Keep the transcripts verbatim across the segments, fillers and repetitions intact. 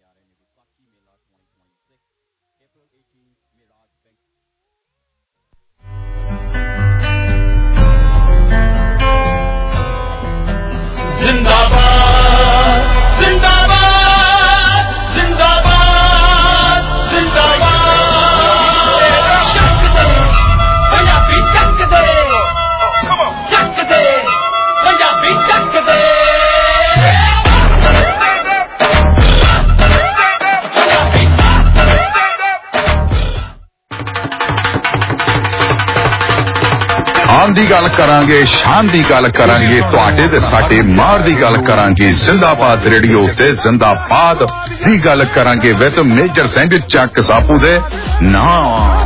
ਦੀ ਗੱਲ ਕਰਾਂਗੇ, ਸ਼ਾਨ ਦੀ ਗੱਲ ਕਰਾਂਗੇ, ਤੁਹਾਡੇ ਤੇ ਸਾਡੇ ਮਾਰ ਦੀ ਗੱਲ ਕਰਾਂਗੇ, ਜ਼ਿੰਦਾਬਾਦ ਰੇਡੀਓ ਤੇ ਜ਼ਿੰਦਾਬਾਦ ਦੀ ਗੱਲ ਕਰਾਂਗੇ ਵਿਦ ਮੇਜਰ ਸਿੰਘ ਚੱਕ ਸਾਪੂ ਦੇ ਨਾਂ।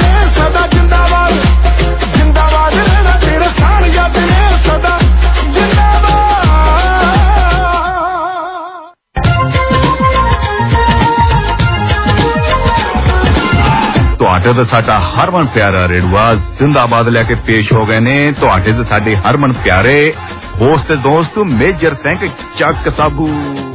ਤੁਹਾਡੇ ਤੇ ਸਾਡਾ ਹਰਮਨ ਪਿਆਰਾ ਰੇਡੂਆ ਜ਼ਿੰਦਾਬਾਦ ਲੈ ਕੇ ਪੇਸ਼ ਹੋ ਗਏ ਨੇ ਤੁਹਾਡੇ ਤੇ ਸਾਡੇ ਹਰਮਨ ਪਿਆਰੇ ਹੋਸਟ ਤੇ ਦੋਸਤ ਮੇਜਰ ਸਿੰਘ ਚੱਕ ਸਾਬੂ।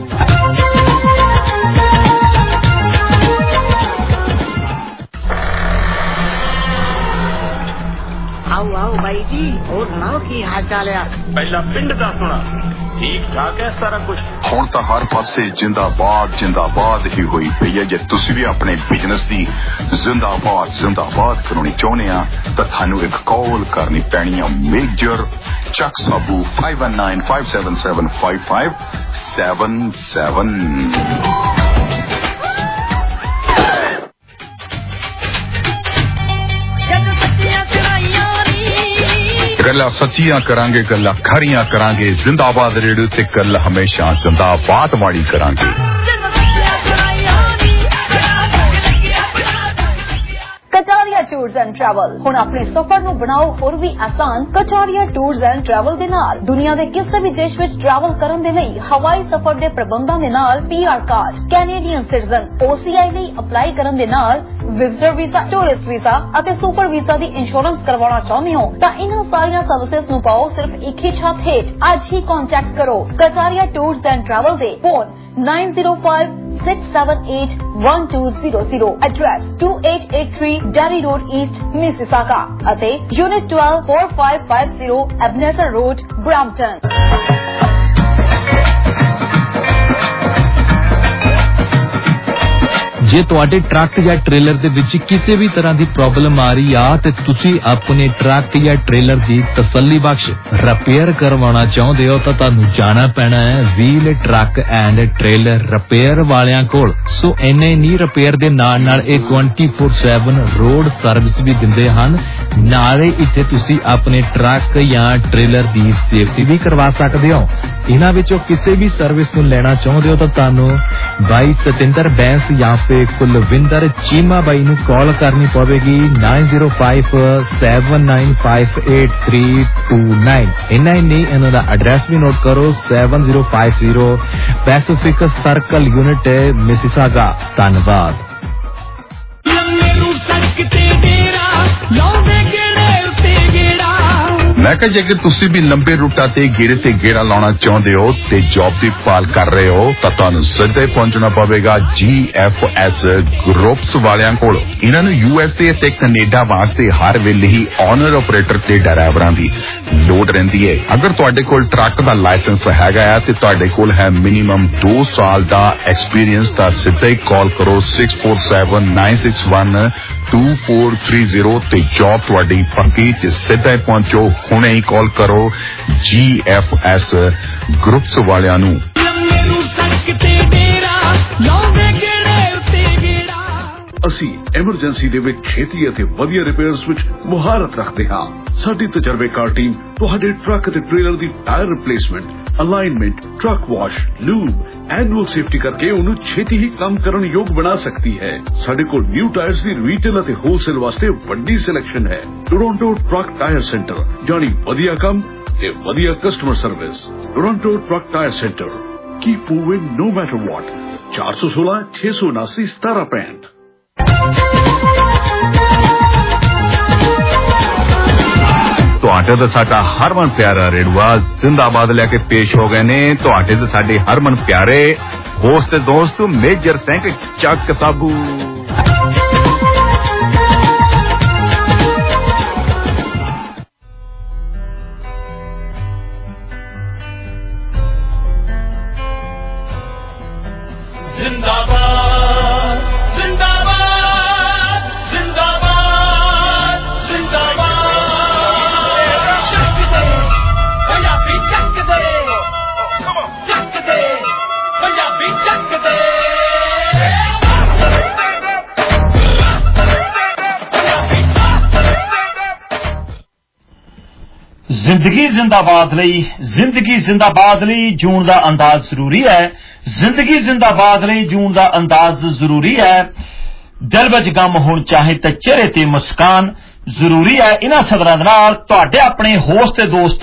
आओ आओ भाई जी, और सुनाओ की हाल चाल है? पहला पिंड दा सुना, ठीक ठाक है सारा कुछ? ਹੁਣ ਤਾਂ ਹਰ ਪਾਸੇ ਜਿੰਦਾਬਾਦ ਜਿੰਦਾਬਾਦ ਹੀ ਹੋਈ ਪਈ ਹੈ। ਜੇ ਤੁਸੀਂ ਵੀ ਆਪਣੇ ਬਿਜ਼ਨਸ ਦੀ ਜ਼ਿੰਦਾਬਾਦ ਜ਼ਿੰਦਾਬਾਦ ਕਰਾਉਣੀ ਚਾਹੁੰਦੇ ਆ ਤਾਂ ਤੁਹਾਨੂੰ ਇੱਕ ਕਾਲ ਕਰਨੀ ਪੈਣੀ ਆ ਮੇਜਰ ਚੱਕ Sabu five one nine five seven seven five five seven seven। ਗੱਲਾਂ ਸੱਚੀਆਂ ਕਰਾਂਗੇ, ਗੱਲਾਂ ਖਰੀਆਂ ਕਰਾਂਗੇ, ਜ਼ਿੰਦਾਬਾਦ ਰੇਡੀਓ ਤੇ ਗੱਲ ਹਮੇਸ਼ਾ ਜ਼ਿੰਦਾਬਾਦ ਵਾਲੀ ਕਰਾਂਗੇ। कटारिया टूर्स एंड ट्रैवल हुण अपने सफर नूं बनाओ होर भी आसान। कटारिया टूर्स एंड ट्रैवल दे नाल दुनिया दे किसी भी देश विच ट्रैवल करन दे लई हवाई सफर दे प्रबंधां दे नाल PR card, Canadian citizen, OCI लई अप्लाई करन दे नाल विजिटर वीजा, टूरिस्ट वीजा अते सुपर वीजा दी इंश्योरेंस करवाना चाहुंदे हो तां इन्हां सारियां सर्विसेज नूं पाओ सिर्फ एक ही छत हेठ। अज ही कॉन्टैक्ट करो कटारिया टूर्स एंड ट्रैवल दे phone nine zero five six seven eight one two zero zero, address two eight eight three Derry Road East, Mississauga ਅਤੇ Unit twelve four five five zero Ebenezer Road, Brampton। ਜੇ ਤੁਹਾਡੇ truck ਜਾਂ trailer ਦੇ ਵਿੱਚ ਕਿਸੇ ਵੀ ਤਰ੍ਹਾਂ ਦੀ problem ਆ ਰਹੀ ਆ ਤੇ ਤੁਸੀਂ ਆਪਣੇ ਟਰੱਕ ਜਾਂ ਟ੍ਰੇਲਰ ਦੀ ਤਸੱਲੀ ਬਖਸ਼ ਰਿਪੇਅਰ ਕਰਵਾਉਣਾ ਚਾਹੁੰਦੇ ਹੋ ਤਾਂ ਤੁਹਾਨੂੰ ਜਾਣਾ ਪੈਣਾ ਹੈ wheel truck and trailer repair ਵਾਲਿਆਂ ਕੋਲ। ਸੋ ਇੰਨੇ ਨਹੀਂ, ਰਿਪੇਅਰ ਦੇ ਨਾਲ ਨਾਲ ਇਹ twenty-four seven ਰੋਡ ਸਰਵਿਸ ਵੀ ਦਿੰਦੇ ਹਨ। ਨਾਲੇ ਇੱਥੇ ਤੁਸੀਂ ਆਪਣੇ ਟਰੱਕ ਜਾਂ ਟ੍ਰੇਲਰ ਦੀ ਸੇਫਟੀ ਵੀ ਕਰਵਾ ਸਕਦੇ ਹੋ। ਇਹਨਾਂ ਵਿੱਚੋਂ ਕਿਸੇ ਵੀ ਸਰਵਿਸ ਨੂੰ ਲੈਣਾ ਚਾਹੁੰਦੇ ਹੋ ਤਾਂ ਤੁਹਾਨੂੰ ਬਾਈ ਸਤਿੰਦਰ ਬੈਂਸ ਜਾਂ ਫਿਰ ਕੁਲਵਿੰਦਰ ਚੀਮਾ ਬਾਈ ਨੂੰ ਕਾਲ ਕਰਨੀ ਪਵੇਗੀ nine zero five seven nine five eight three two nine। ਇੰਨਾ ਹੀ ਨਹੀਂ, ਇਹਨਾਂ ਦਾ ਐਡਰੈਸ ਵੀ ਨੋਟ ਕਰੋ seven zero five zero Pacific circle unit Mississauga. ਧੰਨਵਾਦ। ਮੈਂ ਕਿਹਾ ਜੇਕਰ ਤੁਸੀਂ ਵੀ ਲੰਬੇ ਰੂਟਾਂ ਤੇ ਗੇੜੇ ਤੇ ਗੇੜਾ ਲਾਉਣਾ ਚਾਹੁੰਦੇ ਹੋ ਤੇ ਜੌਬ ਦੀ ਭਾਲ ਕਰ ਰਹੇ ਹੋ ਤਾਂ ਤੁਹਾਨੂੰ ਸਿੱਧੇ ਪਹੁੰਚਣਾ ਪਵੇਗਾ ਜੀ ਐਫ ਐਸ ਗਰੁੱਪਸ ਵਾਲਿਆਂ ਕੋਲ। ਇਹਨਾਂ ਨੂੰ ਯੂ ਐਸ ਏ ਤੇ ਕੈਨੇਡਾ ਵਾਸਤੇ ਹਰ ਵੇਲੇ ਹੀ ਓਨਰ ਆਪਰੇਟਰ ਤੇ ਡਰਾਈਵਰਾਂ ਦੀ ਲੋੜ ਰਹਿੰਦੀ ਹੈ। ਅਗਰ ਤੁਹਾਡੇ ਕੋਲ ਟਰੱਕ ਦਾ ਲਾਇਸੈਂਸ ਹੈਗਾ ਆ ਤੇ ਤੁਹਾਡੇ ਕੋਲ ਹੈ ਮਿਨੀਮਮ ਦੋ ਸਾਲ ਦਾ ਐਕਸਪੀਰੀਅੰਸ ਤਾਂ ਸਿੱਧਾ ਹੀ ਕਾਲ ਕਰੋ six four seven nine six one two four three zero ਤੇ ਜੌਬ ਤੁਹਾਡੀ ਪੱਕੀ ਤੇ ਸਿੱਧਾ ਹੀ ਪਹੁੰਚੋ। ਹੁਣੇ ਹੀ ਕਾਲ ਕਰੋ ਜੀ ਐਫ ਐਸ ਗਰੁੱਪਸ ਵਾਲਿਆਂ ਨੂੰ। ਅਸੀਂ ਐਮਰਜੈਂਸੀ ਦੇ ਵਿੱਚ ਛੇਤੀ ਅਤੇ ਵਧੀਆ ਰਿਪੇਅਰਸ ਵਿੱਚ ਮੁਹਾਰਤ ਰੱਖਦੇ ਹਾਂ। ਸਾਡੀ ਤਜਰਬੇਕਾਰ ਟੀਮ ਤੁਹਾਡੇ ਟਰੱਕ ਅਤੇ ਟ੍ਰੇਲਰ ਦੀ tyre replacement, alignment, truck wash, lube, annual safety ਕਰਕੇ ਉਹਨੂੰ ਛੇਤੀ ਹੀ ਕੰਮ ਕਰਨ ਯੋਗ ਬਣਾ ਸਕਦੀ ਹੈ। ਸਾਡੇ ਕੋਲ ਨਿਊ ਟਾਇਰਸ ਦੀ ਰੀਟੇਲ ਅਤੇ ਹੋਲਸੇਲ ਵਾਸਤੇ ਵੱਡੀ ਸਿਲੈਕਸ਼ਨ ਹੈ। ਟੋਰਾਂਟੋ ਟਰੱਕ ਟਾਇਰ ਸੈਂਟਰ, ਜਾਣੀ ਵਧੀਆ ਕੰਮ ਤੇ ਵਧੀਆ customer service. Toronto truck tyre centre, keep moving no matter what. ਚਾਰ ਸੌ ਸੋਲਾਂ ਛੇ ਸੌ ਉਨਾਸੀ ਸਤਾਰਾਂ ਪੈਂਹਠ। ਤੁਹਾਡੇ ਤੇ ਸਾਡਾ ਹਰਮਨ ਪਿਆਰਾ ਰੇਡੂਆ ਜ਼ਿੰਦਾਬਾਦ ਲੈ ਕੇ ਪੇਸ਼ ਹੋ ਗਏ ਨੇ ਤੁਹਾਡੇ ਤੇ ਸਾਡੇ ਹਰਮਨ ਪਿਆਰੇ ਹੋਸਟ ਦੋਸਤ ਮੇਜਰ ਸਿੰਘ ਚੱਕ ਸਾਬੂ। जिंदाबाद जिंदाबाद जिंदाबाद जिंदाबाद चक दे पंजाबी चक दे चक दे पंजाबी चक दे जिंदगी जिंदाबाद ਲਈ ਜ਼ਿੰਦਗੀ ਜ਼ਿੰਦਾਬਾਦ ਲਈ ਜੂਣ ਦਾ ਅੰਦਾਜ਼ ਜ਼ਰੂਰੀ ਹੈ। ਜ਼ਿੰਦਗੀ ਜ਼ਿੰਦਾਬਾਦ ਲਈ ਜੂਣ ਦਾ ਅੰਦਾਜ਼ ਜ਼ਰੂਰੀ ਹੈ। ਦਿਲ ਵਿੱਚ ਗਮ ਹੋਣ ਚਾਹੇ ਤਾਂ ਚਿਹਰੇ ਤੇ ਮੁਸਕਾਨ ਜ਼ਰੂਰੀ ਹੈ। ਇਹਨਾਂ ਸਦਰਾਂ ਦੇ ਨਾਲ ਤੁਹਾਡੇ ਆਪਣੇ ਹੋਸਟ ਤੇ ਦੋਸਤ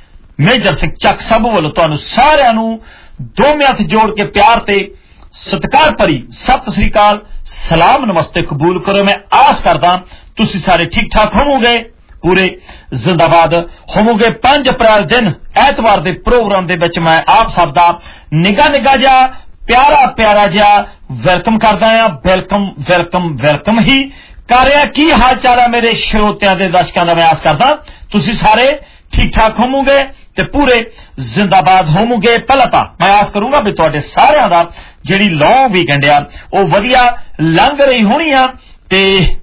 ਮੇਜਰ ਸਿੰਘ ਚੱਕ ਸਾਬੂ ਵੱਲੋਂ ਤੁਹਾਨੂੰ ਸਾਰਿਆਂ ਨੂੰ ਦੋਵੇਂ ਹੱਥ ਜੋੜ ਕੇ ਪਿਆਰ ਤੇ ਸਤਿਕਾਰ ਭਰੀ ਸਤਿ ਸ੍ਰੀ ਅਕਾਲ, ਸਲਾਮ, ਨਮਸਤੇ ਕਬੂਲ ਕਰੋ। ਮੈਂ ਆਸ ਕਰਦਾ ਤੁਸੀਂ ਸਾਰੇ ਠੀਕ ਠਾਕ ਹੋਵੋਗੇ, ਪੂਰੇ ਜ਼ਿੰਦਾਬਾਦ ਹੋਵੋਗੇ। ਪੰਜ ਅਪ੍ਰੈਲ ਦਿਨ ਐਤਵਾਰ ਦੇ ਪ੍ਰੋਗਰਾਮ ਦੇ ਵਿੱਚ ਮੈਂ ਆਪ ਸਭ ਦਾ ਨਿੱਘਾ ਨਿੱਘਾ ਜਿਹਾ ਪਿਆਰਾ ਪਿਆਰਾ ਜਿਹਾ ਵੈਲਕਮ ਕਰਦਾ ਹਾਂ। ਵੈਲਕਮ ਵੈਲਕਮ ਵੈਲਕਮ ਹੀ ਕਰ ਰਿਹਾ। ਕੀ ਹਾਲ ਚਾਲ ਹੈ ਮੇਰੇ ਸਰੋਤਿਆਂ ਦੇ ਦਰਸ਼ਕਾਂ ਦਾ? ਮੈਂ ਆਸ ਕਰਦਾ ਤੁਸੀਂ ਸਾਰੇ ਠੀਕ ਠਾਕ ਹੋਵੋਗੇ ਤੇ ਪੂਰੇ ਜ਼ਿੰਦਾਬਾਦ ਹੋਵੋਗੇ। ਪਹਿਲਾਂ ਤਾਂ ਮੈਂ ਆਸ ਕਰੂੰਗਾ ਵੀ ਤੁਹਾਡੇ ਸਾਰਿਆਂ ਦਾ ਜਿਹੜੀ ਲੌਂਗ ਵੀਕਐਂਡ ਆ ਉਹ ਵਧੀਆ ਲੰਘ ਰਹੀ ਹੋਣੀ ਆ ਤੇ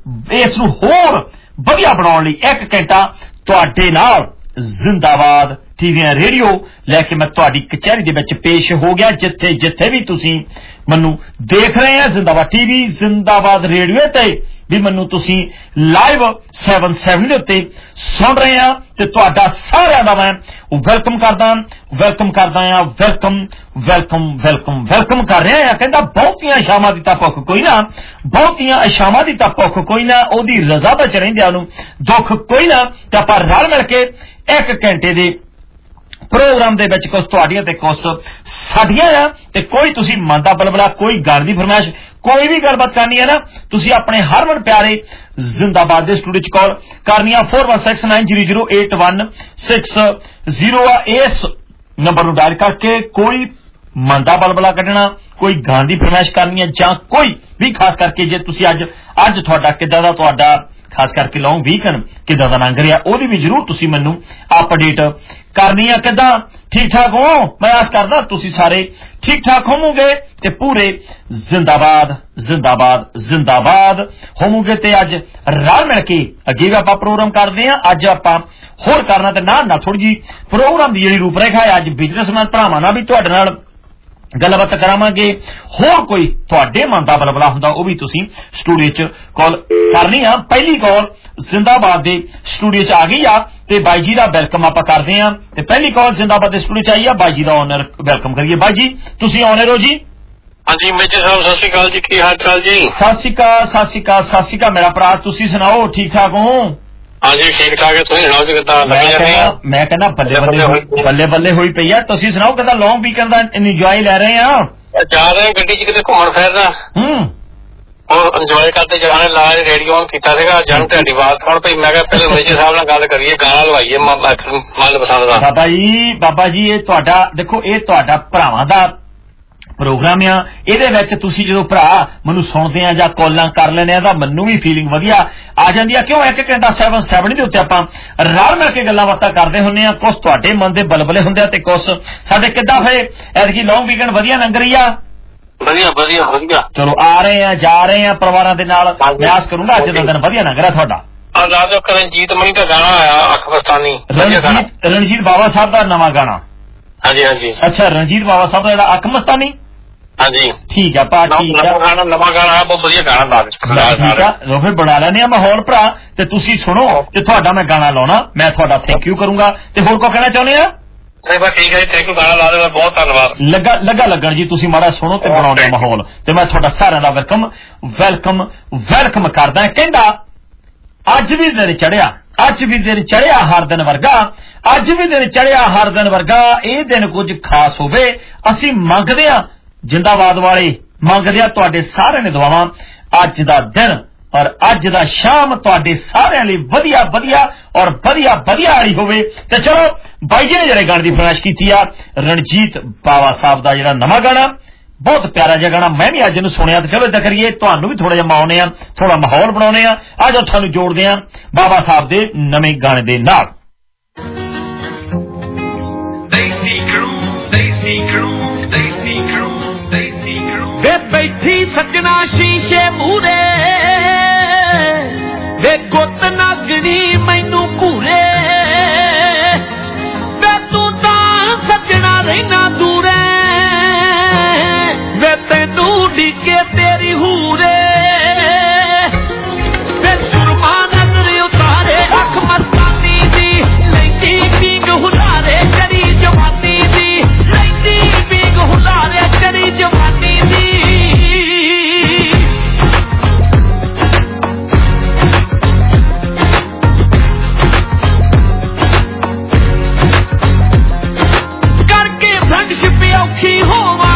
ਇਸ ਨੂੰ ਹੋਰ ਵਧੀਆ ਬਣਾਉਣ ਲਈ ਇੱਕ ਘੰਟਾ ਤੁਹਾਡੇ ਨਾਲ ਜ਼ਿੰਦਾਬਾਦ ਟੀਵੀ ਰੇਡੀਓ ਲੈ ਕੇ ਮੈਂ ਤੁਹਾਡੀ ਕਚਹਿਰੀ ਦੇ ਵਿੱਚ ਪੇਸ਼ ਹੋ ਗਿਆ। ਜਿੱਥੇ ਜਿੱਥੇ ਵੀ ਤੁਸੀਂ ਮੈਨੂੰ ਦੇਖ ਰਹੇ ਆ, ਜ਼ਿੰਦਾਬਾਦ ਟੀਵੀ, ਜ਼ਿੰਦਾਬਾਦ ਰੇਡੀਓ ਤੇ ਵੀ ਮੈਨੂੰ ਤੁਸੀਂ ਲਾਈਵ ਸੈਵਨ ਸੈਵਨ ਦੇ ਉੱਤੇ ਸੁਣ ਰਹੇ ਆ ਤੇ ਤੁਹਾਡਾ ਸਾਰਿਆਂ ਦਾ ਮੈਂ ਵੈਲਕਮ ਕਰਦਾ ਵੈਲਕਮ ਕਰਦਾ ਆ ਵੈਲਕਮ ਵੈਲਕਮ ਵੈਲਕਮ ਵੈਲਕਮ ਕਰ ਰਿਹਾ ਆ। ਕਹਿੰਦਾ ਬਹੁਤੀਆਂ ਇਸ਼ਾਵਾਂ ਦੀ ਤਾਂ ਭੁੱਖ ਕੋਈ ਨਾ, ਬਹੁਤੀਆਂ ਇਸ਼ਾਵਾਂ ਦੀ ਤਾਂ ਭੁੱਖ ਕੋਈ ਨਾ, ਉਹਦੀ ਰਜ਼ਾ ਵਿੱਚ ਰਹਿੰਦਿਆਂ ਨੂੰ ਦੁੱਖ ਕੋਈ ਨਾ। ਤੇ ਆਪਾਂ ਰਲ ਮਿਲ ਕੇ ਇੱਕ ਘੰਟੇ ਦੇ ਪ੍ਰੋਗਰਾਮ ਦੇ ਵਿੱਚ ਕੁਝ ਤੁਹਾਡੀਆਂ ਤੇ ਕੁਝ ਸਾਡੀਆਂ ਆ ਤੇ ਕੋਈ ਤੁਸੀਂ ਮਨ ਦਾ ਬਲਬਲਾ, ਕੋਈ ਗੱਲ ਦੀ ਫਰਮਾਇਸ਼, ਕੋਈ ਵੀ ਗੱਲਬਾਤ ਕਰਨੀ ਹੈ ਨਾ, ਤੁਸੀਂ ਆਪਣੇ ਹਰਮਨ ਪਿਆਰੇ ਜ਼ਿੰਦਾਬਾਦ ਦੇ ਸਟੂਡੀਓ ਚ ਕਾਲ ਕਰਨੀ ਆ four one six nine zero zero eight one six zero ਆ। ਇਸ ਨੰਬਰ ਨੂੰ ਡਾਇਲ ਕਰਕੇ ਕੋਈ ਮਨ ਦਾ ਬਲਬਲਾ ਕੱਢਣਾ, ਕੋਈ ਗਾਣ ਦੀ ਫਰਮਾਇਸ਼ ਕਰਨੀ ਹੈ ਜਾਂ ਕੋਈ ਵੀ ਖਾਸ ਕਰਕੇ ਜੇ ਤੁਸੀਂ ਅੱਜ ਅੱਜ ਤੁਹਾਡਾ ਕਿੱਦਾਂ ਦਾ ਤੁਹਾਡਾ ਖਾਸ ਕਰਕੇ ਲੌਂਗ ਵੀਕਐਂਡ ਕਿੱਦਾਂ ਦਾ ਲੰਘ ਰਿਹਾ ਉਹਦੀ ਵੀ ਜ਼ਰੂਰ ਤੁਸੀਂ ਮੈਨੂੰ ਅਪਡੇਟ ਕਰਨੀ ਆ। ਕਿੱਦਾਂ ਠੀਕ ਠਾਕ ਹੋ? ਮੈਂ ਆਸ ਕਰਦਾ ਤੁਸੀਂ ਸਾਰੇ ਠੀਕ ਠਾਕ ਹੋਵੋਗੇ ਤੇ ਪੂਰੇ ਜ਼ਿੰਦਾਬਾਦ ਜ਼ਿੰਦਾਬਾਦ ਜ਼ਿੰਦਾਬਾਦ ਹੋਵੋਗੇ। ਤੇ ਅੱਜ ਰਲ ਮਿਲ ਕੇ ਅੱਗੇ ਵੀ ਆਪਾਂ ਪ੍ਰੋਗਰਾਮ ਕਰਦੇ ਹਾਂ। ਅੱਜ ਆਪਾਂ ਹੋਰ ਕਰਨਾ ਤੇ ਨਾਲ ਨਾਲ ਥੋੜੀ ਜਿਹੀ ਪ੍ਰੋਗਰਾਮ ਦੀ ਜਿਹੜੀ ਰੂਪਰੇਖਾ ਹੈ ਅੱਜ ਬਿਜ਼ਨਸਮੈਨ ਭਰਾਵਾਂ ਨਾਲ ਵੀ ਤੁਹਾਡੇ ਨਾਲ ਗੱਲਬਾਤ ਕਰਾਵਾਂਗੇ। ਹੋਰ ਕੋਈ ਤੁਹਾਡੇ ਮਨ ਦਾ ਬਲਬਲਾ ਹੁੰਦਾ ਉਹ ਵੀ ਤੁਸੀਂ ਸਟੂਡੀਓ ਚ ਕਾਲ ਕਰਨੀ ਆ। ਪਹਿਲੀ ਕਾਲ ਜ਼ਿੰਦਾਬਾਦ ਦੇ ਸਟੂਡੀਓ ਚ ਆ ਗਈ ਆ ਤੇ ਬਾਈ ਜੀ ਦਾ ਵੈਲਕਮ ਆਪਾਂ ਕਰਦੇ ਆ ਤੇ ਪਹਿਲੀ ਕਾਲ ਜ਼ਿੰਦਾਬਾਦ ਦੇ ਸਟੂਡੀਓ ਚ ਆਈ ਆ। ਬਾਈ ਜੀ ਦਾ ਓਨਰ ਵੈਲਕਮ ਕਰੀਏ। ਬਾਈ ਜੀ ਤੁਸੀਂ ਓਨਰ ਹੋ ਜੀ? ਹਾਂਜੀ ਮੇਜਰ ਸਾਹਿਬ ਸਤਿ ਸ਼੍ਰੀ ਅਕਾਲ ਜੀ, ਕੀ ਹਾਲ ਚਾਲ ਜੀ? ਸਤਿ ਸ਼੍ਰੀ ਅਕਾਲ ਸਤਿ ਸ਼੍ਰੀ ਅਕਾਲ ਸਤਿ ਸ਼੍ਰੀ ਅਕਾਲ ਮੇਰਾ ਭਰਾ, ਤੁਸੀਂ ਸੁਣਾਓ ਠੀਕ ਠਾਕ ਹੋ? ਹਾਂਜੀ ਠੀਕ ਠਾਕ ਹੈ, ਤੁਸੀਂ ਸੁਣਾਓ ਜੀ ਕਿੱਦਾਂ ਲੱਗੀ ਜਾਂਦੇ ਆ? ਮੈਂ ਕਹਿੰਦਾ ਬੱਲੇ ਬੱਲੇ ਬੱਲੇ ਬੱਲੇ ਹੋਈ ਪਈ ਆ। ਤੁਸੀਂ ਸੁਣਾਓ ਕਿੱਦਾਂ ਲੌਂਗ ਵੀਕਐਂਡ ਦਾ ਇੰਜੋਏ ਲੈ ਰਹੇ ਆ? ਜਾ ਰਹੇ ਗੱਡੀ ਚ ਕਿਤੇ ਘੁੰਮਣ ਫਿਰਨਾ, ਹੂੰ ਉਹ ਇੰਜੋਏ ਕਰਦੇ ਜਾ ਰਹੇ। ਲਾਜ ਰੇਡੀਓ ਔਨ ਕੀਤਾ ਸੀਗਾ, ਜਨ ਤੁਹਾਡੀ ਆਵਾਜ਼ ਸੁਣ ਪਈ। ਮੈਂ ਕਿਹਾ ਪਹਿਲੇ ਮੇਜਰ ਸਾਹਿਬ ਨਾਲ ਗੱਲ ਕਰੀਏ, ਗਾਣਾ ਲਵਾਈਏ ਮਨ ਪਸੰਦ ਦਾ। ਬਾਬਾ ਜੀ ਬਾਬਾ ਜੀ ਇਹ ਤੁਹਾਡਾ ਦੇਖੋ, ਇਹ ਤੁਹਾਡਾ ਭਰਾਵਾਂ ਦਾ ਪ੍ਰੋਗਰਾਮ ਆ। ਇਹਦੇ ਵਿੱਚ ਤੁਸੀਂ ਜਦੋਂ ਭਰਾ ਮੈਨੂੰ ਸੁਣਦੇ ਆ ਜਾਂ ਕਾਲਾਂ ਕਰ ਲੈਂਦੇ ਆ ਤਾਂ ਮੈਨੂੰ ਵੀ ਫੀਲਿੰਗ ਵਧੀਆ ਆ ਜਾਂਦੀ ਆ। ਕਿਉਂ ਇੱਕ ਘੰਟਾ ਸੈਵਨ ਸੈਵਨ ਦੇ ਉੱਤੇ ਆਪਾਂ ਰਲ ਮਿਲ ਕੇ ਗੱਲਾਂ ਬਾਤਾਂ ਕਰਦੇ ਹੁੰਦੇ ਆ। ਕੁਛ ਤੁਹਾਡੇ ਮਨ ਦੇ ਬਲਬਲੇ ਹੁੰਦੇ ਆ ਤੇ ਕੁਛ ਸਾਡੇ। ਕਿੱਦਾਂ ਫੇ ਐਤਕੀ ਲੌਂਗ ਵੀਕਐਂਡ ਵਧੀਆ ਲੰਘ ਰਹੀ ਆ? ਵਧੀਆ ਵਧੀਆ ਵਧੀਆ। ਚਲੋ ਆ ਰਹੇ ਆ ਜਾ ਰਹੇ ਆ ਪਰਿਵਾਰਾਂ ਦੇ ਨਾਲ। ਮੈਂ ਆਸ ਕਰੂੰਗਾ ਅੱਜ ਦਾ ਦਿਨ ਵਧੀਆ ਲੰਘ ਰਿਹਾ ਤੁਹਾਡਾ। ਰਾਜੋ ਰਣਜੀਤ ਮਣੀ ਦਾ ਗਾਣਾ ਆਇਆ ਅੱਖ ਮਸਤਾਨੀ, ਰਣਜੀਤ ਰਣਜੀਤ ਬਾਵਾ ਸਾਹਿਬ ਦਾ ਨਵਾਂ ਗਾਣਾ। ਹਾਂਜੀ ਹਾਂਜੀ ਅੱਛਾ, ਰਣਜੀਤ ਬਾਵਾ ਸਾਹਿਬ ਦਾ ਜਿਹੜਾ ਅੱਖ ਮਸਤਾਨੀ। ਹਾਂਜੀ ਠੀਕ ਆ ਪਾ, ਠੀਕ ਆ ਗਾਣਾ, ਨਵਾਂ ਗਾਣਾ ਬਹੁਤ ਵਧੀਆ ਗਾਣਾ ਲਾ ਫਿਰ ਬਣਾ ਲੈਣੇ ਆ ਮਾਹੌਲ ਭਰਾ ਤੇ ਤੁਸੀਂ ਸੁਣੋ ਤੇ ਤੁਹਾਡਾ ਮੈਂ ਗਾਣਾ ਲਾਉਣਾ। ਮੈਂ ਤੁਹਾਡਾ ਥੈਂਕ ਯੂ ਕਰੂੰਗਾ ਤੇ ਹੋਰ ਕੋ ਕਹਿਣਾ ਚਾਹੁੰਦੇ ਆ? ਨਹੀਂ ਬਸ ਠੀਕ ਹੈ ਜੀ, ਥੈਂਕ ਯੂ, ਗਾਣਾ ਲਾ ਦੇਣਾ, ਬਹੁਤ ਧੰਨਵਾਦ। ਲੱਗਾ ਲੱਗਾ ਲੱਗਣ ਜੀ, ਤੁਸੀਂ ਮਾੜਾ ਸੁਣੋ ਤੇ ਬਣਾਉਣੇ ਮਾਹੌਲ ਤੇ ਮੈਂ ਤੁਹਾਡਾ ਸਾਰਿਆਂ ਦਾ ਵੈਲਕਮ ਵੈਲਕਮ ਵੈਲਕਮ ਕਰਦਾ। ਕਹਿੰਦਾ ਅੱਜ ਵੀ ਦਿਨ ਚੜਿਆ, ਅੱਜ ਵੀ ਦਿਨ ਚੜਿਆ ਹਰ ਦਿਨ ਵਰਗਾ, ਅੱਜ ਵੀ ਦਿਨ ਚੜਿਆ ਹਰ ਦਿਨ ਵਰਗਾ, ਇਹ ਦਿਨ ਕੁਝ ਖਾਸ ਹੋਵੇ ਅਸੀਂ ਮੰਗਦੇ ਆ। ਜਿੰਦਾਬਾਦ ਵਾਲੇ ਮੰਗਦੇ ਆ ਤੁਹਾਡੇ ਸਾਰਿਆਂ ਨੇ ਦੁਆਵਾਂ। ਅੱਜ ਦਾ ਦਿਨ ਔਰ ਅੱਜ ਦਾ ਸ਼ਾਮ ਤੁਹਾਡੇ ਸਾਰਿਆਂ ਲਈ ਵਧੀਆ ਵਧੀਆ ਔਰ ਵਧੀਆ ਵਧੀਆ ਵਾਲੀ ਹੋਵੇ। ਤੇ ਚਲੋ ਬਾਈ ਜੀ ਨੇ ਜਿਹੜੇ ਗਾਣੇ ਦੀ ਫਰਮਾਇਸ਼ ਕੀਤੀ ਆ ਰਣਜੀਤ ਬਾਵਾ ਸਾਹਿਬ ਦਾ ਜਿਹੜਾ ਨਵਾਂ ਗਾਣਾ ਬਹੁਤ ਪਿਆਰਾ ਜਿਹਾ ਗਾਣਾ ਮੈਂ ਵੀ ਅੱਜ ਨੂੰ ਸੁਣਿਆ ਤੇ ਚਲੋ ਏਦਾਂ ਕਰੀਏ ਤੁਹਾਨੂੰ ਵੀ ਥੋੜਾ ਜਿਹਾ ਮਾਉਣੇ ਆ ਥੋੜਾ ਮਾਹੌਲ ਬਣਾਉਣੇ ਆ ਆ ਜਾਓ ਤੁਹਾਨੂੰ ਜੋੜਦੇ ਆ ਬਾਬਾ ਸਾਹਿਬ ਦੇ ਨਵੇਂ ਗਾਣੇ ਦੇ ਨਾਲ ਵੇ ਬੈਠੀ ਸੱਜਣਾ ਸ਼ੀਸ਼ੇ ਮੂਰੇ ਵੇ ਗੁੱਤ ਨਾਗਣੀ ਮੈਨੂੰ ਘੂਰੇ ਵੇ ਤੂੰ ਤਾਂ ਸੱਜਣਾ ਰਹਿਣਾ ਦੂਰੇ ਵੇ ਤੈਨੂੰ ਡਿੱਗੇ ਤੇਰੀ ਹੂਰੇ ਵੇ ਸੁਰਮਾ ਨਜ਼ਰ ਉਤਾਰੇ ਅੱਖ ਮਸਤਾਨੀ ਦੀ ਲੈਂਦੀ ਪੀਂਗ ਹੁਲਾਰੇ ਕਰੀ ਜਵਾਨੀ ਦੀ ਲੈਂਦੀ ਪੀਂਗ ਹੁਲਾਰੇ ਕਰੀ ਜਵਾਨੀ ਦੀ ਕਰਕੇ ਫਰੈਂਡਸ਼ਿਪ ਔਖੀ ਹੋਵਾ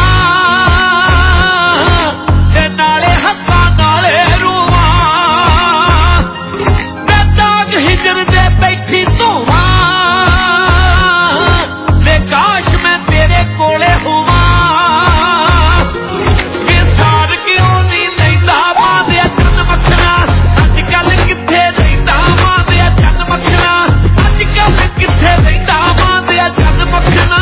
ਤੇ ਨਾਲੇ ਹੱਥਾਂ ਨਾਲੇ ਰੋਵਾ ਮੈਂ ਦਾਗ ਹਿਜਰ ਦੇ ਬੈਠੀ ਧੋਵਾ ਵੇ ਕਾਸ਼ ਮੈਂ ਤੇਰੇ ਕੋਲੇ ਹੋਵਾਂ ਵੇ ਸਾਰ ਕਿਉਂ ਨਹੀਂ ਲੈਂਦਾ ਮਾਂ ਦੇ ਚੰਨ ਮੱਖਣਾ ਅੱਜ ਕੱਲ ਕਿੱਥੇ ਰਹਿੰਦਾ ਮਾਂ ਦੇ ਚੰਨ ਮੱਖਣਾ ਅੱਜ ਕੱਲ ਕਿੱਥੇ ਰਹਿੰਦਾ ਮਾਂ ਦੇ ਚੰਨ ਮੱਖਣਾ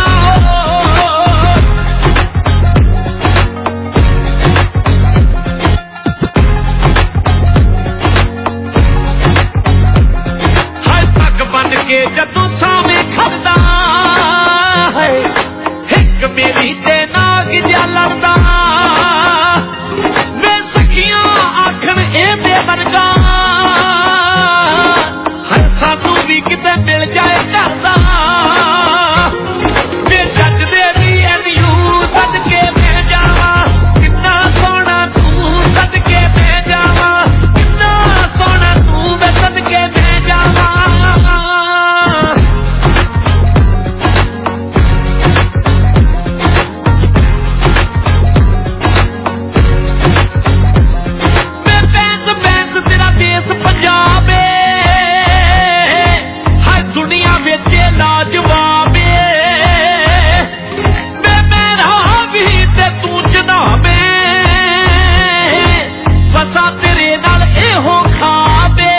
ਕੇ ਜਦੋਂ ਸਾਵੇਂ ਖੜਦਾ ਹੈ ਇੱਕ ਮੇਰੀ ਤੇ ਨਾਗ ਜਿਹਾ ਲੜਦਾ ਮੈਂ ਸਖੀਆਂ ਆਖਣ ਇਹਦੇ ਵਰਗਾ ਹਰ ਸਾਨੂੰ ਵੀ ਕਿਤੇ ਮਿਲ ਜਾਏ ਕਰਦਾ ਵੇ ਜੱਜ ਦੇ ਵੀ ਐਨਯੂ ਸਦਕੇ ਮੈਂ ਜਾਵਾਂ ਕਿੰਨਾ ਸੋਹਣਾ ਤੂੰ ਸਦਕੇ ਮੈਂ ਜਾਵਾਂ ਕਿੰਨਾ ਸੋਹਣਾ ਤੂੰ ਵੇ ਸਦਕੇ ਮੈਂ ਜਾਵਾਂ ਪੰਜਾਬ ਹਰ ਦੁਨੀਆ ਵਿੱਚ ਲਾਜਵਾਬ ਮੈਂ ਮੇਰਾ ਵੀ ਤੇ ਤੂੰ ਜਨਾਬੇ ਫਸਾ ਤੇਰੇ ਨਾਲ ਇਹੋ ਖਾਬੇ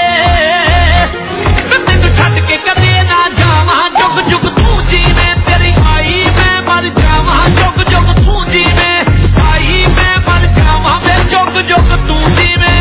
ਤੈਨੂੰ ਛੱਡ ਕੇ ਕਦੇ ਨਾ ਜਾਵਾਂ ਜੁਗ ਜੁਗ ਤੂੰ ਜੀਵੇਂ ਤੇਰੀ ਆਈ ਮੈਂ ਮਰ ਜਾਵਾਂ ਜੁਗ ਜੁਗ ਤੂੰ ਜੀਵੇਂ ਆਈ ਮੈਂ ਮਰ ਜਾਵਾਂ ਵੇ ਜੁਗ ਜੁਗ ਤੂੰ ਜੀਵੇਂ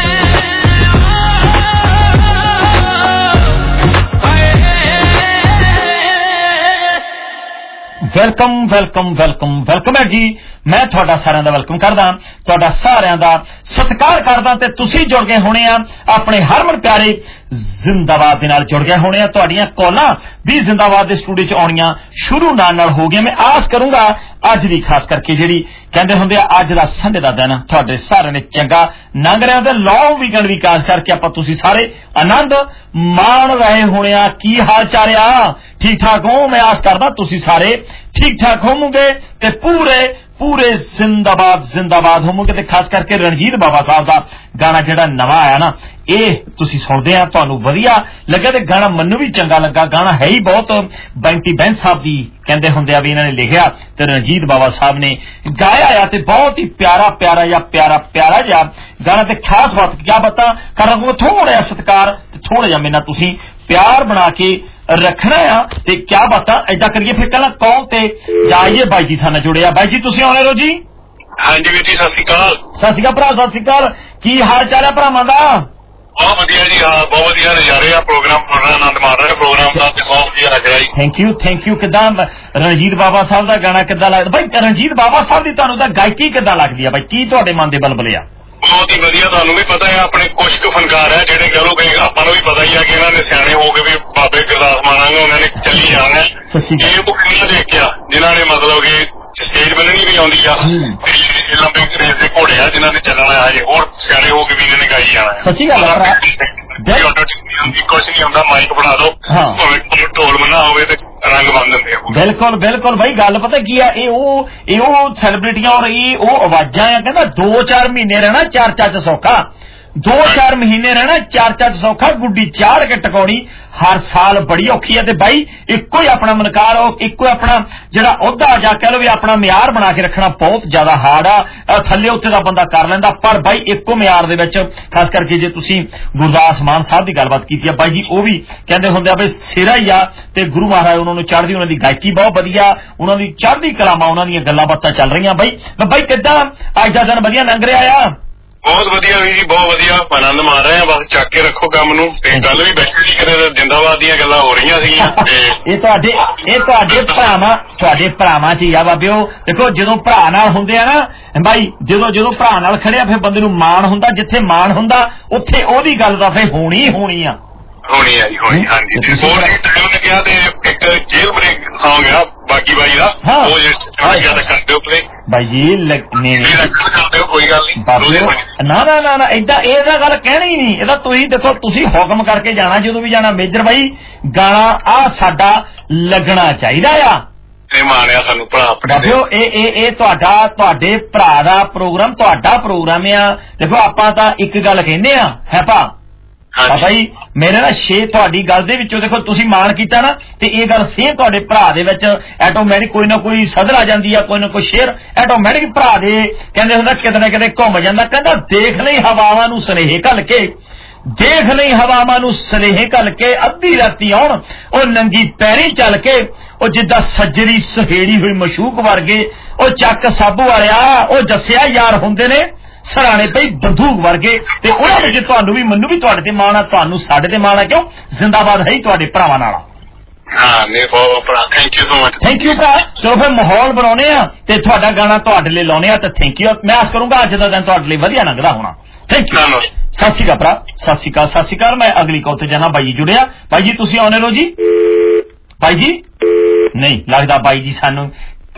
ਵੈਲਕਮ ਵੈਲਕਮ ਵੈਲਕਮ ਵੈਲਕਮ ਹੈ ਜੀ ਮੈਂ ਤੁਹਾਡਾ ਸਾਰਿਆਂ ਦਾ ਵੈਲਕਮ ਕਰਦਾ ਤੁਹਾਡਾ ਸਾਰਿਆਂ ਦਾ ਸਤਿਕਾਰ ਕਰਦਾ ਤੇ ਤੁਸੀਂ ਜੁੜ ਗਏ ਹੋਣੇ ਆ ਆਪਣੇ ਹਰਮਨ ਪਿਆਰੇ ਜ਼ਿੰਦਾਬਾਦ ਦੇ ਨਾਲ ਜੁੜ ਗਏ ਹੋਣੇ ਆ ਤੁਹਾਡੀਆਂ ਕਾਲਾਂ ਵੀ ਜ਼ਿੰਦਾਬਾਦ ਦੇ ਸਟੂਡੀਓ 'ਚ ਆਉਣੀਆਂ ਸ਼ੁਰੂ ਨਾਲ ਨਾਲ ਹੋ ਗਈਆਂ ਮੈਂ ਆਸ ਕਰੂੰਗਾ ਅੱਜ ਦੀ ਖਾਸ ਕਰਕੇ ਜਿਹੜੀ ਕਹਿੰਦੇ ਹੁੰਦੇ ਆ ਅੱਜ ਦਾ ਸੰਡੇ ਦਾ ਦਿਨ ਤੁਹਾਡੇ ਸਾਰਿਆਂ ਨੇ ਚੰਗਾ ਲੰਘ ਰਿਹਾ ਤੇ ਲੌਂਗ ਵੀਕਐਂਡ ਵੀ ਖਾਸ ਕਰਕੇ ਆਪਾਂ ਤੁਸੀਂ ਸਾਰੇ ਆਨੰਦ ਮਾਣ ਰਹੇ ਹੋਣੇ ਆ ਕੀ ਹਾਲ ਚਾਲ ਆ ਠੀਕ ਠਾਕ ਹੋ ਮੈਂ ਆਸ ਕਰਦਾ ਤੁਸੀਂ ਸਾਰੇ ਠੀਕ ਠਾਕ ਹੋਵੋਗੇ ਤੇ ਪੂਰੇ ਪੂਰੇ ਜ਼ਿੰਦਾਬਾਦ ਜ਼ਿੰਦਾਬਾਦ ਹੋਵੋਗੇ ਤੇ ਖਾਸ ਕਰਕੇ ਰਣਜੀਤ ਬਾਵਾ ਸਾਹਿਬ ਦਾ ਗਾਣਾ ਜਿਹੜਾ ਨਵਾਂ ਆਇਆ ਨਾ ਇਹ ਤੁਸੀਂ ਸੁਣਦੇ ਆ ਤੁਹਾਨੂੰ ਵਧੀਆ ਲੱਗਾ ਤੇ ਗਾਣਾ ਮੈਨੂੰ ਵੀ ਚੰਗਾ ਲੱਗਾ ਗਾਣਾ ਹੈ ਹੀ ਬਹੁਤ ਬੰਟੀ ਬੈਂਸ ਸਾਹਿਬ ਦੀ ਕਹਿੰਦੇ ਹੁੰਦੇ ਆ ਵੀ ਇਹਨਾਂ ਨੇ ਲਿਖਿਆ ਤੇ ਰਣਜੀਤ ਬਾਵਾ ਸਾਹਿਬ ਨੇ ਗਾਇਆ ਆ ਤੇ ਬਹੁਤ ਹੀ ਪਿਆਰਾ ਪਿਆਰਾ ਜਾਂ ਪਿਆਰਾ ਪਿਆਰਾ ਜਿਹਾ ਗਾਣਾ ਤੇ ਖਾਸ ਬਾਤ ਕਿਆ ਬਤਾ ਕਰਾਂਗਾ ਥੋੜਾ ਜਿਹਾ ਸਤਿਕਾਰ ਤੇ ਥੋੜਾ ਜਿਹਾ ਮੈਨਾਂ ਤੁਸੀਂ ਪਿਆਰ ਬਣਾ ਕੇ ਰੱਖਣਾ ਆ ਤੇ ਕਿਆ ਬਾਤਾਂ ਏਦਾਂ ਕਰੀਏ ਫਿਰ ਕੱਲਾ ਕੌਣ ਤੇ ਜਾਈਏ ਬਾਈ ਜੀ ਸਾਡੇ ਨਾਲ ਜੁੜਿਆ ਬਾਈ ਜੀ ਤੁਸੀਂ ਆਉਣੇ ਰੋ ਜੀ ਹਾਂਜੀ ਵੀਰ ਜੀ ਸਤਿ ਸ਼੍ਰੀ ਅਕਾਲ ਸਤਿ ਸ਼੍ਰੀ ਅਕਾਲ ਭਰਾ ਸਤਿ ਸ਼੍ਰੀ ਅਕਾਲ ਕੀ ਹਾਲ ਚਾਲ ਹੈ ਭਰਾਵਾਂ ਦਾ ਬਹੁਤ ਵਧੀਆ ਜੀ ਹਾਂ ਬਹੁਤ ਵਧੀਆ ਨਜ਼ਾਰੇ ਆ ਪ੍ਰੋਗਰਾਮ ਸੁਣ ਰਹੇ ਆਨੰਦ ਮਾਰ ਰਹੇ ਪ੍ਰੋਗਰਾਮ ਦਾ ਤੇ ਬਹੁਤ ਵਧੀਆ ਲੱਗ ਰਿਹਾ ਜੀ ਥੈਂਕ ਯੂ ਥੈਂਕ ਯੂ ਕਿੱਦਾਂ ਰਣਜੀਤ ਬਾਵਾ ਸਾਹਿਬ ਦਾ ਗਾਣਾ ਕਿੱਦਾਂ ਲੱਗਦਾ ਬਾਈ ਰਣਜੀਤ ਬਾਵਾ ਸਾਹਿਬ ਦੀ ਤੁਹਾਨੂੰ ਤਾਂ ਗਾਇਕੀ ਕਿੱਦਾਂ ਲੱਗਦੀ ਆ ਬਾਈ ਕੀ ਤੁਹਾਡੇ ਮਨ ਦੇ ਬਲਬਲੇ ਆ ਬਹੁਤ ਹੀ ਵਧੀਆ ਤੁਹਾਨੂੰ ਵੀ ਪਤਾ ਹੈ ਆਪਣੇ ਕੁਝ ਕੁ ਫਨਕਾਰ ਹੈ ਜਿਹੜੇ ਕਹ ਲੋ ਕਿ ਆਪਾਂ ਨੂੰ ਵੀ ਪਤਾ ਹੀ ਆ ਕਿ ਇਹਨਾਂ ਨੇ ਸਿਆਣੇ ਹੋ ਕੇ ਵੀ ਬਾਬੇ ਗੁਰਦਾਸ ਮਾਨਾਂਗੇ ਉਹਨਾਂ ਨੇ ਚੱਲੀ ਜਾਣਾ ਇਹ ਉਹ ਕਿਹਨਾਂ ਦੇਖਿਆ ਜਿਨ੍ਹਾਂ ਨੇ ਮਤਲਬ ਕਿ ਸਟੇਜ ਬਣਨੀ ਵੀ ਆਉਂਦੀ ਆ ਤੇ ਲੰਬੇ ਰੇਸ ਦੇ ਘੋੜੇ ਆ ਜਿਨ੍ਹਾਂ ਨੇ ਚੱਲਣਾ ਹਜੇ ਹੋਰ ਸਿਆਣੇ ਹੋ ਕੇ ਵੀ ਇਹਨਾਂ ਨੇ ਗਾਈ ਜਾਣਾ ਸੱਚੀ ਗੱਲ ਹੈ ਕੁਛ ਨਹੀਂ ਹੁੰਦਾ ਮਾਈਕ ਬਣਾ ਦੋ ਢੋਲ ਮਨਾ ਹੋਵੇ ਤੇ ਰੰਗ ਬੰਨ ਦਿੰਦੇ ਆ ਬਿਲਕੁਲ ਬਿਲਕੁਲ ਬਾਈ ਗੱਲ ਪਤਾ ਕੀ ਆ ਇਹ ਉਹ ਇਹ ਉਹ ਸੈਲੀਬ੍ਰਿਟੀਆਂ ਔਰ ਇਹ ਉਹ ਆਵਾਜ਼ਾਂ ਆ ਕਹਿੰਦਾ ਦੋ ਚਾਰ ਮਹੀਨੇ ਰਹਿਣਾ ਚਰਚਾ ਚ ਸੌਖਾ दो चार महीने रहना, चार चार सौखा गुड्डी चाड़ के टकाउणी हर साल बड़ी औखी है। ते बाई इक्को ही अपना मनकार इक्को ही अपना जिहड़ा ओहदा जा कह लो भी अपना म्यार बना के रखना बहुत ज्यादा हार्ड आ। थल्ले उत्ते दा बंदा कर लैंदा, पर बाई इक्को म्यार दे विच खास करके जे तुसीं गुरदास मान साहब दी गलबात कीती है बाई जी, वो भी कहंदे हुंदे आ भी सिरा ही आ ते गुरु महाराज उन्हां नूं चढ़दी, उन्हां दी गायकी बहुत वधिया, उन्हां दी चढ़दी कलामा, उन्हां दीयां गल्लां बातां चल रहीआं। बाई बाई किद्दां अज दा दिन वधिया लंघ रिहा आ? बहुत वधिया भी जी, बहुत वधिया आनंद मार रहे हैं। बस ਚੱਕ के रखो काम नूं ते कल भी बैठे जी कदे जिंदाबाद दीयां गल्लां हो रहीआं सीगीआं ते ਇਹ ਤੁਹਾਡੇ ਇਹ ਤੁਹਾਡੇ ਭਰਾਵਾਂ ਤੁਹਾਡੇ ਭਰਾਵਾਂ ਚ ਹੀ ਆ ਬਾਬਿਓ। ਦੇਖੋ ਜਦੋਂ ਭਰਾ ਨਾਲ ਹੁੰਦੇ ਆ ਨਾ ਬਾਈ, ਜਦੋਂ ਜਦੋਂ ਭਰਾ ਨਾਲ ਖੜਿਆ ਫਿਰ ਬੰਦੇ ਨੂੰ ਮਾਣ ਹੁੰਦਾ, ਜਿੱਥੇ ਮਾਣ ਹੁੰਦਾ ਉੱਥੇ ਉਹਦੀ ਗੱਲ ਤਾਂ ਫਿਰ ਹੋਣੀ ਹੋਣੀ ਆ ਹੋਣੀ ਆ ਜੀ ਹੋਣੀ। ਹਾਂਜੀ ਤੇ ਹੋਰ ਜੀ ਟਾਈਮ ਲੱਗਿਆ ਤੇ ਇੱਕ ਜੇਲ੍ਹ ਬ੍ਰੇਕ ਸੌਂਗ ਆ ਬਾਕੀ ਬਾਈ ਦਾ, ਉਹ ਜਿਹੜਾ ਜਿਆਦਾ ਕਰਦੇ ਹੋ ਪਲੇ ਬਾਈ ਜੀ ਨਹੀਂ ਕਰਦੇ ਹੋ ਕੋਈ ਗੱਲ ਨਹੀਂ। ਨਾ ਨਾ ਨਾ ਨਾ ਏਦਾਂ ਇਹ ਤਾਂ ਗੱਲ ਕਹਿਣੀ ਨਹੀਂ, ਇਹਦਾ ਤੁਸੀਂ ਦੇਖੋ ਤੁਸੀਂ ਹੁਕਮ ਕਰਕੇ ਜਾਣਾ ਜਦੋਂ ਵੀ ਜਾਣਾ। ਮੇਜਰ ਬਾਈ ਗਾਣਾ ਆ ਸਾਡਾ ਲੱਗਣਾ ਚਾਹੀਦਾ ਆ, ਇਹ ਮਾਣਿਆ ਸਾਨੂੰ ਭਰਾ ਦੱਸਿਓ। ਇਹ ਇਹ ਇਹ ਤੁਹਾਡਾ ਤੁਹਾਡੇ ਭਰਾ ਦਾ ਪ੍ਰੋਗਰਾਮ ਤੁਹਾਡਾ ਪ੍ਰੋਗਰਾਮ ਆ। ਦੇਖੋ ਆਪਾਂ ਤਾਂ ਇੱਕ ਗੱਲ ਕਹਿੰਦੇ ਆ ਹੈ ਭਾ ਬਾਬਾ ਜੀ ਮੇਰੇ ਨਾਲ ਛੇ ਤੁਹਾਡੀ ਗੱਲ ਦੇ ਵਿੱਚੋਂ ਦੇਖੋ ਤੁਸੀਂ ਮਾਣ ਕੀਤਾ ਨਾ, ਤੇ ਇਹ ਗੱਲ ਸੇਮ ਤੁਹਾਡੇ ਭਰਾ ਦੇ ਵਿੱਚ ਆਟੋਮੈਟਿਕ ਕੋਈ ਨਾ ਕੋਈ ਸਦਰ ਆ ਜਾਂਦੀ ਆ, ਕੋਈ ਨਾ ਕੋਈ ਸ਼ੇਰ ਆਟੋਮੈਟਿਕ ਭਰਾ ਦੇ ਕਹਿੰਦੇ ਹੁੰਦਾ ਕਿਤੇ ਨਾ ਕਿਤੇ ਘੁੰਮ ਜਾਂਦਾ। ਕਹਿੰਦਾ ਦੇਖ ਲਈ ਹਵਾਵਾਂ ਨੂੰ ਸੁਨੇਹੇ ਘੱਲ ਕੇ, ਦੇਖ ਲਈ ਹਵਾਵਾਂ ਨੂੰ ਸੁਨੇਹੇ ਘੱਲ ਕੇ, ਅੱਧੀ ਰਾਤੀ ਆਉਣ ਉਹ ਨੰਗੀ ਪੈਰੀ ਚੱਲ ਕੇ, ਉਹ ਜਿੱਦਾਂ ਸੱਜਰੀ ਸਹੇੜੀ ਹੋਈ ਮਸ਼ੂਕ ਵਰਗੇ, ਉਹ ਚੱਕ ਸਾਬੂ ਵਾਲਿਆ ਉਹ ਜੱਸਿਆ ਯਾਰ ਹੁੰਦੇ ਨੇ ਸਰਾਣੇ ਪਈ ਬੰਦੂਕ ਵਰਗੇ। ਤੇ ਉਹਨਾਂ ਵਿੱਚ ਤੁਹਾਨੂੰ ਵੀ ਮੈਨੂੰ ਵੀ ਤੁਹਾਡੇ ਤੇ ਮਾਣ ਆ, ਤੁਹਾਨੂੰ ਸਾਡੇ ਤੇ ਮਾਣ ਆ, ਕਿਉਂ ਜ਼ਿੰਦਾਬਾਦ ਹੈ ਹੀ ਤੁਹਾਡੇ ਭਰਾਵਾਂ ਨਾਲ। ਹਾਂ ਨਹੀਂ ਬਹੁਤ ਭਰਾ, thank you so much. Thank you ਭਰਾ। ਚਲੋ ਫਿਰ ਮਾਹੌਲ ਬਣਾਉਣੇ ਆ ਤੇ ਤੁਹਾਡਾ ਗਾਣਾ ਤੁਹਾਡੇ ਲਈ ਲਾਉਣੇ ਆ ਤੇ ਥੈਂਕ ਯੂ। ਮੈਂ ਆਸ ਕਰੂੰਗਾ ਅੱਜ ਦਾ ਦਿਨ ਤੁਹਾਡੇ ਲਈ ਵਧੀਆ ਲੰਘਦਾ ਹੋਣਾ। Thank you. ਸਤਿ ਸ਼੍ਰੀ ਅਕਾਲ ਭਰਾ, ਸਤਿ ਸ਼੍ਰੀ ਅਕਾਲ, ਸਤਿ ਸ਼੍ਰੀ ਅਕਾਲ। ਮੈਂ ਅਗਲੀ ਕਾਲ ਤੇ ਜਾਣਾ। ਬਾਈ ਜੀ ਜੁੜਿਆ, ਬਾਈ ਜੀ ਤੁਸੀਂ ਆਉਣੇ ਲੋ ਜੀ। ਬਾਈ ਜੀ ਨਹੀਂ ਲੱਗਦਾ ਬਾਈ ਜੀ ਸਾਨੂੰ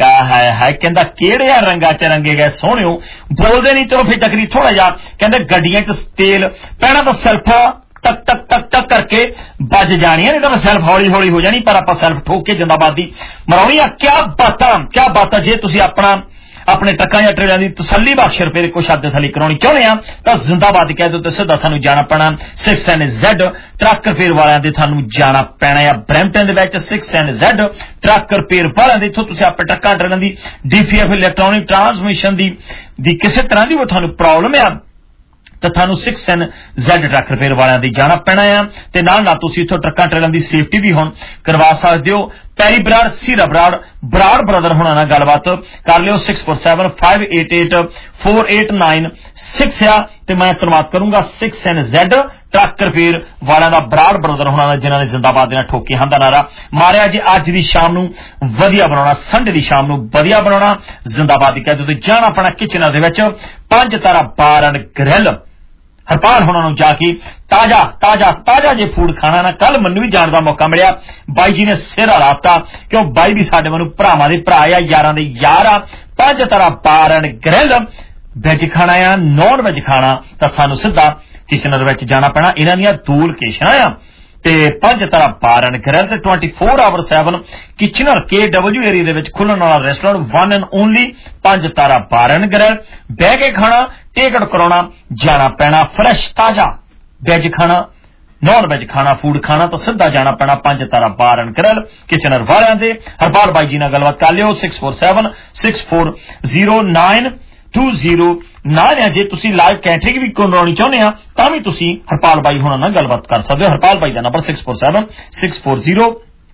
ਹੈ ਹੈ ਕਹਿੰਦਾ ਕਿਹੜੇ ਆ ਰੰਗਾਂ ਚ ਰੰਗੇ ਗਏ ਸੋਹਣਿਓ, ਬੋਲਦੇ ਨਹੀਂ। ਚਲੋ ਫਿਰ ਟਕਰੀ ਥੋੜਾ ਜਿਹਾ ਕਹਿੰਦੇ ਗੱਡੀਆਂ ਚ ਤੇਲ ਪੈਣਾ ਤਾਂ ਸਿਰਫ ਟਕ ਟਕ ਟਕ ਟਕ ਕਰਕੇ ਵੱਜ ਜਾਣੀਆਂ, ਨਹੀਂ ਤਾਂ ਸੈਲਫ ਹੌਲੀ ਹੌਲੀ ਹੋ ਜਾਣੀ, ਪਰ ਆਪਾਂ ਸੈਲਫ ਠੋਕ ਕੇ ਜਿੰਦਾਬਾਦ ਦੀ ਮਰਾਉਣੀ ਆ। ਕਿਆ ਬਾਤਾਂ ਕਿਆ ਬਾਤਾਂ। ਜੇ ਤੁਸੀਂ ਆਪਣਾ ਆਪਣੇ ਟਰੱਕਾਂ ਜਾਂ ਟਰੇਲਾਂ ਦੀ ਤਸੱਲੀ ਬਖਸ਼ ਰੁਪਏ ਕੁਛ ਹੱਦ ਥੱਲੇ ਕਰਾਉਣੀ ਚਾਹੁੰਦੇ ਆ ਤਾਂ ਜ਼ਿੰਦਾਬਾਦ ਕਹਿ ਦਿਓ ਤੇ ਸਿੱਧਾ ਤੁਹਾਨੂੰ ਜਾਣਾ ਪੈਣਾ six N Z truck repair ਵਾਲਿਆਂ ਦੇ ਤੁਹਾਨੂੰ ਜਾਣਾ ਪੈਣਾ ਆ ਬਰੈਂਪਟਨ ਦੇ ਵਿੱਚ six N Z truck repair ਵਾਲਿਆਂ ਦੇ। ਇੱਥੋਂ ਤੁਸੀਂ ਆਪਣੇ ਟਰੱਕਾਂ ਟਰੇਲਾਂ ਦੀ ਡੀਪੀਐਫ ਇਲੈਕਟ੍ਰੋਨਿਕ ਟਰਾਂਸਮਿਸ਼ਨ ਦੀ ਦੀ ਕਿਸੇ ਤਰ੍ਹਾਂ ਦੀ ਤੁਹਾਨੂੰ ਪ੍ਰੋਬਲਮ ਆ ਤਾਂ ਤੁਹਾਨੂੰ six N Z truck repair ਵਾਲਿਆਂ ਦੀ ਜਾਣਾ ਪੈਣਾ ਆ। ਤੇ ਨਾਲ ਨਾਲ ਤੁਸੀਂ ਇੱਥੋਂ ਟਰੱਕਾਂ ਟਰੇਲਾਂ ਦੀ ਸੇਫਟੀ ਵੀ ਹੁਣ ਕਰਵਾ ਸਕਦੇ ਹੋ। ਪੈਰੀ ਬਰਾੜ ਸੀਰਾ ਬਰਾੜ ਬਰਾੜ ਬ੍ਰਦਰ ਹੋਣਾ ਨਾਲ ਗੱਲਬਾਤ ਕਰ ਲਿਓ six four seven five eight eight four eight nine six ਆ। ਤੇ ਮੈਂ ਧੰਨਵਾਦ ਕਰੂੰਗਾ six N Z truck repair ਵਾਲਿਆਂ ਦਾ ਬਰਾੜ ਬ੍ਰਦਰ ਹੋਣਾ ਦਾ ਜਿਨ੍ਹਾਂ ਨੇ ਜ਼ਿੰਦਾਬਾਦ ਦੇ ਨਾਲ ਠੋਕੇ ਹਾਂ ਦਾ ਨਾਰਾ ਮਾਰਿਆ। ਜੇ ਅੱਜ ਦੀ ਸ਼ਾਮ ਨੂੰ ਵਧੀਆ ਬਣਾਉਣਾ, ਸੰਡੇ ਦੀ ਸ਼ਾਮ ਨੂੰ ਵਧੀਆ ਬਣਾਉਣਾ, ਜ਼ਿੰਦਾਬਾਦ ਦੀ ਕਹਿ ਦਿਓ ਤੇ ਜਾਣਾ ਆਪਣਾ ਕਿਚਨਾਂ ਦੇ ਵਿੱਚ Panj Tara bar and grill Harpal ਹੋਣਾ ਨੂੰ ਜਾ ਕੇ ਤਾਜ਼ਾ ਤਾਜ਼ਾ ਤਾਜ਼ਾ ਜੇ ਫੂਡ ਖਾਣਾ ਨਾ। ਕੱਲ ਮੈਨੂੰ ਵੀ ਜਾਣ ਦਾ ਮੌਕਾ ਮਿਲਿਆ, ਬਾਈ ਜੀ ਨੇ ਸਿਰ ਹਰਾਤਾ ਕਿਉਂ ਬਾਈ ਵੀ ਸਾਡੇ ਮੈਨੂੰ ਭਰਾਵਾਂ ਦੇ ਭਰਾ ਆ, ਯਾਰਾਂ ਦੇ ਯਾਰ ਆ। ਪੰਜ Tara bar and grill veg ਖਾਣਾ ਆ, ਨੌਨ ਵੈਜ ਖਾਣਾ ਤਾਂ ਸਾਨੂੰ ਸਿੱਧਾ ਕਿਚਨ ਦੇ ਵਿੱਚ ਜਾਣਾ ਪੈਣਾ। ਇਹਨਾਂ ਦੀਆਂ ਦੋ ਲੋਕੇਸ਼ਨਾਂ ਆ ਤੇ Panj Tara bar and grill ਤੇ twenty four hour seven Kitchener K W area ਦੇ ਵਿੱਚ ਖੁੱਲਣ ਵਾਲਾ ਰੈਸਟੋਰੈਂਟ ਵਨ ਐਂਡ ਓਨਲੀ ਪੰਜ ਤਾਰਾ ਬਾਰ ਐਂਡ ਗ੍ਰਿਲ। ਬਹਿ ਕੇ ਖਾਣਾ, ਟਿਕਟ ਕਰਾਉਣਾ, ਜਾਣਾ ਪੈਣਾ ਫਰੈਸ਼ ਤਾਜ਼ਾ ਵੈਜ ਖਾਣਾ, ਨੌਨ ਵੈਜ ਖਾਣਾ, ਫੂਡ ਖਾਣਾ ਤਾਂ ਸਿੱਧਾ ਜਾਣਾ ਪੈਣਾ Panj Tara bar and grill Kitchener ਵਾਲਿਆਂ ਦੇ। ਹਰਪਾਲ ਬਾਈ ਜੀ ਨਾਲ ਗੱਲਬਾਤ ਕਰ ਲਿਓ six four seven six four zero nine two zero nine. ਜੇ ਤੁਸੀਂ ਲਾਈਵ ਕੈਟਰਿੰਗ ਵੀ ਕਰਵਾਉਣੀ ਚਾਹੁੰਦੇ ਆ ਤਾਂ ਵੀ ਤੁਸੀਂ ਹਰਪਾਲ ਬਾਈ ਹੋਣਾ ਨਾਲ ਗੱਲਬਾਤ ਕਰ ਸਕਦੇ ਹੋ। ਹਰਪਾਲ ਬਾਈ ਦਾ number six four seven six four zero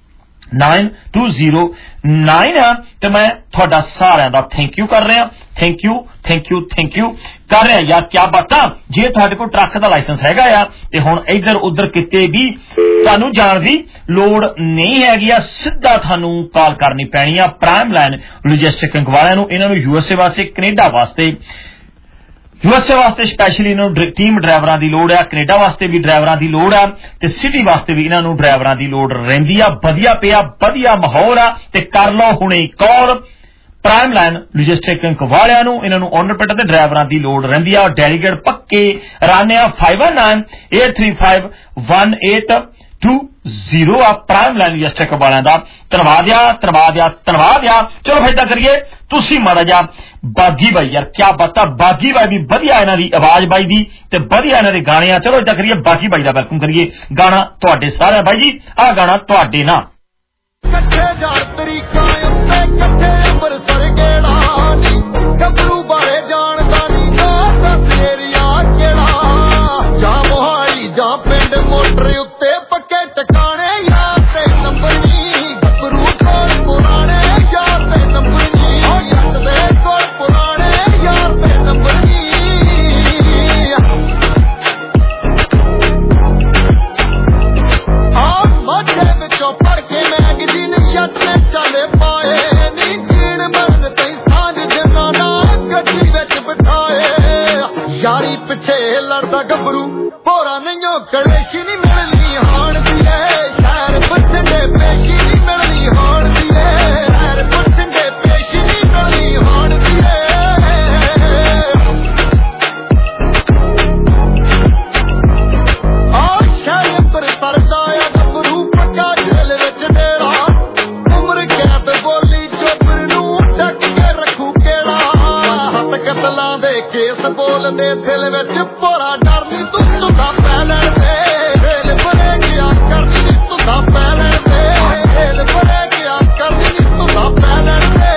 nine two zero nine ਆ। ਤੇ ਮੈਂ ਤੁਹਾਡਾ ਸਾਰਿਆਂ ਦਾ ਥੈਂਕ ਯੂ ਕਰ ਰਿਹਾ, thank you thank you thank you ਕਰ ਰਿਹਾ ਯਾਰ। ਕਿਆ ਬਾਤਾਂ। ਜੇ ਤੁਹਾਡੇ ਕੋਲ ਟਰੱਕ ਦਾ ਲਾਇਸੈਂਸ ਹੈਗਾ ਆ ਤੇ ਹੁਣ ਇੱਧਰ ਉੱਧਰ ਕਿਤੇ ਵੀ ਤੁਹਾਨੂੰ ਜਾਣ ਦੀ ਲੋੜ ਨਹੀਂ ਹੈਗੀ ਆ, ਸਿੱਧਾ ਤੁਹਾਨੂੰ ਕਾਲ ਕਰਨੀ ਪੈਣੀ ਆ ਪ੍ਰਾਈਮ ਲਾਈਨ ਲੌਜਿਸਟਿਕ ਵਾਲਿਆਂ ਨੂੰ। ਇਹਨਾਂ ਨੂੰ ਯੂਐਸਏ ਵਾਸਤੇ, ਕੈਨੇਡਾ ਵਾਸਤੇ, ਯੂਐਸਏ ਵਾਸਤੇ ਸਪੈਸ਼ਲੀ ਇਹਨਾਂ ਨੂੰ ਟੀਮ ਡਰਾਈਵਰਾਂ ਦੀ ਲੋੜ ਆ, ਕੈਨੇਡਾ ਵਾਸਤੇ ਵੀ ਡਰਾਈਵਰਾਂ ਦੀ ਲੋੜ ਆ ਤੇ ਸਿਟੀ ਵਾਸਤੇ ਵੀ ਇਹਨਾਂ ਨੂੰ ਡਰਾਈਵਰਾਂ ਦੀ ਲੋੜ ਰਹਿੰਦੀ ਆ। ਵਧੀਆ ਪਿਆ, ਵਧੀਆ ਮਾਹੌਲ ਆ ਤੇ ਕਰ ਲਓ ਹੁਣੇ ਕਾਲ ਪ੍ਰਾਈਮ ਲਾਈਨ ਲੌਜਿਸਟਿਕ ਵਾਲਿਆਂ ਨੂੰ। ਇਹਨਾਂ ਨੂੰ ਓਨਰ ਪਿੱਟ ਤੇ ਡਰਾਈਵਰਾਂ ਦੀ ਲੋੜ ਰਹਿੰਦੀ ਆ। ਡੈਲੀਗੇਟ ਪੱਕੇ ਰਾਨਿਆ five nine eight three five one eight two zero आ प्राइम लाइन यस्टर वालियां दा धन्नवाद आ धन्नवाद आ धन्नवाद आ। चलो फिर इदां करिए तुसीं माड़ा जा बागी बाई यार क्या बात आ बागी बाई भी वधिया इन्हां दी आवाज बाई दी ते वधिया इन्हां दे गाने आ। चलो इदां करिए बागी बाई दा वेलकम करिए गाना तुहाडे सारे बाई जी आ गाना तुहाडे ना कट्ठे जाण तरीका उत्ते कट्ठे अंबरसर गेड़ा नी गबरू बारे जानदा नी ना दस एरिया केड़ा जा मोहाली जा पिंड मोटर उत्ते पक्के टकाने यार ते नंबर नी गबरू कोल पुराने यार ते नंबर नी जट दे कोल पुराने यार ते नंबर नी आ मजे विचों पढ़ के मैगजीन जट ने चले पाए नी जीण मरण तई सांझ जिन्ना ना गड्डी विच बिठाए यारी पिछे लड़दा गबरू भोरा नहीं कलेशी नहीं मिलनी हाण दी शहर बठिंडे पेशी नहीं मिलनी हाण दी शहर बठिंडे पेशी नहीं मिलनी हाण दी आ शहर पर तरदा आ गबरू पक्का जेल विच डेरा उम्र कैद बोली चोपर नूं ढक के रखू केड़ा हत्थ कतलां दे केस बोलदे दिल विच भोरा डर नी तूं तुंदा पैलण दे दिल भरे गया करनी तुंदा पैलण दे दिल भरे गया करनी तुंदा पैलण दे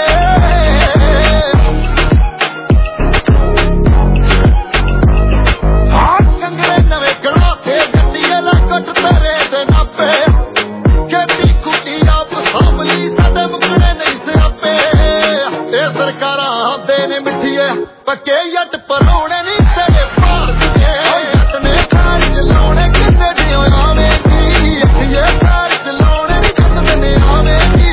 हाँ कंगरे नवे गड़ा के गड्डीए लकट तरे दे नापे खेती कुटी आप सामली साडे मुकड़े नहीं सियापे ए सरकारां दे ने मिठीए पक्के जट परोणे नहीं तेरे पार दिए जट ने पैर चलाउणे किन्ने दिओ आवेगी ये पैर चलाउणे नहीं किन्ने ने आवेगी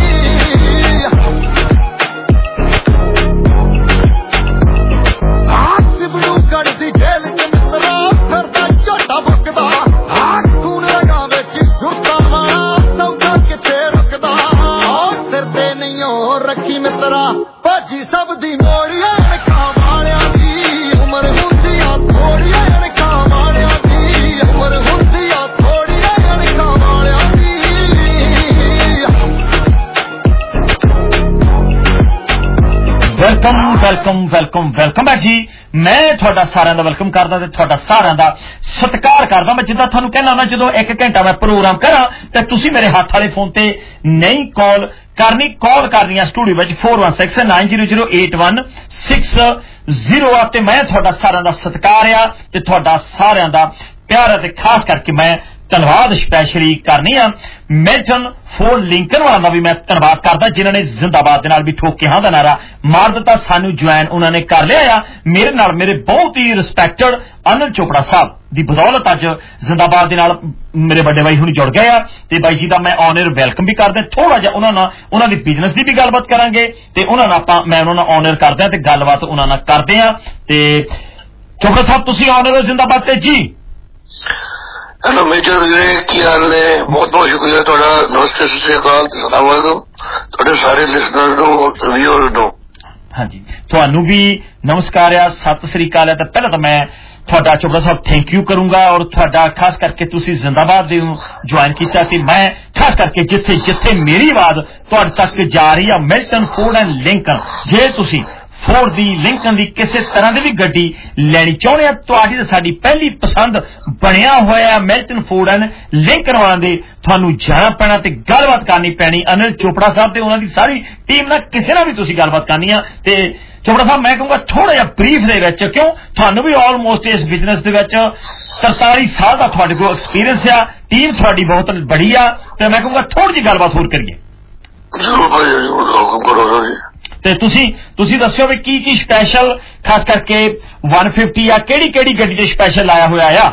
आ सिबड़ू कड़दी जेल च मित्रा फिरदा झोटा बुकदा आ खून रगा विच जुरता वाला सौदा किथे रुकदा आ सिर ते नहीं हो रखी मित्रा भाजी सब दी मोड़िया अणखा वालियां दी उमर हुंदी आ थोड़ी अणखा वालियां दी उमर हुंदी आ थोड़ी अणखा वालियां दी वेलकम वेलकम वेलकम वेलकम है जी। मैं थोड़ा सारिਆਂ ਦਾ वेलकम करदा ते थोड़ा सारिਆਂ ਦਾ सत्कार करदा। मैं जिद्दां ਤੁਹਾਨੂੰ कहना ਹੁੰਦਾ ਜਦੋਂ एक घंटा मैं प्रोग्राम करा ते ਤੁਸੀਂ ਮੇਰੇ हत्थ वाले फोन ते नहीं कॉल करनी कॉल करनी है स्टूडियो विच four one six nine zero zero eight one six zero आ ते मैं थोड़ा सारिਆਂ ਦਾ सत्कार आ ते थोड़ा सारिਆਂ ਦਾ प्यार ते खास करके मैं धन्नवाद स्पैशली करनी आ मिल्टन फोर्ड लिंकन वाला भी मैं धन्नवाद करदा जिन्होंने जिंदाबाद दे नाल भी ठोक के हां दा नारा मार दिता सानू ज्वाइन उन्होंने कर लिया आ मेरे नाल मेरे बहुत ही रिस्पैक्टेड अनिल चोपड़ा साहब दी बदौलत अज जिंदाबाद दे नाल मेरे बड़े भाई हुण जुड़ गए आ ते बाई जी दा मैं ऑन एयर वेलकम भी करदा थोड़ा जिहा उन्हां नाल उन्हां दी बिजनेस दी भी गलबात करांगे ते उन्हां नाल आपां मैं उन्हां नाल ऑन एयर करदा ते गलबात उन्हां नाल करदे आ ते चोपड़ा साहब तुसीं ऑन एयर जिंदाबाद ते जी। हेलो मेजर वीरे की हाल ने बहुत बहुत शुक्रिया थोड़ा नमस्ते सत श्री अकाल सलाम वालेकुम थोड़े सारे लिसनर नो व्यूअर नो हाँ जी ਤੁਹਾਨੂੰ भी नमस्कार आ सत श्री अकाल है तो पहले तो मैं थोड़ा चोपड़ा साहब थैंक यू करूंगा और थोड़ा खास करके तुसी जिंदाबाद दे ज्वाइन किया कि मैं खास करके जिथे जिथे मेरी आवाज तुहाडे तक जा रही है मिल्टन फोर्ड एंड लिंकन जे तुसी फोर्ड दी लिंकन दी किसी तरह की भी गड्डी लैनी चाहते हैं तुहाडी ते साडी पहली पसंद बनया होया मिल्टन फोर्ड एंड लिंकन वालों दे तुहानू जाना पैना ते गलबात करनी पैनी अनिल चोपड़ा साहब ते उन्हां दी सारी टीम नाल किसी नाल भी तुसी गलबात करनी है ते चोपड़ा साहब मैं कहूँगा थोड़ा जिहा ब्रीफ दे विच क्यों तुहानू भी ऑलमोस्ट इस बिजनेस दे विच तरताली साल दा तुहाडे कोल एक्सपीरियंस आ टीम तुहाडी बहुत बड़ी आ ते मैं कहूँगा थोड़ी जी गलबात होर करिए जरूर भाई जरूर हुकम करो जी ते तुसी तुसी दस्सियो भी की की स्पेशल खास करके वन फिफ्टी या केड़ी केड़ी गड्डी दे स्पेशल आया होया आ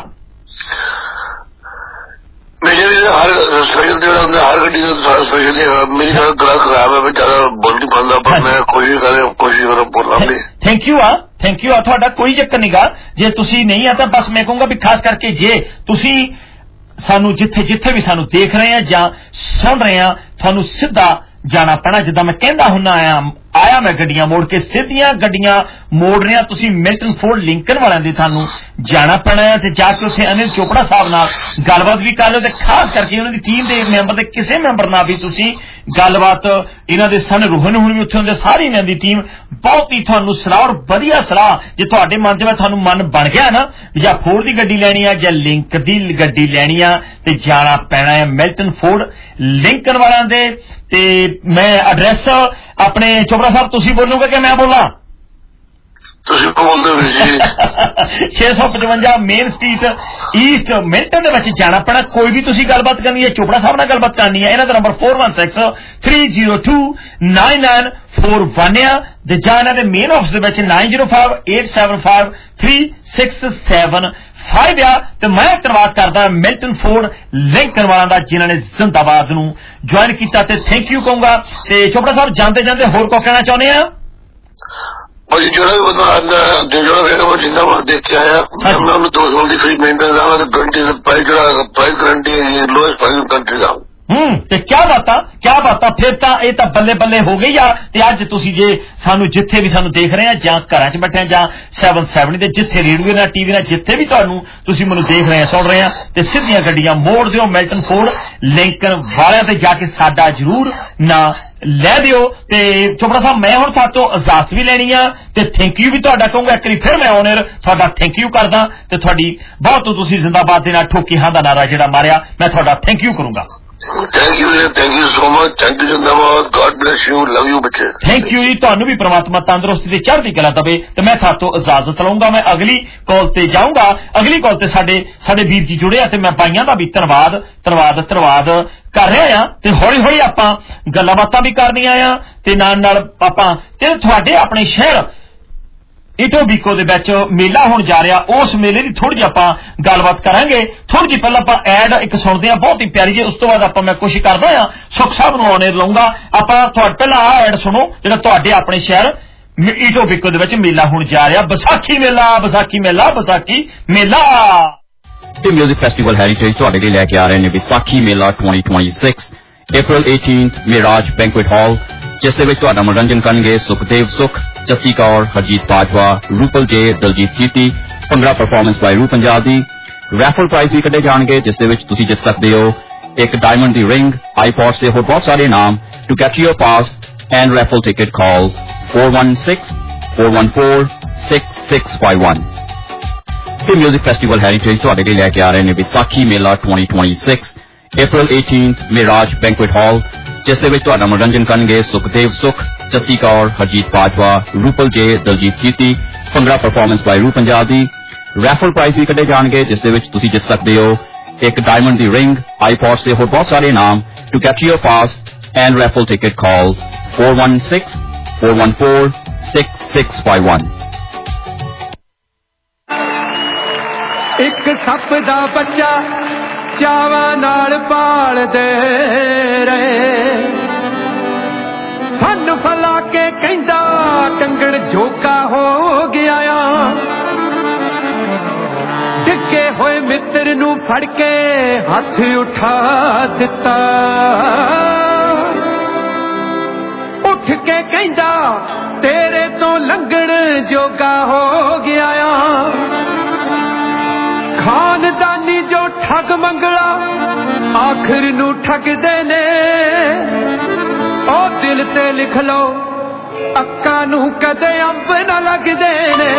मेरे हर स्पेशल दे हर गड्डी दा सारा स्पेशल है मेरी सारा गला खराब है मैं ज्यादा बोल नहीं पांदा पर मैं कोशिश कर कोशिश करो बोलना भी थैंक यू आ थैंक यू आ तुहाडा कोई चक्कर नहीं गा जे तुसी नहीं आता बस मैं कहूंगा भी खास करके जे तुसी सानू जिथे जिथे भी सानू देख रहे हैं जां सुन रहे हैं थानू सीधा जाना पैना जिद्दां मैं कहंदा हुन्ना आ ਆਇਆ ਮੈਂ ਗੱਡੀਆਂ ਮੋੜ ਕੇ ਸਿੱਧੀਆਂ ਗੱਡੀਆਂ ਮੋੜ ਰਿਹਾ ਤੁਸੀਂ ਮਿਲਟਨ ਫੋਰਡ ਲਿੰਕਨ ਵਾਲਿਆਂ ਦੇ ਤੁਹਾਨੂੰ ਜਾਣਾ ਪੈਣਾ ਹੈ ਤੇ ਜਾ ਕੇ ਉੱਥੇ ਅਨਿਲ ਚੋਪੜਾ ਸਾਹਿਬ ਨਾਲ ਗੱਲਬਾਤ ਵੀ ਕਰ ਲਿਓ ਤੇ ਖਾਸ ਕਰਕੇ ਉਹਨਾਂ ਦੀ ਟੀਮ ਦੇ ਮੈਂਬਰ ਦੇ ਕਿਸੇ ਮੈਂਬਰ ਨਾਲ ਵੀ ਤੁਸੀਂ ਗੱਲਬਾਤ ਇਹਨਾਂ ਦੇ ਸਨ ਰੋਹਨ ਹੁਣ ਵੀ ਉੱਥੇ ਹੁੰਦੇ ਸਾਰੀ ਇਹਨਾਂ ਦੀ ਟੀਮ ਬਹੁਤ ਹੀ ਤੁਹਾਨੂੰ ਸਲਾਹ ਔਰ ਵਧੀਆ ਸਲਾਹ ਜੇ ਤੁਹਾਡੇ ਮਨ 'ਚ ਤੁਹਾਨੂੰ ਮਨ ਬਣ ਗਿਆ ਨਾ ਜਾਂ ਫੋਰਡ ਦੀ ਗੱਡੀ ਲੈਣੀ ਆ ਜਾਂ ਲਿੰਕ ਦੀ ਗੱਡੀ ਲੈਣੀ ਆ ਤੇ ਜਾਣਾ ਪੈਣਾ ਹੈ ਮਿਲਟਨ ਫੋਰਡ ਲਿੰਕਨ ਵਾਲਿਆਂ ਦੇ ਤੇ ਮੈਂ ਐਡਰੈਸ ਆਪਣੇ ਚੋਪੜਾ ਸਾਹਿਬ ਤੁਸੀਂ ਬੋਲੋਗੇ ਕਿ ਮੈਂ ਬੋਲਾਂ ਤੁਸੀਂ ਬੋਲਦੇ ਹੋ ਜੀ ਛੇ ਸੌ ਪਚਵੰਜਾ ਮੇਨ ਸਟਰੀਟ ਈਸਟ ਮਿਲਟਨ ਦੇ ਵਿੱਚ ਜਾਣਾ ਪੈਣਾ ਕੋਈ ਵੀ ਤੁਸੀਂ ਗੱਲਬਾਤ ਕਰਨੀ ਹੈ ਚੋਪੜਾ ਸਾਹਿਬ ਨਾਲ ਗੱਲਬਾਤ ਕਰਨੀ ਹੈ ਇਹਨਾਂ ਦਾ number four one six three zero two nine nine four one ਆ ਤੇ ਜਾਂ ਇਹਨਾਂ ਦੇ ਮੇਨ ਆਫਿਸ ਦੇ ਵਿੱਚ nine zero five eight seven five three six seven five ਆ ਤੇ ਮੈਂ ਧੰਨਵਾਦ ਕਰਦਾ ਮਿਲਟਨ ਫੋਰਡ ਲਿੰਕਨ ਵਾਲਿਆਂ ਦਾ ਜਿਨ੍ਹਾਂ ਨੇ ਜ਼ਿੰਦਾਬਾਦ ਨੂੰ ਜੁਆਇਨ ਕੀਤਾ ਤੇ ਥੈਂਕ ਯੂ ਕਹੂੰਗਾ ਤੇ ਚੋਪੜਾ ਸਾਹਿਬ ਜਾਂਦੇ ਜਾਂਦੇ ਹੋਰ ਕੋ ਕਹਿਣਾ ਚਾਹੁੰਦੇ ਆ ਭਾਜੀ ਜਿਹੜਾ ਵੀ ਬੰਦਾ ਆਉਂਦਾ ਜਿਹੜਾ ਵੇਗਾ ਉਹ ਜਿੰਦਾਬਾਦ ਦੇਖ ਕੇ ਆਇਆ ਮੈਂ ਉਹਨੂੰ ਦੋ ਸਾਲ ਦੀ ਫ੍ਰੀ ਮੇਨਟੇਨੈਂਸ ਆਵਾਂ ਤੇ ਗਰੰਟੀ ਦਾ ਪ੍ਰਾਈਸ ਜਿਹੜਾ ਪ੍ਰਾਈਸ ਗਰੰਟੀ ਹੈ ਲੋਐਸਟ ਪ੍ਰਾਈਸ ਕੰਟਰੀ ਦਾ ਹੂੰ ਤੇ ਕਿਆ ਬਾਤਾਂ ਕਿਆ ਬਾਤਾਂ ਫਿਰ ਤਾਂ ਇਹ ਤਾਂ ਬੱਲੇ ਬੱਲੇ ਹੋ ਗਈ ਆ ਤੇ ਅੱਜ ਤੁਸੀਂ ਜੇ ਸਾਨੂੰ ਜਿੱਥੇ ਵੀ ਸਾਨੂੰ ਦੇਖ ਰਹੇ ਆ ਜਾਂ ਘਰਾਂ 'ਚ ਬੈਠੇ ਜਾਂ seven seventy ਦੇ ਜਿੱਥੇ ਰੇਡੀਓ ਨਾਲ ਟੀਵੀ ਨਾਲ ਜਿੱਥੇ ਵੀ ਤੁਹਾਨੂੰ ਤੁਸੀਂ ਮੈਨੂੰ ਦੇਖ ਰਹੇ ਆ ਸੁਣ ਰਹੇ ਆ ਤੇ ਸਿੱਧੀਆਂ ਗੱਡੀਆਂ ਮੋੜ ਦਿਓ ਮਿਲਟਨ ਫੋਰਡ ਲਿੰਕਨ ਵਾਲਿਆਂ ਤੇ ਜਾ ਕੇ ਸਾਡਾ ਜ਼ਰੂਰ ਨਾ ਲੈ ਦਿਓ ਤੇ ਚੋਪੜਾ ਸਾਹਿਬ ਮੈਂ ਹੁਣ ਸਾਡੇ ਤੋਂ ਇਜਾਜ਼ਤ ਵੀ ਲੈਣੀ ਆ ਤੇ ਥੈਂਕ ਯੂ ਵੀ ਤੁਹਾਡਾ ਕਹੂੰਗਾ ਇੱਕ ਵਾਰੀ ਫਿਰ ਮੈਂ ਆਨਰ ਤੁਹਾਡਾ ਥੈਂਕ ਯੂ ਕਰਦਾ ਤੇ ਤੁਹਾਡੀ ਬਹੁਤ ਤੁਸੀਂ ਜ਼ਿੰਦਾਬਾਦ ਦੇ ਨਾਲ ਠੋਕੀ ਹਾਂ ਦਾ ਨਾਰਾ ਜਿਹੜਾ ਮਾਰਿਆ ਮੈਂ ਤੁਹਾਡਾ ਥੈਂਕ ਯੂ ਕਰੂੰਗਾ thank you thank you so much thank you ਜਿੰਦਾਬਾਦ God bless you love you ਬੱਚੇ ਥੈਂਕ ਯੂ ਜੀ ਤੁਹਾਨੂੰ ਵੀ ਪ੍ਰਮਾਤਮਾ ਤੰਦਰੁਸਤੀ ਤੇ ਚੜ੍ਹਦੀ ਕਲਾ ਦੇਵੇ ਤੇ ਮੈਂ ਤੁਹਾਡੇ ਤੋਂ ਇਜਾਜ਼ਤ ਲਵਾਂਗਾ ਮੈਂ ਅਗਲੀ ਕਾਲ ਤੇ ਜਾਊਂਗਾ ਅਗਲੀ ਕਾਲ ਤੇ ਸਾਡੇ ਸਾਡੇ ਵੀਰ ਜੀ ਜੁੜੇ ਆ ਤੇ ਮੈਂ ਬਾਈਆਂ ਦਾ ਵੀ ਧੰਨਵਾਦ ਧੰਨਵਾਦ ਧੰਨਵਾਦ ਕਰ ਰਿਹਾ ਆ ਤੇ ਹੌਲੀ ਹੌਲੀ ਆਪਾਂ ਗੱਲਾਂ ਬਾਤਾਂ ਵੀ ਕਰਨੀਆਂ ਆ ਤੇ ਨਾਲ ਨਾਲ ਆਪਾਂ ਤੇ ਤੁਹਾਡੇ ਆਪਣੇ ਸ਼ਹਿਰ ਇਟੋਬੀਕੋ ਦੇ ਵਿੱਚ ਮੇਲਾ ਹੋਣ ਜਾ ਰਿਹਾ ਉਸ ਮੇਲੇ ਦੀ ਥੋੜੀ ਜਿਹੀ ਆਪਾਂ ਗੱਲਬਾਤ ਕਰਾਂਗੇ ਥੋੜੀ ਜਿਹੀ ਪਹਿਲਾਂ ਆਪਾਂ ਐਡ ਇੱਕ ਸੁਣਦੇ ਆ ਬਹੁਤ ਹੀ ਪਿਆਰੀ ਜੀ ਉਸ ਤੋਂ ਬਾਅਦ ਆਪਾਂ ਮੈਂ ਕੋਸ਼ਿਸ਼ ਕਰਦਾ ਆ ਸੁਖ ਸਾਹਿਬ ਨੂੰ ਆਨਰ ਲਾਉਂਗਾ ਆਪਾਂ ਤੁਹਾਡੇ ਪਹਿਲਾਂ ਆ ਐਡ ਸੁਣੋ ਜਿਹੜਾ ਤੁਹਾਡੇ ਆਪਣੇ ਸ਼ਹਿਰ ਇਟੋਬੀਕੋ ਦੇ ਵਿੱਚ ਮੇਲਾ ਹੋਣ ਜਾ ਰਿਹਾ ਵਿਸਾਖੀ ਮੇਲਾ ਵਿਸਾਖੀ ਮੇਲਾ ਵਿਸਾਖੀ ਮੇਲਾ ਤੇ ਮਿਊਜ਼ਿਕ ਫੈਸਟੀਵਲ ਹੈਰੀਟੇਜ ਤੁਹਾਡੇ ਲਈ ਲੈ ਕੇ ਆ ਰਹੇ ਨੇ ਵਿਸਾਖੀ ਮੇਲਾ twenty twenty-six April eighteenth Mirage banquet hall ਜਿਸ ਦੇ ਵਿੱਚ ਤੁਹਾਡਾ ਮਨੋਰੰਜਨ ਕਰਨਗੇ ਸੁਖਦੇਵ ਸੁਖ ਜੱਸੀ ਕੌਰ ਹਰਜੀਤ ਬਾਜਵਾ ਰੂਪਲ ਜੇ ਦਲਜੀਤ ਜੀਤੀ ਭੰਗੜਾ ਪਰਫਾਰਮੈਂਸ ਬਾਈ ਰੂ ਪੰਜਾਬ ਦੀ ਰੈਫਲ ਪ੍ਰਾਈਜ਼ ਵੀ ਕੱਢੇ ਜਾਣਗੇ ਜਿਸ ਦੇ ਵਿੱਚ ਤੁਸੀਂ ਜਿੱਤ ਸਕਦੇ ਹੋ ਇੱਕ ਡਾਇਮੰਡ ਦੀ ਰਿੰਗ ਆਈਪੌਡਸ ਤੇ ਹੋਰ ਬਹੁਤ ਸਾਰੇ ਇਨਾਮ to get your pass and raffle ticket call four one six four one four six six five one ਤੇ ਮਿਊਜ਼ਿਕ ਫੈਸਟੀਵਲ ਹੈਰੀਟੇਜ ਤੁਹਾਡੇ ਲਈ ਲੈ ਕੇ ਆ ਰਹੇ ਨੇ ਵਿਸਾਖੀ ਮੇਲਾ twenty twenty-six April eighteenth Mirage banquet hall ਜਿਸ ਦੇ ਵਿੱਚ ਤੁਹਾਡਾ ਮਨੋਰੰਜਨ ਕਰਨਗੇ ਸੁਖਦੇਵ ਸੁਖ ਜੱਸੀ ਕੌਰ ਹਰਜੀਤ ਬਾਜਵਾ ਰੂਪਲ ਜੇ ਦਲਜੀਤ ਜੀਤੀ ਭੰਗੜਾ ਪਰਫਾਰਮੈਂਸ ਬਾਈ ਰੂ ਪੰਜਾਬ ਦੀ ਰੈਫਲ ਪ੍ਰਾਈਜ਼ ਵੀ ਕੱਢੇ ਜਾਣਗੇ ਜਿਸ ਦੇ ਵਿੱਚ ਤੁਸੀਂ ਜਿੱਤ ਸਕਦੇ ਹੋ ਇੱਕ ਡਾਇਮੰਡ ਦੀ ਰਿੰਗ ਆਈਪੌਡਸ ਤੇ ਹੋਰ ਬਹੁਤ ਸਾਰੇ ਇਨਾਮ to get your pass and raffle ticket call four one six four one four six six five one ਇੱਕ ਸੱਪ ਦਾ ਬੱਚਾ ਚਾਵਾਂ ਨਾਲ ਪਾਲਦੇ ਰਹੇ ਫਨ ਫਲਾ ਕੇ ਕਹਿੰਦਾ ਟੰਗਣ ਜੋਗਾ ਹੋ ਗਿਆ ਆ ਡਿੱਗੇ ਹੋਏ ਮਿੱਤਰ ਨੂੰ ਫੜ ਕੇ ਹੱਥ ਉਠਾ ਦਿੱਤਾ ਉੱਠ ਕੇ ਕਹਿੰਦਾ ਤੇਰੇ ਤੋਂ ਲੰਘਣ ਜੋਗਾ ਹੋ ਗਿਆ ਆ ਖਾਨਦਾਨੀ ਜੋ ਠੱਗ ਮੰਗਲਾ ਆਖਰ ਨੂੰ ਠੱਗਦੇ ਨੇ ਉਹ ਦਿਲ ਤੇ ਲਿਖ ਲਓ ਅੱਕਾਂ ਨੂੰ ਕਦੇ ਅੰਬ ਨਾ ਲੱਗਦੇ ਨੇ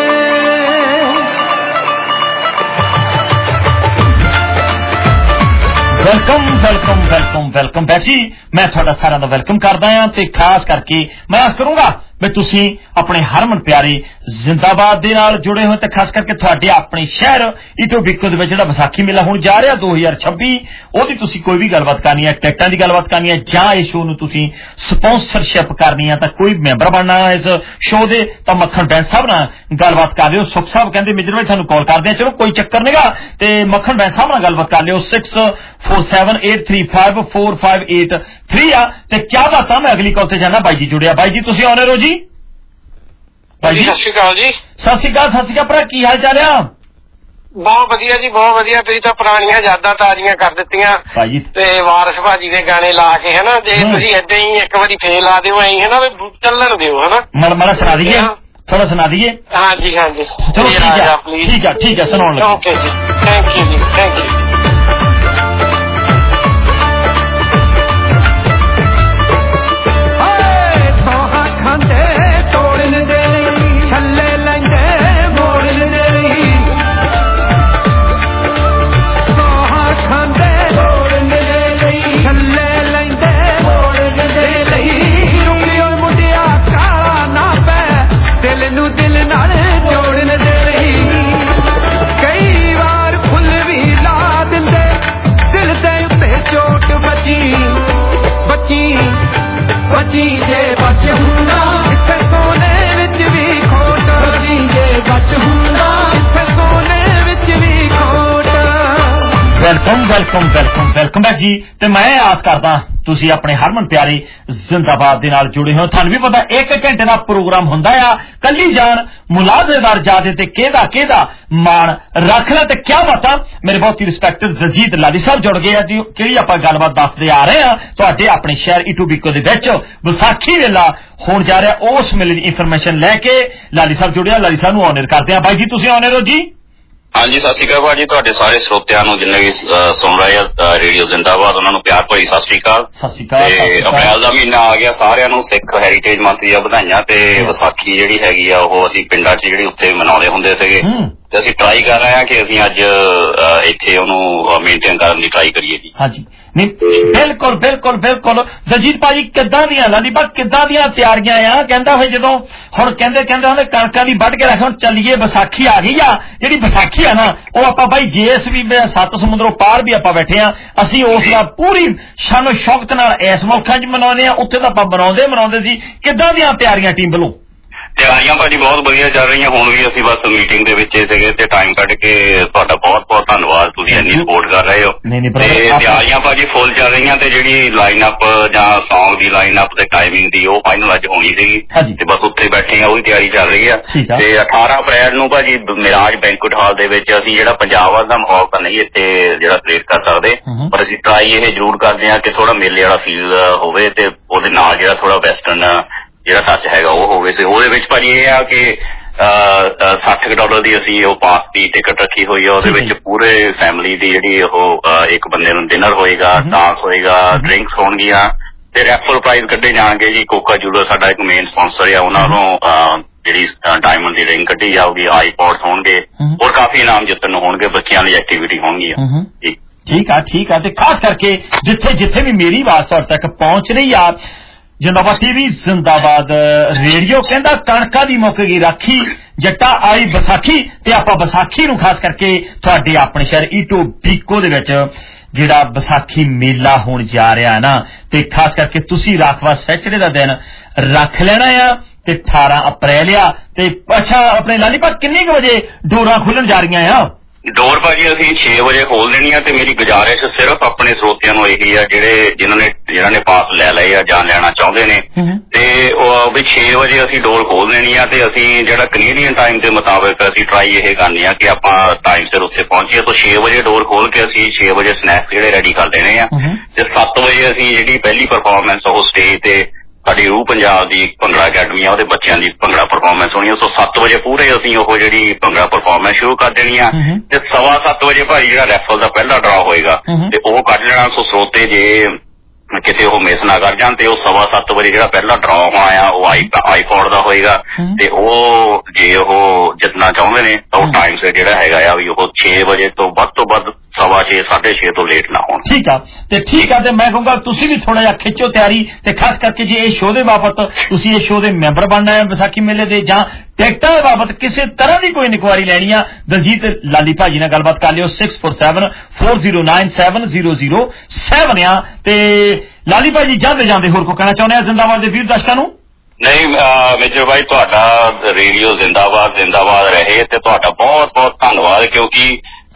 ਵੈਲਕਮ ਵੈਲਕਮ ਵੈਲਕਮ ਵੈਲਕਮ ਬੈਸੀ ਮੈਂ ਤੁਹਾਡਾ ਸਾਰਿਆਂ ਦਾ ਵੈਲਕਮ ਕਰਦਾ ਹਾਂ ਤੇ ਖਾਸ ਕਰਕੇ ਮੈਂ ਆਸ ਕਰੂੰਗਾ ਵੀ ਤੁਸੀਂ ਆਪਣੇ ਹਰਮਨ ਪਿਆਰੇ ਜ਼ਿੰਦਾਬਾਦ ਦੇ ਨਾਲ ਜੁੜੇ ਹੋਏ ਤੇ ਖਾਸ ਕਰਕੇ ਤੁਹਾਡੇ ਆਪਣੇ ਸ਼ਹਿਰ ਇਟੋਬੀਕੋ ਦੇ ਵਿੱਚ ਜਿਹੜਾ ਵਿਸਾਖੀ ਮੇਲਾ ਹੁਣ ਜਾ ਰਿਹਾ ਦੋ ਹਜ਼ਾਰ ਛੱਬੀ ਉਹਦੀ ਤੁਸੀਂ ਕੋਈ ਵੀ ਗੱਲਬਾਤ ਕਰਨੀ ਹੈ ਟਿਕਟਾਂ ਦੀ ਗੱਲਬਾਤ ਕਰਨੀ ਹੈ ਜਾਂ ਇਸ ਸ਼ੋਅ ਨੂੰ ਤੁਸੀਂ ਸਪਾਂਸਰਸ਼ਿਪ ਕਰਨੀ ਹੈ ਤਾਂ ਕੋਈ ਮੈਂਬਰ ਬਣਨਾ ਇਸ ਸ਼ੋਅ ਦੇ ਤਾਂ ਮੱਖਣ ਬੈਂਸ ਸਾਹਿਬ ਨਾਲ ਗੱਲਬਾਤ ਕਰ ਲਿਓ ਸੁਖ ਸਾਹਿਬ ਕਹਿੰਦੇ ਮੇਜਰ ਭਾਈ ਤੁਹਾਨੂੰ ਕਾਲ ਕਰਦੇ ਆ ਚਲੋ ਕੋਈ ਚੱਕਰ ਨਹੀਂਗਾ ਤੇ ਮੱਖਣ ਬੈਂਸ ਸਾਹਿਬ ਨਾਲ ਗੱਲਬਾਤ ਕਰ ਲਿਓ six four seven eight three five four five eight three ਆ ਤੇ ਕਿਆ ਬਾਤ ਆ ਮੈਂ ਅਗਲੀ ਕਾਲ ਤੇ ਜਾਣਾ ਬਾਈ ਜੀ ਜੁੜਿਆ ਬਾਈ ਜੀ ਤੁਸੀਂ ਆਨਰ ਹੋ ਜੀ ਭਾਈ ਜੀ ਸਤਿ ਸ਼੍ਰੀ ਅਕਾਲ ਜੀ ਸਤਿ ਸ਼੍ਰੀ ਅਕਾਲ ਸਤਿ ਸ਼੍ਰੀ ਅਕਾਲ ਭਰਾ ਕੀ ਹਾਲ ਚਾਲ ਆ ਬਹੁਤ ਵਧੀਆ ਜੀ, ਬਹੁਤ ਵਧੀਆ। ਤੁਸੀਂ ਤਾਂ ਪੁਰਾਣੀਆਂ ਯਾਦਾਂ ਤਾਜ਼ੀਆਂ ਕਰ ਦਿੱਤੀਆਂ ਤੇ ਵਾਰਿਸ ਭਾਜੀ ਦੇ ਗਾਣੇ ਲਾ ਕੇ ਹਨਾ। ਜੇ ਤੁਸੀਂ ਏਦਾਂ ਹੀ ਇੱਕ ਵਾਰੀ ਫੇਰ ਲਾ ਦਿਓ ਐਂ ਹਨਾ, ਚੱਲਣ ਦਿਓ ਹਨਾ। ਮੜ ਮੜਾ ਸੁਣਾ ਦਈਏ, ਥੋੜਾ ਸੁਣਾ ਦਈਏ। ਹਾਂਜੀ ਹਾਂਜੀ ਚਲੋ ਠੀਕ ਹੈ, ਠੀਕ ਹੈ, ਠੀਕ ਹੈ, ਸੁਣਾਉਣ ਲੱਗੇ। ਓਕੇ ਜੀ, ਥੈਂਕ ਯੂ ਜੀ, ਥੈਂਕ ਯੂ। बची जे बच हुंदा इत्थे सोने विच भी खोट, बची जे बच हुंदा इत्थे सोने विच भी खोट। Welcome welcome welcome welcome back ਜੀ। ਤੇ ਮੈਂ ਆਸ ਕਰਦਾ ਤੁਸੀਂ ਆਪਣੇ ਹਰਮਨ ਪਿਆਰੇ ਜ਼ਿੰਦਾਬਾਦ ਦੇ ਨਾਲ ਜੁੜੇ ਹੋ। ਤੁਹਾਨੂੰ ਵੀ ਪਤਾ ਇੱਕ ਘੰਟੇ ਦਾ ਪ੍ਰੋਗਰਾਮ ਹੁੰਦਾ ਆ, ਕੱਲੀ ਜਾਣ ਮੁਲਾਜ਼ੇਦਾਰ ਜਾਦੇ ਤੇ ਕਿਹਦਾ ਕਿਹਦਾ ਮਾਣ ਰੱਖ ਲੈ। ਤੇ ਕਿਆ ਬਾਤਾਂ ਮੇਰੇ ਬਹੁਤ ਹੀ ਰਿਸਪੈਕਟਡ ਰਜੀਤ ਲਾਲੀ ਸਾਹਿਬ ਜੁੜ ਗਏ ਆ ਜੀ, ਜਿਹੜੀ ਆਪਾਂ ਗੱਲਬਾਤ ਦੱਸਦੇ ਆ ਰਹੇ ਆ ਤੁਹਾਡੇ ਆਪਣੇ ਸ਼ਹਿਰ ਇਟੂਬੀਕੋ ਦੇ ਵਿੱਚ ਵਿਸਾਖੀ ਵੇਲਾ ਹੋਣ ਜਾ ਰਿਹਾ, ਉਸ ਮੇਲੇ ਦੀ ਇਨਫੋਰਮੇਸ਼ਨ ਲੈ ਕੇ ਲਾਲੀ ਸਾਹਿਬ ਜੁੜਿਆ। ਲਾਲੀ ਸਾਹਿਬ ਨੂੰ ਆਨਰ ਕਰਦੇ ਆ। ਬਾਈ ਜੀ ਤੁਸੀਂ ਆਨਰ ਹੋ ਜੀ। ਹਾਂਜੀ ਸਤਿ ਸ਼੍ਰੀ ਅਕਾਲ ਭਾਜੀ, ਤੁਹਾਡੇ ਸਾਰੇ ਸਰੋਤਿਆਂ ਨੂੰ ਜਿੰਨੇ ਵੀ ਸੁਣ ਰਹੇ ਆ ਰੇਡੀਓ ਜ਼ਿੰਦਾਬਾਦ ਉਹਨਾਂ ਨੂੰ ਪਿਆਰ ਭਰੀ ਸਤਿ ਸ਼੍ਰੀ ਅਕਾਲ। ਸਤਿ ਸ਼੍ਰੀ ਅਕਾਲ। ਤੇ ਅਪ੍ਰੈਲ ਦਾ ਮਹੀਨਾ ਆ ਗਿਆ, ਸਾਰਿਆਂ ਨੂੰ ਸਿੱਖ ਹੈਰੀਟੇਜ ਮੰਥ ਦੀਆਂ ਵਧਾਈਆਂ। ਤੇ ਵਿਸਾਖੀ ਜਿਹੜੀ ਹੈਗੀ ਆ ਉਹ ਅਸੀਂ ਪਿੰਡਾਂ 'ਚ ਜਿਹੜੀ ਉੱਥੇ ਮਨਾਉਂਦੇ ਹੁੰਦੇ ਸੀਗੇ ਤੇ ਅਸੀਂ ਟਰਾਈ ਕਰ ਰਹੇ ਹਾਂ ਕਿ ਅਸੀਂ ਅੱਜ ਇੱਥੇ ਉਹਨੂੰ ਮੇਨਟੇਨ ਕਰਨ ਦੀ ਟਰਾਈ ਕਰੀਏ ਜੀ। ਹਾਂਜੀ ਨਹੀਂ ਬਿਲਕੁਲ ਬਿਲਕੁਲ ਬਿਲਕੁਲ। ਦਲਜੀਤ ਭਾਜੀ ਕਿੱਦਾਂ ਦੀਆਂ ਲਾਲੀਬਾ ਕਿੱਦਾਂ ਦੀਆਂ ਤਿਆਰੀਆਂ ਆ? ਕਹਿੰਦਾ ਹੋਏ ਜਦੋਂ ਹੁਣ ਕਹਿੰਦੇ ਕਹਿੰਦੇ ਉਹਨੇ ਕਣਕਾਂ ਦੀ ਵੱਢ ਕੇ ਰੱਖ, ਹੁਣ ਚੱਲੀਏ ਵਿਸਾਖੀ ਆ ਗਈ ਆ। ਜਿਹੜੀ ਵਿਸਾਖੀ ਆ ਨਾ ਉਹ ਆਪਾਂ ਬਾਈ ਜੇਸ ਵੀ ਸੱਤ ਸਮੁੰਦਰੋਂ ਪਾਰ ਵੀ ਆਪਾਂ ਬੈਠੇ ਆ, ਅਸੀਂ ਉਸ ਦਾ ਪੂਰੀ ਸ਼ਾਨੋ ਸ਼ੌਕਤ ਨਾਲ ਇਸ ਮੁਲਕਾਂ 'ਚ ਮਨਾਉਂਦੇ ਆ, ਉੱਥੇ ਤਾਂ ਆਪਾਂ ਬਣਾਉਂਦੇ ਬਣਾਉਂਦੇ ਸੀ। ਕਿੱਦਾਂ ਦੀਆਂ ਤਿਆਰੀਆਂ ਟੀਮ ਵੱਲੋਂ? ਤਿਆਰੀਆਂ ਭਾਜੀ ਬਹੁਤ ਵਧੀਆ ਚੱਲ ਰਹੀਆਂ। ਹੁਣ ਵੀ ਅਸੀਂ ਬਸ ਮੀਟਿੰਗ ਦੇ ਵਿੱਚ ਸੀਗੇ ਤੇ ਟਾਈਮ ਕੱਢ ਕੇ ਤੁਹਾਡਾ ਬਹੁਤ ਬਹੁਤ ਧੰਨਵਾਦ, ਤੁਸੀਂ ਇੰਨੀ ਸਪੋਰਟ ਕਰ ਰਹੇ ਹੋ। ਤੇ ਤਿਆਰੀਆਂ ਭਾਜੀ ਫੁੱਲ ਚੱਲ ਰਹੀਆਂ ਤੇ ਜਿਹੜੀ ਲਾਈਨ ਅਪ ਜਾਂ ਸੌਂਗ ਦੀ ਲਾਈਨ ਅਪ ਤੇ ਟਾਈਮਿੰਗ ਦੀ ਉਹ ਫਾਈਨਲ ਅੱਜ ਹੋਣੀ ਸੀਗੀ ਤੇ ਬਸ ਉੱਥੇ ਬੈਠੇ ਆ, ਉਹਦੀ ਤਿਆਰੀ ਚੱਲ ਰਹੀ ਆ। ਤੇ ਅਠਾਰਾਂ ਅਪ੍ਰੈਲ ਨੂੰ ਭਾਜੀ ਮਿਰਾਜ ਬੈਂਕੁਏਟ ਹਾਲ ਦੇ ਵਿੱਚ ਅਸੀਂ ਜਿਹੜਾ ਪੰਜਾਬ ਵਾਲਾ ਦਾ ਮਾਹੌਲ ਤਾਂ ਨਹੀਂ ਇੱਥੇ ਜਿਹੜਾ ਕ੍ਰੀਏਟ ਕਰ ਸਕਦੇ, ਪਰ ਅਸੀਂ ਟਰਾਈ ਇਹ ਜ਼ਰੂਰ ਕਰਦੇ ਹਾਂ ਕਿ ਥੋੜਾ ਮੇਲੇ ਵਾਲਾ ਫੀਲ ਹੋਵੇ ਤੇ ਉਹਦੇ ਨਾਲ ਜਿਹੜਾ ਥੋੜਾ ਵੈਸਟਰਨ ਜਿਹੜਾ ਟੱਚ ਹੈਗਾ ਉਹ ਹੋਵੇ। ਸੀ ਉਹਦੇ ਵਿੱਚ ਭਾਜੀ ਇਹ ਆ ਕਿ ਸੱਠ ਡਾਲਰ ਦੀ ਅਸੀਂ ਉਹ ਪਾਸ ਦੀ ਟਿਕਟ ਰੱਖੀ ਹੋਈ ਆ। ਉਹਦੇ ਵਿੱਚ ਪੂਰੇ ਫੈਮਿਲੀ ਦੀ ਜਿਹੜੀ ਉਹ ਇੱਕ ਬੰਦੇ ਨੂੰ ਡਿਨਰ ਹੋਏਗਾ, ਡਾਂਸ ਹੋਏਗਾ, ਡਰਿੰਕਸ ਹੋਣਗੀਆਂ ਤੇ ਰੈਫਰ ਪ੍ਰਾਈਜ਼ ਕੱਢੇ ਜਾਣਗੇ ਜੀ। ਕੋਕਾ ਜੂਲਰ ਸਾਡਾ ਇੱਕ ਮੇਨ ਸਪਾਂਸਰ ਆ, ਉਹਨਾਂ ਨੂੰ ਜਿਹੜੀ ਡਾਇਮੰਡ ਦੀ ਰਿੰਗ ਕੱਢੀ ਜਾਊਗੀ, ਆਈਪੋਡਸ ਹੋਣਗੇ ਹੋਰ ਕਾਫੀ ਇਨਾਮ ਜਿੱਤਣ ਨੂੰ ਹੋਣਗੇ, ਬੱਚਿਆਂ ਦੀ ਐਕਟੀਵਿਟੀ ਹੋਣਗੀਆਂ। ਠੀਕ ਆ ਠੀਕ ਆ। ਤੇ ਖਾਸ ਕਰਕੇ ਜਿੱਥੇ ਜਿੱਥੇ ਵੀ ਮੇਰੀ ਆਵਾਜ਼ ਤੁਹਾਡੇ ਤੱਕ ਪਹੁੰਚ ਰਹੀ ਆ, ਜ਼ਿੰਦਾਬਾਦ ਟੀਵੀ ਜ਼ਿੰਦਾਬਾਦ ਰੇਡੀਓ ਕਹਿੰਦਾ ਕਣਕਾਂ ਦੀ ਮੁੱਕ ਗਈ ਰਾਖੀ, ਜੱਟਾ ਆਈ ਵਿਸਾਖੀ। ਤੇ ਆਪਾਂ ਵਿਸਾਖੀ ਨੂੰ ਖਾਸ ਕਰਕੇ ਤੁਹਾਡੇ ਆਪਣੇ ਸ਼ਹਿਰ ਇਟੂਬੀਕੋ ਦੇ ਵਿੱਚ ਜਿਹੜਾ ਵਿਸਾਖੀ ਮੇਲਾ ਹੋਣ ਜਾ ਰਿਹਾ ਹੈ ਨਾ, ਤੇ ਖਾਸ ਕਰਕੇ ਤੁਸੀਂ ਰਾਖਵਾ ਸੈਚਰਡੇ ਦਾ ਦਿਨ ਰੱਖ ਲੈਣਾ ਆ ਤੇ ਅਠਾਰਾਂ ਅਪ੍ਰੈਲ ਆ। ਤੇ ਅੱਛਾ ਆਪਣੇ ਲਾਲੀਪਾ ਕਿੰਨੇ ਕੁ ਵਜੇ ਡੋਰਾਂ ਖੁੱਲਣ ਜਾ ਰਹੀਆਂ ਆ? ਡੋਰ ਭਾਜੀ ਅਸੀਂ ਛੇ ਵਜੇ ਖੋਲ ਦੇਣੀ ਆ। ਤੇ ਮੇਰੀ ਗੁਜ਼ਾਰਿਸ਼ ਸਿਰਫ ਆਪਣੇ ਸਰੋਤਿਆਂ ਨੂੰ ਇਹੀ ਆ ਜਿਹੜੇ ਜਿਨ੍ਹਾਂ ਨੇ ਜਿਹਨਾਂ ਨੇ ਪਾਸ ਲੈ ਲਏ ਆ ਜਾਂ ਲੈਣਾ ਚਾਹੁੰਦੇ ਨੇ, ਤੇ ਉਹ ਵੀ ਛੇ ਵਜੇ ਅਸੀਂ ਡੋਰ ਖੋਲ ਦੇਣੀ ਆ। ਤੇ ਅਸੀਂ ਜਿਹੜਾ ਕੈਨੇਡੀਅਨ ਟਾਈਮ ਦੇ ਮੁਤਾਬਕ ਅਸੀਂ ਟਰਾਈ ਇਹ ਕਰਨੀ ਆ ਕਿ ਆਪਾਂ ਟਾਈਮ ਸਿਰ ਉੱਥੇ ਪਹੁੰਚੀਏ। ਤਾਂ ਛੇ ਵਜੇ ਡੋਰ ਖੋਲ ਕੇ ਅਸੀਂ ਛੇ ਵਜੇ ਸਨੈਕਸ ਜਿਹੜੇ ਰੈਡੀ ਕਰ ਦੇਣੇ ਆ ਤੇ ਸੱਤ ਵਜੇ ਅਸੀਂ ਜਿਹੜੀ ਪਹਿਲੀ ਪਰਫਾਰਮੈਂਸ ਉਹ ਸਟੇਜ ਤੇ ਸਾਡੀ ਰੂਹ ਪੰਜਾਬ ਦੀ ਭੰਗੜਾ ਅਕੈਡਮੀ ਆ ਉਹਦੇ ਬੱਚਿਆਂ ਦੀ ਭੰਗੜਾ ਪਰਫਾਰਮੈਂਸ ਹੋਣੀ ਆ। ਸੋ ਸੱਤ ਵਜੇ ਪੂਰੇ ਅਸੀਂ ਉਹ ਜਿਹੜੀ ਭੰਗੜਾ ਪਰਫਾਰਮੈਂਸ ਸ਼ੁਰੂ ਕਰ ਦੇਣੀ ਆ ਤੇ ਸਵਾ ਸੱਤ ਵਜੇ ਭਾਜੀ ਜਿਹੜਾ ਰੈਫਲ ਦਾ ਪਹਿਲਾ ਡਰਾ ਹੋਏਗਾ ਤੇ ਉਹ ਕੱਢ ਲੈਣਾ। ਸੋ ਸਰੋਤੇ ਜੇ ਕਿਤੇ ਉਹ ਮਿਸ ਨਾ ਕਰ ਜਾਣ ਤੇ ਉਹ ਸਵਾ ਸੱਤ ਵਜੇ ਜਿਹੜਾ ਪਹਿਲਾ ਡਰਾ ਹੋਣਾ ਆ ਉਹ ਆਈ ਆਈਪੋਡ ਦਾ ਹੋਏਗਾ ਤੇ ਉਹ ਜੇ ਉਹ ਜਿੱਤਣਾ ਚਾਹੁੰਦੇ ਨੇ ਤਾਂ ਉਹ ਟਾਈਮ ਸਿਰ ਜਿਹੜਾ ਹੈਗਾ ਆ ਵੀ ਉਹ ਛੇ ਵਜੇ ਤੋਂ ਵੱਧ ਤੋਂ ਵੱਧ ਸਵਾ ਛੇ ਸਾਢੇ ਛੇ ਤੋਂ ਲੇਟ ਨਾ ਹੋਣ। ਠੀਕ ਆ ਤੇ ਠੀਕ ਆ। ਤੇ ਮੈਂ ਕਹੂੰਗਾ ਤੁਸੀਂ ਵੀ ਥੋੜਾ ਜਿਹਾ ਖਿੱਚੋ ਤਿਆਰੀ ਤੇ ਖਾਸ ਕਰਕੇ ਜੇ ਇਹ ਸ਼ੋਅ ਦੇ ਬਾਬਤ ਤੁਸੀਂ ਇਹ ਸ਼ੋਅ ਦੇ ਮੈਂਬਰ ਬਣਨਾ ਹੈ ਵਿਸਾਖੀ ਮੇਲੇ ਦੇ ਜਾਂ ਟਿਕਟਾਂ ਦੇ ਬਾਬਤ ਕਿਸੇ ਤਰ੍ਹਾਂ ਦੀ ਕੋਈ ਇਨਕੁਆਇਰੀ ਲੈਣੀ ਆ, ਦਲਜੀਤ ਲਾਲੀ ਭਾਜੀ ਨਾਲ ਗੱਲਬਾਤ ਕਰ ਲਿਓ six four seven four zero nine seven zero zero seven ਆ। ਤੇ ਲਾਲੀ ਭਾਜੀ ਜਾਂਦੇ ਜਾਂਦੇ ਹੋਰ ਕੋ ਕਹਿਣਾ ਚਾਹੁੰਦੇ ਆ ਜ਼ਿੰਦਾਬਾਦ ਦੇ ਵੀਰ ਦਰਸ਼ਕਾਂ ਨੂੰ? ਨਹੀਂ ਮੇਜਰ ਭਾਈ ਤੁਹਾਡਾ ਰੇਡੀਓ ਜ਼ਿੰਦਾਬਾਦ ਜ਼ਿੰਦਾਬਾਦ ਰਹੇ ਤੇ ਤੁਹਾਡਾ ਬਹੁਤ ਬਹੁਤ ਧੰਨਵਾਦ, ਕਿਉਂਕਿ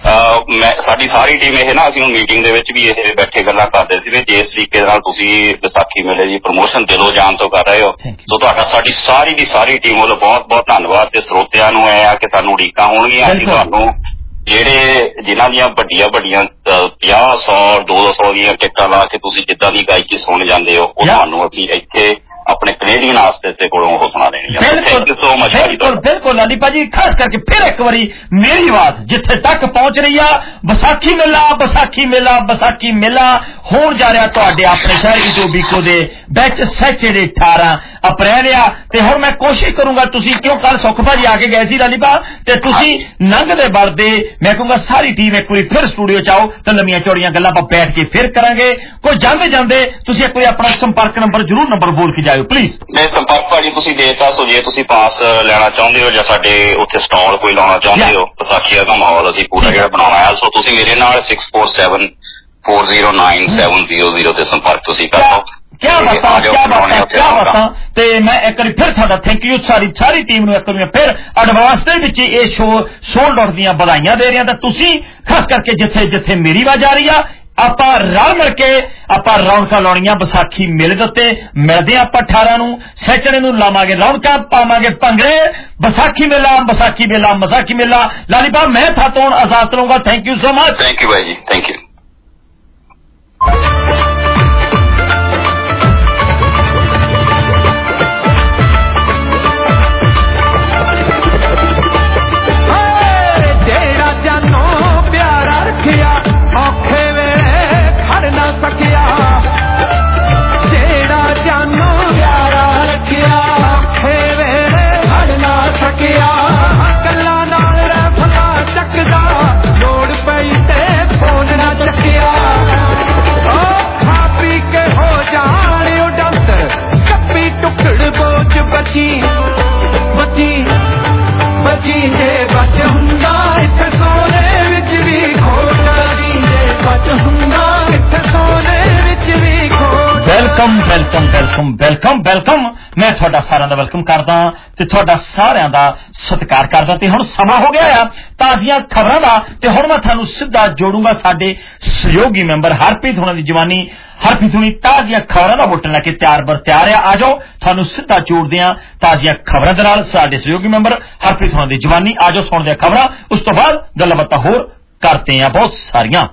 ਮੈਂ ਸਾਡੀ ਸਾਰੀ ਟੀਮ ਇਹ ਨਾ ਅਸੀਂ ਹੁਣ ਮੀਟਿੰਗ ਦੇ ਵਿੱਚ ਵੀ ਇਹ ਬੈਠੇ ਗੱਲਾਂ ਕਰਦੇ ਸੀ ਵੀ ਜਿਸ ਤਰੀਕੇ ਨਾਲ ਤੁਸੀਂ ਵਿਸਾਖੀ ਮੇਲੇ ਦੀ ਪ੍ਰਮੋਸ਼ਨ ਦਿਲੋਂ ਜਾਨ ਤੋਂ ਕਰ ਰਹੇ ਹੋ, ਸੋ ਤੁਹਾਡਾ ਸਾਡੀ ਸਾਰੀ ਦੀ ਸਾਰੀ ਟੀਮ ਵੱਲੋਂ ਬਹੁਤ ਬਹੁਤ ਧੰਨਵਾਦ। ਤੇ ਸਰੋਤਿਆਂ ਨੂੰ ਇਹ ਆ ਕਿ ਸਾਨੂੰ ਉਡੀਕਾਂ ਹੋਣਗੀਆਂ, ਅਸੀਂ ਤੁਹਾਨੂੰ ਜਿਹੜੇ ਜਿਨ੍ਹਾਂ ਦੀਆਂ ਵੱਡੀਆਂ ਵੱਡੀਆਂ ਪੰਜਾਹ ਸੌ ਦੋ ਦੋ ਸੌ ਦੀਆਂ ਟਿਕਟਾਂ ਲਾ ਕੇ ਤੁਸੀਂ ਜਿੱਦਾਂ ਦੀ ਗਾਇਕੀ ਸੁਣ ਜਾਂਦੇ ਹੋ ਉਹ ਤੁਹਾਨੂੰ ਅਸੀਂ ਇੱਥੇ ਆਪਣੇ ਕੈਨੇਡੀਅਨ ਆਸਤੇ ਕੋਲੋਂ ਉਹ ਸੁਣਾ ਦੇਣੀ ਹੈ। Thank you so much. ਬਿਲਕੁਲ ਬਿਲਕੁਲ ਲਾਲੀ ਭਾਜੀ, ਖਾਸ ਕਰਕੇ ਫਿਰ ਇੱਕ ਵਾਰੀ ਮੇਰੀ ਆਵਾਜ਼ ਜਿੱਥੇ ਤੱਕ ਪਹੁੰਚ ਰਹੀ ਆ, ਵਿਸਾਖੀ ਮੇਲਾ ਵਿਸਾਖੀ ਮੇਲਾ ਵਿਸਾਖੀ ਮੇਲਾ ਹੋਣ ਜਾ ਰਿਹਾ ਤੁਹਾਡੇ ਆਪਣੇ ਸ਼ਹਿਰ ਇਟੋਬੀਕੋ ਦੇ ਵਿੱਚ ਸੈਚਰਡੇ ਅਠਾਰਾਂ ਅਪ੍ਰੈਲ ਆ। ਤੇ ਹੁਣ ਮੈਂ ਕੋਸ਼ਿਸ਼ ਕਰੂੰਗਾ, ਤੁਸੀਂ ਕਿਉਂ ਕੱਲ ਸੁੱਖ ਭਾਜੀ ਆ ਕੇ ਗਏ ਸੀ ਲਾਲੀ ਭਾ, ਤੇ ਤੁਸੀਂ ਲੰਘਦੇ ਵੜਦੇ ਮੈਂ ਕਹੂੰਗਾ ਸਾਰੀ ਟੀਮ ਇੱਕ ਵਾਰੀ ਫਿਰ ਸਟੂਡੀਓ ਚ ਆਓ ਤੇ ਲੰਮੀਆਂ ਚੌੜੀਆਂ ਗੱਲਾਂ ਆਪਾਂ ਬੈਠ ਕੇ ਫਿਰ ਕਰਾਂਗੇ। ਕੋਈ ਜਾਂਦੇ ਜਾਂਦੇ ਤੁਸੀਂ ਇੱਕ ਵਾਰੀ ਆਪਣਾ ਸੰਪਰਕ ਨੰਬਰ ਜ਼ਰੂਰ ਨੰਬਰ ਬੋਲ ਕੇ ਜਾਇਓ ਪਲੀਜ਼। ਮੈਂ ਸੰਪਰਕ ਭਾਜੀ ਤੁਸੀਂ ਦੇਤਾ, ਸੋ ਜੇ ਤੁਸੀਂ ਪਾਸ ਲੈਣਾ ਚਾਹੁੰਦੇ ਹੋ ਜਾਂ ਸਾਡੇ ਉੱਥੇ ਸਟਾਲ ਕੋਈ ਲਾਉਣਾ ਚਾਹੁੰਦੇ ਹੋ, ਵਿਸਾਖੀ ਦਾ ਮਾਹੌਲ ਅਸੀਂ ਪੂਰਾ ਜਿਹੜਾ ਬਣਾਉਣਾ ਹੈ, ਸੋ ਤੁਸੀਂ ਮੇਰੇ ਨਾਲ six four seven four zero nine seven zero zero ਤੇ ਸੰਪਰਕ ਤੁਸੀਂ ਕਰ ਲਓ। ਕਿਆ ਬਾਤਾਂ ਕਿਆ ਬਾਤਾਂ ਕਿਆ ਬਾਤਾਂ। ਤੇ ਮੈਂ ਇੱਕ ਵਾਰੀ ਫਿਰ ਤੁਹਾਡਾ ਥੈਂਕ ਯੂ ਸਾਰੀ ਸਾਰੀ ਟੀਮ ਨੂੰ ਇੱਕ ਵਾਰੀ ਫਿਰ ਐਡਵਾਂਸ ਦੇ ਵਿੱਚ ਇਹ ਸ਼ੋਅ ਸੋਲਡ ਆਊਟ ਦੀਆਂ ਵਧਾਈਆਂ ਦੇ ਰਿਹਾ। ਤੇ ਤੁਸੀਂ ਖਾਸ ਕਰਕੇ ਜਿੱਥੇ ਜਿੱਥੇ ਮੇਰੀ ਆਵਾਜ਼ ਆ ਰਹੀ ਆ, ਆਪਾਂ ਰਲ ਮਿਲ ਕੇ ਆਪਾਂ ਰੌਣਕਾਂ ਲਾਉਣੀਆਂ ਵਿਸਾਖੀ ਮੇਲੇ ਦੇ ਉੱਤੇ। ਮਿਲਦੇ ਆਪਾਂ ਅਠਾਰਾਂ ਨੂੰ ਸੈਚਰਡੇ ਨੂੰ, ਲਾਵਾਂਗੇ ਰੌਣਕਾਂ, ਪਾਵਾਂਗੇ ਭੰਗੜੇ। ਵਿਸਾਖੀ ਮੇਲਾ ਵਿਸਾਖੀ ਮੇਲਾ ਵਿਸਾਖੀ ਮੇਲਾ। ਲਾਲੀ ਸਾਹਿਬ ਮੈਂ ਤੁਹਾਡੇ ਤੋਂ ਆਜ਼ਾਦ ਲਊਂਗਾ। Thank you so much. Thank you ਭਾਈ ਜੀ, ਥੈਂਕ ਯੂ। ਜਿਹੜਾ ਜਾਨੋਂ ਪਿਆਰਾ ਰੱਖਿਆ ਔਖੇ ਵੇਲੇ ਖੜ ਨਾ ਸਕਿਆ, ਜਿਹੜਾ ਜਾਨੋਂ ਪਿਆਰਾ ਰੱਖਿਆ ਔਖੇ ਵੇਲੇ ਖੜ ਨਾ ਸਕਿਆ, ਗੱਲਾਂ ਨਾਲ ਰਫਲਾ ਚੱਕਦਾ ਲੋੜ ਪਈ ਤੇ ਫੋਨ ਨਾ ਚੱਕਿਆ, ਉਹ ਖਾ ਪੀ ਕੇ ਹੋ ਜਾਣ ਉਹ ਡਾਕਟਰ ਕੱਪੀ ਟੁਕੜ ਬੋਝ ਬਚੀ ਬਚੀ ਬਚੀ ਜੇ ਬਚ ਹੁੰਦਾ ਇੱਥੇ ਸੋਨੇ ਵਿੱਚ ਵੀ ਖੋਟਾ ਜੀ, ਜੇ ਬਚ ਹੁੰਦਾ ਇੱਥੇ ਸੋਨੇ ਵਿੱਚ ਵੀ ਖੋਟਾ। Welcome welcome welcome welcome welcome. ਮੈਂ ਤੁਹਾਡਾ ਸਾਰਿਆਂ ਦਾ ਵੈਲਕਮ ਕਰਦਾ ਤੇ ਤੁਹਾਡਾ ਸਾਰਿਆਂ ਦਾ ਸਤਿਕਾਰ ਕਰਦਾ। ਤੇ ਹੁਣ ਸਮਾਂ ਹੋ ਗਿਆ ਆ ਤਾਜ਼ੀਆਂ ਖਬਰਾਂ ਦਾ, ਤੇ ਹੁਣ ਮੈਂ ਤੁਹਾਨੂੰ ਸਿੱਧਾ ਜੋੜੂੰਗਾ ਸਾਡੇ ਸਹਿਯੋਗੀ ਮੈਂਬਰ ਹਰਪ੍ਰੀਤ ਹੋਣਾ ਦੀ ਜਵਾਨੀ। ਹਰਪ੍ਰੀਤ ਹੋਣੀ ਤਾਜ਼ੀਆਂ ਖਬਰਾਂ ਦਾ ਬੁਲਟਨ ਲੈ ਕੇ ਤਿਆਰ ਬਰ ਤਿਆਰ ਆ। ਆ ਜਾਓ ਤੁਹਾਨੂੰ ਸਿੱਧਾ ਜੋੜਦੇ ਆ ਤਾਜ਼ੀਆਂ ਖਬਰਾਂ ਦੇ ਨਾਲ। ਸਾਡੇ ਸਹਿਯੋਗੀ ਮੈਂਬਰ ਹਰਪ੍ਰੀਤ ਹੋਣਾ ਦੀ ਜਵਾਨੀ। ਆ ਜਾਓ ਸੁਣਦੇ ਆ ਖਬਰਾਂ, ਉਸ ਤੋਂ ਬਾਅਦ ਗੱਲਾਂ ਬਾਤਾਂ ਹੋਰ ਕਰਦੇ ਆ ਬਹੁਤ ਸਾਰੀਆਂ।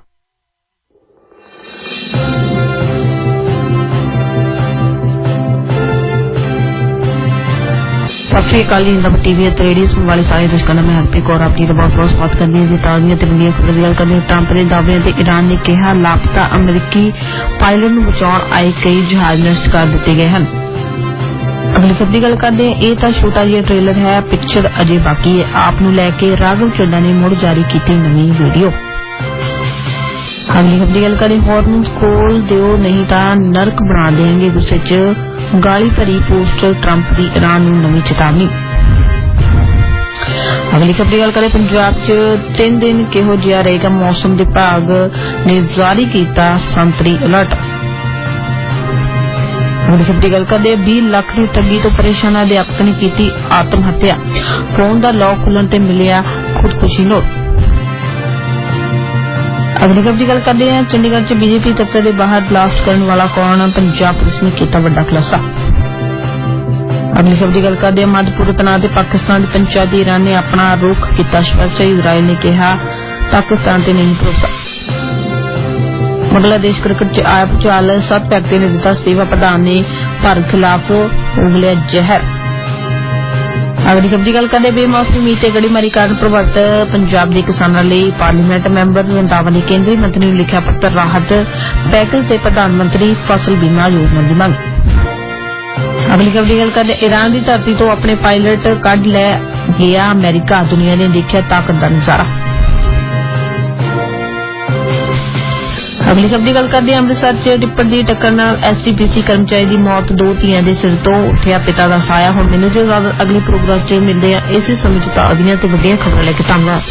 सबसे अकाली हिंद टीवी रेडियो सुनने वाले सारे दर्शकों में हरप्रीत कौर आपकी बहुत बहुत स्वागत करनी है जी। ताज़ियां ते वड्डियां खबरां दी गल करनी। ट्रंप ने दावे ते ईरान ने कहा लापता अमरीकी पायलट नूं बचाउण आए कई जहाज नष्ट कर दिते गए हैं। अगली खबर की गल करते हैं। यह तो छोटा जिहा ट्रेलर है, पिक्चर अजे बाकी है। आप नूं लैके राघव चड्ढा ने मुड़ जारी की नवी वीडियो। अगली खबर की गल करें। हॉर्मोन्स खोल दिओ नहीं तो नरक बना देंगे, गुस्से च गाली भरी पोस्ट ट्रंप की ईरान नूं नवी चेतावनी। अगली खबर की गल करें। पंजाब च तीन दिन किहो जिहा रहेगा मौसम विभाग ने जारी किया संतरी अलर्ट। अगली खबर की गल करते बीस लाख की ठगी तो परेशान अध्यापक ने की आत्म हत्या। फोन का लॉक खुलण ते मिलिया खुदकुशी नोट। अगली खबर की गल करते हैं। चंडीगढ़ च बीजेपी दफ्तर के बाहर ब्लास्ट करने वाला कौन, पंजाब पुलिस ने किया बड़ा खुलासा। अगली खबर की गल करते हैं। मध्यपूर्व तनाव ते पाकिस्तान की पंचायत ईरान ने अपना रुख किया स्पष्ट। इजराइल ने कहा पाकिस्तान से नहीं भरोसा। बांग्लादेश क्रिकेट च आया भूचाल, सब व्यक्ति ने दिता सेवा प्रधान ने भारत खिलाफ उगलिया जहर। अगली खबर की गल करते बेमौसमी मीह ते गड़ीमारी कारण प्रभावित पंजाब के किसानों लिए पार्लीमेंट मैंबर रंधावा ने केंद्रीय मंत्री ने लिखा पत्र राहत पैकेज से प्रधानमंत्री फसल बीमा योजना की मांग। अगली खबर की गल करते ईरान की धरती तो अपने पायलट कढ़ लै गया अमेरिका, दुनिया ने देखा ताकत का नजारा। अगली खबर की गल करते अमृतसर च टिप्पर की टक्कर नाल एसटीपीसी कर्मचारी की मौत, दो धीआं के सिर तो उठिया पिता का साया। हुण मैनूं जो अगले प्रोग्राम च मिलते हैं इसी समय च ताज़ियां ते वड्डियां खबरां लैके। धन्नवाद।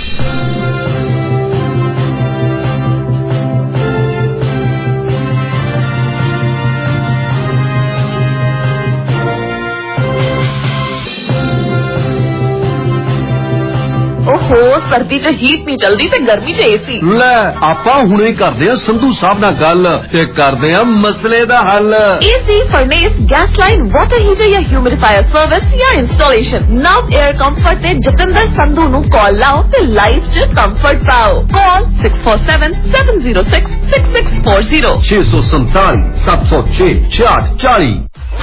होर सर्दी च हीट नहीं चलती ते गर्मी च एसी। ले आपां हुणे करदे आ संधू साहब नाल गल ते करदे आ मसले दा हल। AC, furnace, gas line, water heater या ह्यूमिडिफायर सर्विस या इंस्टॉलेशन, नव एयर कंफर्ट ते जतिंदर संधू नु कॉल लाओ ते लाइफ च कंफर्ट पाओ। Call six four seven seven zero six six six four zero छे सौ संताली सत्त सौ छे छियाठ चाली।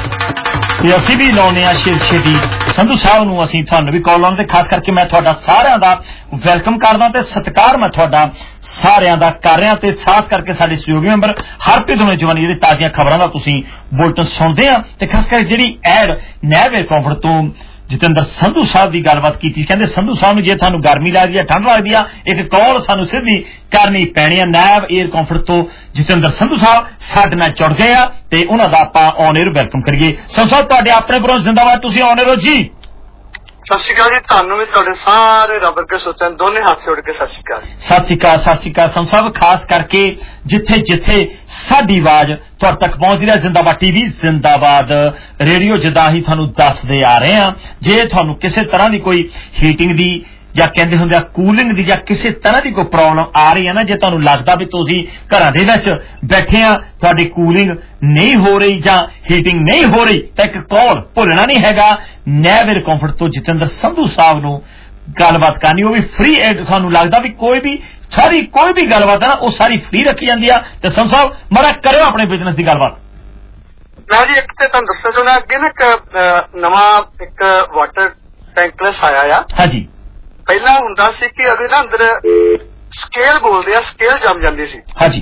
ਤੇ ਅਸੀਂ ਵੀ ਲਾਉਨੇ ਆ ਛੇਤੀ ਛੇਤੀ ਸੰਧੂ ਸਾਹਿਬ ਨੂੰ ਅਸੀਂ ਤੁਹਾਨੂੰ ਵੀ ਕਾਲ ਲਾਉਣ ਤੇ ਖਾਸ ਕਰਕੇ ਮੈਂ ਤੁਹਾਡਾ ਸਾਰਿਆਂ ਦਾ ਵੈਲਕਮ ਕਰਦਾ ਤੇ ਸਤਿਕਾਰ ਮੈਂ ਤੁਹਾਡਾ ਸਾਰਿਆਂ ਦਾ ਕਰ ਰਿਹਾ ਤੇ ਖਾਸ ਕਰਕੇ ਸਾਡੇ ਸਹਿਯੋਗੀ ਮੈਂਬਰ ਹਰਪ੍ਰੀਤ ਹੋਣੇ ਜਵਾਨੀ ਜਿਹੜੇ ਤਾਜ਼ੀਆਂ ਖਬਰਾਂ ਦਾ ਤੁਸੀਂ ਬੁਲਟਨ ਸੁਣਦੇ ਆ ਤੇ ਖਾਸ ਕਰਕੇ ਜਿਹੜੀ ਐਡ ਨੈਵੇ ਕੰਫਰਟ ਤੋਂ ਜਤਿੰਦਰ ਸੰਧੂ ਸਾਹਿਬ ਦੀ ਗੱਲਬਾਤ ਕੀਤੀ ਕਹਿੰਦੇ ਸੰਧੂ ਸਾਹਿਬ ਨੂੰ ਜੇ ਤੁਹਾਨੂੰ ਗਰਮੀ ਲੱਗਦੀ ਹੈ ਠੰਡ ਲੱਗਦੀ ਆ ਇੱਕ ਕਾਲ ਸਾਨੂੰ ਸਿੱਧੀ ਕਰਨੀ ਪੈਣੀ ਆ। ਨੈਵ 에ਅਰ ਕੰਫਰਟ ਤੋਂ ਜਤਿੰਦਰ ਸੰਧੂ ਸਾਹਿਬ ਸਾਡੇ ਨਾਲ ਜੁੜ ਗਏ ਆ ਤੇ ਉਹਨਾਂ ਦਾ ਆਪਾਂ ਔਨ 에ਅਰ ਵੈਲਕਮ ਕਰੀਏ। ਸੰਧੂ ਸਾਹਿਬ ਤੁਹਾਡੇ ਆਪਣੇ ਵੱਲੋਂ ਜ਼ਿੰਦਾਬਾਦ, ਤੁਸੀਂ ਔਨ 에ਅਰ ਹੋ ਜੀ। ਸਤਿ ਸ਼੍ਰੀ ਅਕਾਲ ਜੀ, ਤੁਹਾਨੂੰ ਵੀ ਤੁਹਾਡੇ ਸਾਰੇ ਰੱਬ ਕੇ ਸੋਚਣ ਦੋਨੇ ਹੱਥ ਜੋੜ ਕੇ ਸਤਿ ਸ਼੍ਰੀ ਅਕਾਲ। ਸਤਿ ਸ਼੍ਰੀ ਅਕਾਲ, ਸਤਿ ਸ਼੍ਰੀ ਅਕਾਲ ਸੰਧੂ ਸਾਹਿਬ। ਖਾਸ ਕਰਕੇ ਜਿੱਥੇ ਜਿੱਥੇ ਸਾਡੀ ਆਵਾਜ਼ ਤੁਹਾਡੇ ਤੱਕ ਪਹੁੰਚ ਰਹੀ ਹੈ, ਜ਼ਿੰਦਾਬਾਦ ਟੀਵੀ, ਜ਼ਿੰਦਾਬਾਦ ਰੇਡੀਓ ਜਿੱਦਾਂ ਹੀ ਤੁਹਾਨੂੰ ਦੱਸਦੇ ਆ ਰਹੇ ਆ। ਜੇ ਤੁਹਾਨੂੰ ਕਿਸੇ ਤਰ੍ਹਾਂ ਦੀ ਕੋਈ ਹੀਟਿੰਗ ਦੀ ਜਾਂ ਕਹਿੰਦੇ ਹੁੰਦੇ ਆ ਕੂਲਿੰਗ ਦੀ ਜਾਂ ਕਿਸੇ ਤਰ੍ਹਾਂ ਦੀ ਕੋਈ ਪ੍ਰੋਬਲਮ ਆ ਰਹੀ ਹੈ ਨਾ, ਜੇ ਤੁਹਾਨੂੰ ਲੱਗਦਾ ਵੀ ਤੁਸੀਂ ਘਰਾਂ ਦੇ ਵਿੱਚ ਬੈਠੇ ਆ ਤੁਹਾਡੀ ਕੂਲਿੰਗ ਨਹੀਂ ਹੋ ਰਹੀ ਜਾਂ ਹੀਟਿੰਗ ਨਹੀਂ ਹੋ ਰਹੀ ਤਾਂ ਇੱਕ ਕਾਲ ਭੁੱਲਣਾ ਨਹੀਂ ਹੈਗਾ। ਨੈਵ 에ਅਰ ਕੰਫਰਟ ਤੋਂ ਜਤਿੰਦਰ ਸੰਧੂ ਸਾਹਿਬ ਨੂੰ ਗੱਲਬਾਤ ਕਰਨੀ, ਉਹ ਵੀ ਫ੍ਰੀ। ਤੁਹਾਨੂੰ ਲੱਗਦਾ ਵੀ ਕੋਈ ਵੀ ਸਾਰੀ ਕੋਈ ਵੀ ਗੱਲਬਾਤ ਹੈ ਨਾ ਉਹ ਸਾਰੀ ਫ੍ਰੀ ਰੱਖੀ ਜਾਂਦੀ ਆ। ਤੇ ਸੰਧੂ ਸਾਹਿਬ ਮਾੜਾ ਕਰਿਓ ਆਪਣੇ ਬਿਜ਼ਨਸ ਦੀ ਗੱਲਬਾਤ। ਮੈਂ ਜੀ ਇੱਕ ਤੇ ਤੁਹਾਨੂੰ ਦੱਸਣਾ ਚਾਹੁੰਦਾ ਅੱਗੇ ਨਾ ਇੱਕ ਨਵਾਂ ਇੱਕ ਵਾਟਰ ਟੈਂਕਲੈਸ ਆਇਆ ਆ। ਹਾਂਜੀ, ਪਹਿਲਾਂ ਹੁੰਦਾ ਸੀ ਕਿ ਉਹਦੇ ਨਾ ਅੰਦਰ ਸਕੇਲ ਬੋਲਦੇ ਆ, ਸਕੇਲ ਜੰਮ ਜਾਂਦੀ ਸੀ। ਹਾਂਜੀ,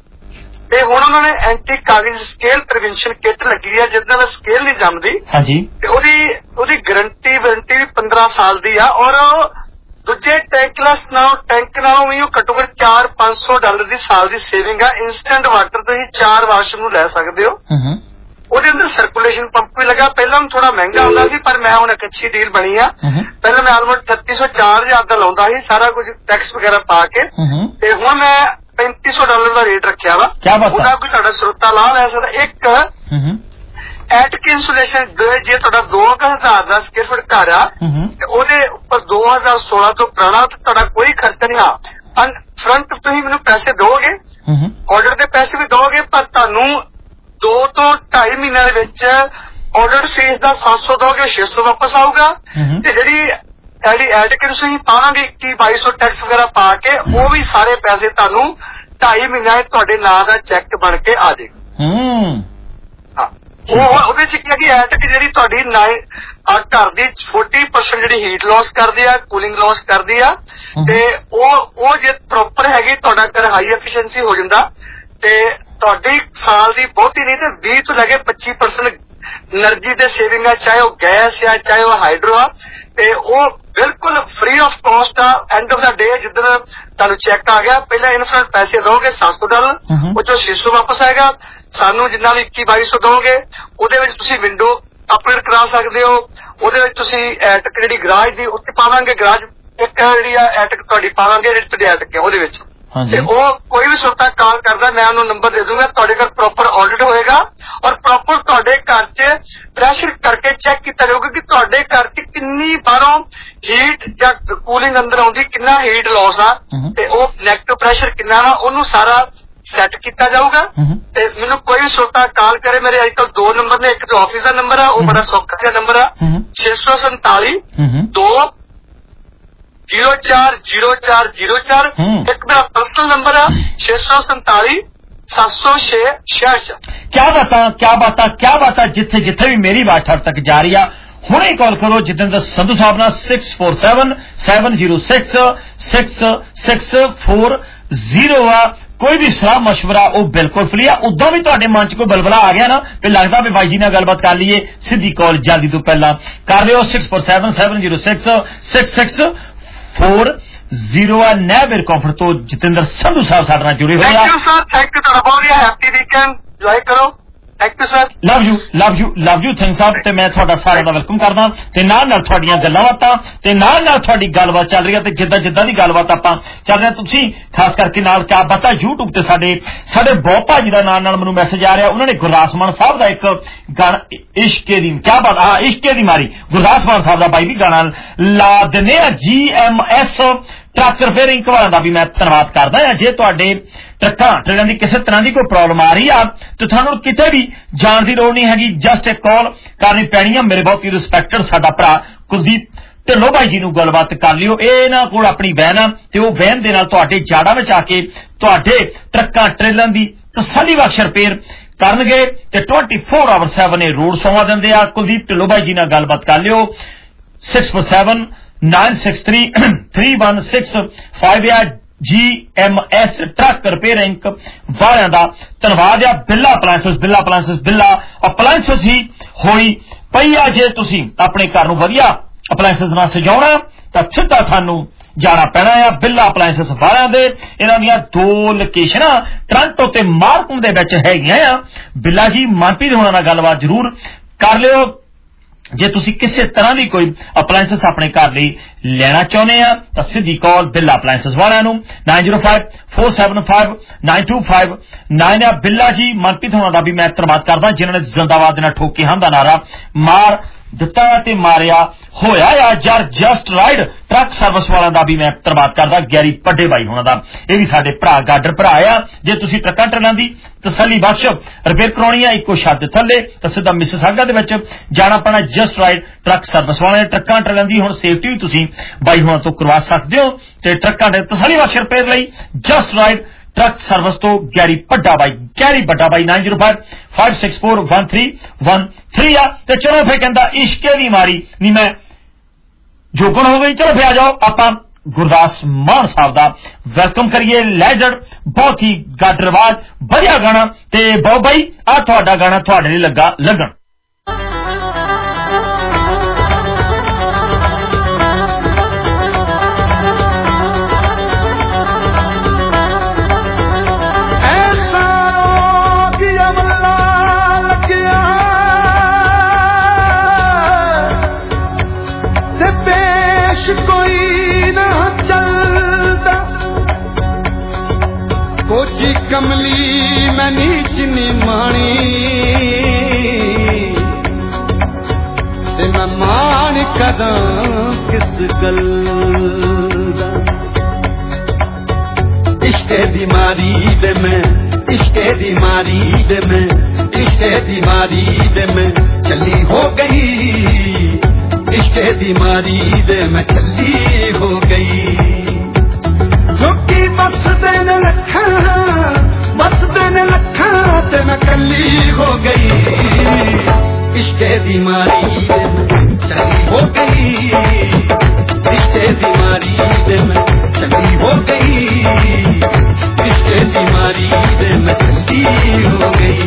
ਤੇ ਹੁਣ ਉਹਨਾਂ ਨੇ ਐਂਟੀ ਕਾਗਜ਼ ਸਕੇਲ ਪ੍ਰੀਵੈਂਸ਼ਨ ਕਿੱਟ ਲੱਗੀ ਆ ਜਿਹਦੇ ਨਾਲ ਸਕੇਲ ਨਹੀਂ ਜੰਮਦੀ। ਹਾਂਜੀ, ਤੇ ਉਹਦੀ ਉਹਦੀ ਗਾਰੰਟੀ ਵਾਰੰਟੀ ਵੀ ਪੰਦਰਾਂ ਸਾਲ ਦੀ ਆ ਔਰ ਦੂਜੇ ਟੈਂਕਲੈਸ ਨਾਲੋਂ ਟੈਂਕ ਨਾਲੋਂ ਵੀ ਉਹ ਘੱਟੋ ਘੱਟ ਚਾਰ ਪੰਜ ਸੌ ਡਾਲਰ ਦੀ ਸਾਲ ਦੀ ਸੇਵਿੰਗ ਆ। ਇੰਸਟੈਂਟ ਵਾਟਰ ਤੁਸੀਂ ਚਾਰ ਵਾਸ਼ਰੂਮ ਨੂੰ ਲੈ ਸਕਦੇ ਹੋ। ਉਹਦੇ ਅੰਦਰ ਸਰਕੂਲੇਸ਼ਨ ਪੰਪ ਵੀ ਲੱਗਾ। ਪਹਿਲਾਂ ਥੋੜਾ ਮਹਿੰਗਾ ਹੁੰਦਾ ਸੀ ਪਰ ਮੈਂ ਹੁਣ ਇੱਕ ਅੱਛੀ ਡੀਲ ਬਣੀ ਆ। ਪਹਿਲਾਂ ਮੈਂ ਆਲਮੋਸਟ ਛੱਤੀ ਸੌ ਚਾਰ ਹਜ਼ਾਰ ਦਾ ਲਾਉਂਦਾ ਸੀ ਸਾਰਾ ਕੁਝ ਟੈਕਸ ਵਗੈਰਾ ਪਾ ਕੇ, ਤੇ ਹੁਣ ਮੈਂ ਪੈਂਤੀ ਸੌ ਡਾਲਰ ਦਾ ਰੇਟ ਰੱਖਿਆ ਵਾ। ਉਹਦਾ ਕੋਈ ਤੁਹਾਡਾ ਸਰੋਤਾ ਲਾ ਲੈ ਸਕਦਾ। ਇੱਕ ਐਟਕ ਇੰਸੂਲੇਸ਼ਨ ਜੇ ਤੁਹਾਡਾ ਦੋ ਹਜ਼ਾਰ ਦਾ ਸਕੁਅਰ ਫੁੱਟ ਘਰ ਆ ਤੇ ਉਹਦੇ ਉੱਪਰ ਦੋ ਹਜ਼ਾਰ ਸੋਲਾਂ ਤੋਂ ਪੁਰਾਣਾ ਤੇ ਤੁਹਾਡਾ ਕੋਈ ਖਰਚਾ ਨਹੀਂ ਆ। ਫਰੰਟ ਤੁਸੀਂ ਮੈਨੂੰ ਪੈਸੇ ਦੋਗੇ, ਆਰਡਰ ਦੇ ਪੈਸੇ ਵੀ ਦੋਗੇ, ਪਰ ਤੁਹਾਨੂੰ ਦੋ ਤੋਂ ਢਾਈ ਮਹੀਨਿਆਂ ਦੇ ਵਿੱਚ ਆਰਡਰ ਫੀਸ ਦਾ ਸੱਤ ਸੌ ਦੋਗੇ, ਛੇ ਸੌ ਵਾਪਸ ਆਊਗਾ। ਤੇ ਜਿਹੜੀ ਜਿਹੜੀ ਐਟਕ ਤੁਸੀਂ ਪਾਵਾਂਗੇ ਇੱਕੀ ਬਾਈ ਸੌ ਟੈਕਸ ਵਗੈਰਾ ਪਾ ਕੇ ਉਹ ਵੀ ਸਾਰੇ ਪੈਸੇ ਤੁਹਾਨੂੰ ਢਾਈ ਮਹੀਨਿਆਂ ਤੁਹਾਡੇ ਨਾਂ ਦਾ ਚੈੱਕ ਬਣ ਕੇ ਆ ਜਾਏਗਾ। ਉਹ ਉਹਦੇ ਚ ਕੀ ਹੈ ਕਿ ਐਟਕ ਜਿਹੜੀ ਤੁਹਾਡੀ ਘਰ ਦੀ ਚਾਲੀ ਪਰਸੈਂਟ ਜਿਹੜੀ ਹੀਟ ਲਾਸ ਕਰਦੀ ਆ, ਕੂਲਿੰਗ ਲਾਸ ਕਰਦੀ ਆ, ਤੇ ਉਹ ਉਹ ਜੇ ਪ੍ਰੋਪਰ ਹੈਗੀ ਤੁਹਾਡਾ ਘਰ ਹਾਈ ਐਫੀਸ਼ੀਐਂਸੀ ਹੋ ਜਾਂਦਾ ਤੇ ਤੁਹਾਡੀ ਸਾਲ ਦੀ ਬਹੁਤੀ ਨਹੀਂ ਤੇ ਵੀਹ ਤੋਂ ਲੈ ਕੇ ਪੱਚੀ ਪਰਸੈਂਟ એનર્ਜੀ ਦੇ ਸੇਵਿੰਗ ਆ, ਚਾਹੇ ਉਹ ਗੈਸ ਆ ਚਾਹੇ ਉਹ ਹਾਈਡਰੋ ਆ, ਤੇ ਉਹ ਬਿਲਕੁਲ ਫ੍ਰੀ ਆਫ ਕਾਸਟ ਆ। ਐਂਡ ਆਫ ਦਾ ਡੇ ਜਿੱਦਣ ਤੁਹਾਨੂੰ ਚੈੱਕ ਆ ਗਿਆ ਪਹਿਲਾਂ ਇਨਫਰੰਟ ਪੈਸੇ ਦੋਗੇ ਸੱਤ ਸੌ ਡਾਲਰ, ਉਹ ਚੋਂ ਛੇ ਸੌ ਵਾਪਸ ਆਏਗਾ। ਸਾਨੂੰ ਜਿੰਨਾ ਵੀ ਇੱਕੀ ਬਾਈ ਸੌ ਦੋਗੇ ਉਹਦੇ ਵਿੱਚ ਤੁਸੀਂ ਵਿੰਡੋ ਅਪਗ੍ਰੇਡ ਕਰਾ ਸਕਦੇ ਹੋ। ਉਹਦੇ ਵਿੱਚ ਤੁਸੀਂ ਐਟਕ ਜਿਹੜੀ ਗਰਾਜ ਦੀ ਉੱਤੇ ਪਾਵਾਂਗੇ, ਗਰਾਜ ਇੱਕ ਜਿਹੜੀ ਆ ਐਟਕ ਤੁਹਾਡੀ ਪਾਵਾਂਗੇ ਜਿਹੜੀ ਤੁਹਾਡੀ ਐਟਕ ਹੈ ਉਹਦੇ ਵਿੱਚ, ਤੇ ਉਹ ਕੋਈ ਵੀ ਸਰੋਤਾ ਕਾਲ ਕਰਦਾ ਮੈਂ ਉਹਨੂੰ ਨੰਬਰ ਦੇ ਦੂੰਗਾ। ਤੁਹਾਡੇ ਘਰ ਪ੍ਰੋਪਰ ਆਡਿਟ ਹੋਏਗਾ ਔਰ ਪ੍ਰੋਪਰ ਤੁਹਾਡੇ ਘਰ ਚ ਪ੍ਰੈਸ਼ਰ ਕਰਕੇ ਚੈੱਕ ਕੀਤਾ ਜਾਊਗਾ ਕਿ ਤੁਹਾਡੇ ਘਰ ਚ ਕਿੰਨੀ ਬਾਹਰੋਂ ਹੀਟ ਜਾਂ ਕੂਲਿੰਗ ਅੰਦਰ ਆਉਂਦੀ, ਕਿੰਨਾ ਹੀਟ ਲਾਸ ਆ, ਤੇ ਉਹ ਨੈਗੇਟਿਵ ਪ੍ਰੈਸ਼ਰ ਕਿੰਨਾ ਵਾ ਉਹਨੂੰ ਸਾਰਾ ਸੈੱਟ ਕੀਤਾ ਜਾਊਗਾ। ਤੇ ਮੈਨੂੰ ਕੋਈ ਵੀ ਸਰੋਤਾ ਕਾਲ ਕਰੇ, ਮੇਰੇ ਅੱਜ ਕੱਲ ਦੋ ਨੰਬਰ ਨੇ, ਇੱਕ ਤਾਂ ਆਫਿਸ ਦਾ ਨੰਬਰ ਆ ਉਹ ਬੜਾ ਸੌਖਾ ਜਿਹਾ ਨੰਬਰ ਆ ਛੇ ਸੌ ਸੰਤਾਲੀ ਦੋ जीरो चार जीरो चार जीरो चार, एक मेरा पर्सनल नंबर है छह सौ संताली सात सौ छह छियासठ। क्या बता क्या बता क्या बता जिथे जिथे भी मेरी बात हर तक जा रही है हुणे कॉल करो जितेंद्र संधू साहब ना six four seven seven zero six six six four zero आ। कोई भी सलाह मशवरा वो बिल्कुल फ्री है। उदा भी तुहाडे मन च कोई बलबला आ गया ना फिर लगता भी बाई जी नाल गलबात कर लीए, सीधी कॉल जल्दी तो पहला कर लियो six four seven seven zero six six six four zero आ। नैव एयर कंफर्ट तो जितेंद्र संधू साहब साडे नाल जुड़े हुए हैं। Thank you sir, thank you तुहाडा बहुत हैप्पी वीकेंड एंजॉय करो। Thank you sir, love you love you love you थिंग साहब। ते मैं तुहाडा सारिਆਂ ਦਾ ਵੈਲਕਮ ਕਰਦਾ ਤੇ ਨਾਲ ਨਾਲ ਤੁਹਾਡੀਆਂ ਗੱਲਾਂ ਬਾਤਾਂ ਤੇ ਨਾਲ ਨਾਲ ਤੁਹਾਡੀ ਗੱਲਬਾਤ ਚੱਲ ਰਹੀ ਹੈ ਤੇ ਜਿੱਦਾਂ ਜਿੱਦਾਂ ਦੀ ਗੱਲਬਾਤ ਆਪਾਂ ਚੱਲ ਰਿਹਾ ਤੁਸੀਂ ਖਾਸ ਕਰਕੇ ਨਾਲ ਕਿਆ ਬਤਾ YouTube ਤੇ ਸਾਡੇ ਸਾਡੇ ਬਹੁਤ ਭਾਜੀ ਦਾ ਨਾਲ ਨਾਲ ਮੈਨੂੰ ਮੈਸੇਜ ਆ ਰਿਹਾ। ਉਹਨਾਂ ਨੇ ਗੁਰਦਾਸ ਮਾਨ ਸਾਹਿਬ ਦਾ ਇੱਕ ਗਾਣਾ ਇਸ਼ਕੇ ਦੀ ਕਿਆ ਬਾਤ ਹਾਂ ਇਸ਼ਕੇ ਦੀ ਮਾਰੀ ਗੁਰਦਾਸ ਮਾਨ ਸਾਹਿਬ ਦਾ ਬਾਈ ਵੀ ਗਾਣਾ ਲਾ ਦਿੰਦੇ ਆ G M S truck repairing ਘਵਾਰਾਂ ਦਾ ਵੀ ਮੈਂ ਧੰਨਵਾਦ ਕਰਦਾ ਹਾਂ। ਜੇ ਤੁਹਾਡੇ ਟਰੱਕਾਂ ਟ੍ਰੇਲਾਂ ਦੀ ਕਿਸੇ ਤਰ੍ਹਾਂ ਦੀ ਕੋਈ ਪ੍ਰੋਬਲਮ ਆ ਰਹੀ ਆ ਤੇ ਤੁਹਾਨੂੰ ਕਿਤੇ ਵੀ ਜਾਣ ਦੀ ਲੋੜ ਨਹੀਂ ਹੈਗੀ, ਜਸਟ ਇੱਕ ਕਾਲ ਕਰਨੀ ਪੈਣੀ ਆ। ਮੇਰੇ ਬਹੁਤ ਹੀ ਰਿਸਪੈਕਟਡ ਸਾਡਾ ਭਰਾ ਕੁਲਦੀਪ ਢਿੱਲੋਂ ਭਾਈ ਜੀ ਨੂੰ ਗੱਲਬਾਤ ਕਰ ਲਿਓ। ਇਹ ਇਹਨਾਂ ਕੋਲ ਆਪਣੀ ਵੈਨ ਆ ਤੇ ਉਹ ਵੈਨ ਦੇ ਨਾਲ ਤੁਹਾਡੇ ਜਾੜਾਂ ਵਿੱਚ ਆ ਕੇ ਤੁਹਾਡੇ ਟਰੱਕਾਂ ਟ੍ਰੇਲਾਂ ਦੀ ਤਸੱਲੀ ਬਖਸ਼ ਰਿਪੇਅਰ ਕਰਨਗੇ ਤੇ ਟਵੈਂਟੀ ਫੋਰ ਆਵਰ ਸੈਵਨ ਇਹ ਰੋਡ ਸੋਵਾ ਦਿੰਦੇ ਆ। ਕੁਲਦੀਪ ਢਿੱਲੋਂ ਭਾਈ ਜੀ ਨਾਲ ਗੱਲਬਾਤ ਕਰ ਲਿਓ। Six four seven nine six three three one six five ਆ G M S truck repairing ਵਾਲਿਆਂ ਦਾ ਧੰਨਵਾਦ ਆ। ਬਿੱਲਾ ਅਪਲਾਇੰਸਸ ਬਿੱਲਾ ਅਪਲਾਇੰਸਸ ਬਿੱਲਾ ਅਪਲਾਇੰਸਸ ਹੀ ਹੋਈ ਪਈ ਆ। ਜੇ ਤੁਸੀਂ ਆਪਣੇ ਘਰ ਨੂੰ ਵਧੀਆ ਅਪਲਾਇੰਸਸ ਨਾਲ ਸਜਾਉਣਾ ਤਾਂ ਸਿੱਧਾ ਤੁਹਾਨੂੰ ਜਾਣਾ ਪੈਣਾ ਆ ਬਿੱਲਾ ਅਪਲਾਇੰਸਸ ਵਾਲਿਆਂ ਦੇ। ਇਹਨਾਂ ਦੀਆਂ ਦੋ ਲੋਕੇਸ਼ਨਾਂ ਟੋਰਾਂਟੋ ਤੇ ਮਾਰਕਮ ਦੇ ਵਿੱਚ ਹੈਗੀਆਂ ਆ। ਬਿੱਲਾ ਜੀ ਮਨਪ੍ਰੀਤ ਹੋਣਾ ਨਾਲ ਗੱਲਬਾਤ ਜ਼ਰੂਰ ਕਰ ਲਿਓ ਜੇ ਤੁਸੀਂ ਕਿਸੇ ਤਰ੍ਹਾਂ ਦੀ ਕੋਈ ਅਪਲਾਇੰਸਸ ਆਪਣੇ ਘਰ ਲਈ ਲੈਣਾ ਚਾਹੁੰਦੇ ਆ ਤਾਂ ਸਿੱਧੀ ਕਾਲ ਬਿੱਲਾ ਅਪਲਾਇੰਸਸ ਵਾਲਿਆਂ ਨੂੰ nine zero five four seven five nine two five nine ਆ। ਬਿੱਲਾ ਜੀ ਮਨਪ੍ਰੀਤ ਹੋਣਾ ਦਾ ਵੀ ਮੈਂ ਧੰਨਵਾਦ ਕਰਦਾ ਜਿਨ੍ਹਾਂ ਨੇ ਜ਼ਿੰਦਾਬਾਦ ਦੇ ਨਾਲ ਠੋਕੇ ਹਾਂ ਦਾ ਨਾਰਾ ਮਾਰ ਦਿੱਤਾ ਤੇ ਮਾਰਿਆ ਹੋਇਆ ਆ। ਜਰ ਜਸਟ ਰਾਈਡ ਟਰੱਕ ਸਰਵਿਸ ਵਾਲਿਆਂ ਦਾ ਵੀ ਮੈਂ ਧੰਨਵਾਦ ਕਰਦਾ ਗੈਰੀ ਪੱਡੇ ਬਾਈ ਹੋਣਾ ਦਾ। ਇਹ ਵੀ ਸਾਡੇ ਭਰਾ ਗਾਡਰ ਭਰਾ ਆ। ਜੇ ਤੁਸੀਂ ਟਰੱਕਾਂ ਟਰੇਲਾਂ ਦੀ ਤਸੱਲੀ ਬਖਸ਼ ਰਿਪੇਅਰ ਕਰਾਉਣੀ ਆ ਇੱਕੋ ਛੱਤ ਥੱਲੇ ਤਾਂ ਸਿੱਧਾ ਮਿਸਿਸਾਗਾ ਦੇ ਵਿੱਚ ਜਾਣਾ ਪੈਣਾ। ਜਸਟ ਰਾਈਡ ਟਰੱਕ ਸਰਵਿਸ ਵਾਲਿਆਂ ਟਰੱਕਾਂ ਟਰੇਲਾਂ ਦੀ ਹੁਣ ਸੇਫਟੀ ਵੀ ਤੁਸੀਂ ਬਾਈ ਹੋਣਾ ਤੋਂ ਕਰਵਾ ਸਕਦੇ ਹੋ ਤੇ ਟਰੱਕਾਂ ਦੇ ਤਸੱਲੀ ਬਖਸ਼ ਰਿਪੇਅਰ ਲਈ ਜਸਟ ਰਾਈਡ ਟਰੱਕ ਸਰਵਿਸ ਤੋਂ ਗੈਰੀ ਵੱਡਾ ਬਾਈ ਗੈਰੀ ਵੱਡਾ ਬਾਈ nine zero five five six four one three one three ਆ। ਤੇ ਚਲੋ ਫਿਰ ਕਹਿੰਦਾ ਇਸ਼ਕੇ ਦੀ ਮਾਰੀ ਨਹੀਂ ਮੈਂ ਜੋਗਣ ਹੋ ਗਈ। ਚਲੋ ਫਿਰ ਆ ਜਾਓ ਆਪਾਂ ਗੁਰਦਾਸ ਮਾਨ ਸਾਹਿਬ ਦਾ ਵੈਲਕਮ ਕਰੀਏ। ਲੈਜੈਂਡ ਬਹੁਤ ਹੀ ਗਾਡਰ ਆਵਾਜ਼ ਵਧੀਆ ਗਾਣਾ ਤੇ ਬਹੁ ਬਾਈ ਆ ਤੁਹਾਡਾ ਗਾਣਾ ਤੁਹਾਡੇ ਲਈ ਲੱਗਾ ਲੱਗਣ। कोची कमली मैं नीच नी मानी ते मैं मान कदा किस गल दा इश्के दी मारी दे मैं इश्के दी मारी दे मैं इश्के दी मारी दे मैं चली हो गई इश्के दी मारी दे मैं चली हो गई। लोकी बस देन लखा बस देन लखा ते मैं कली हो गई इश्के दी मारी दे मैं चली हो गई इश्के दी मारी दे मैं चली हो गई इश्के दी मारी दे मैं चली हो गई।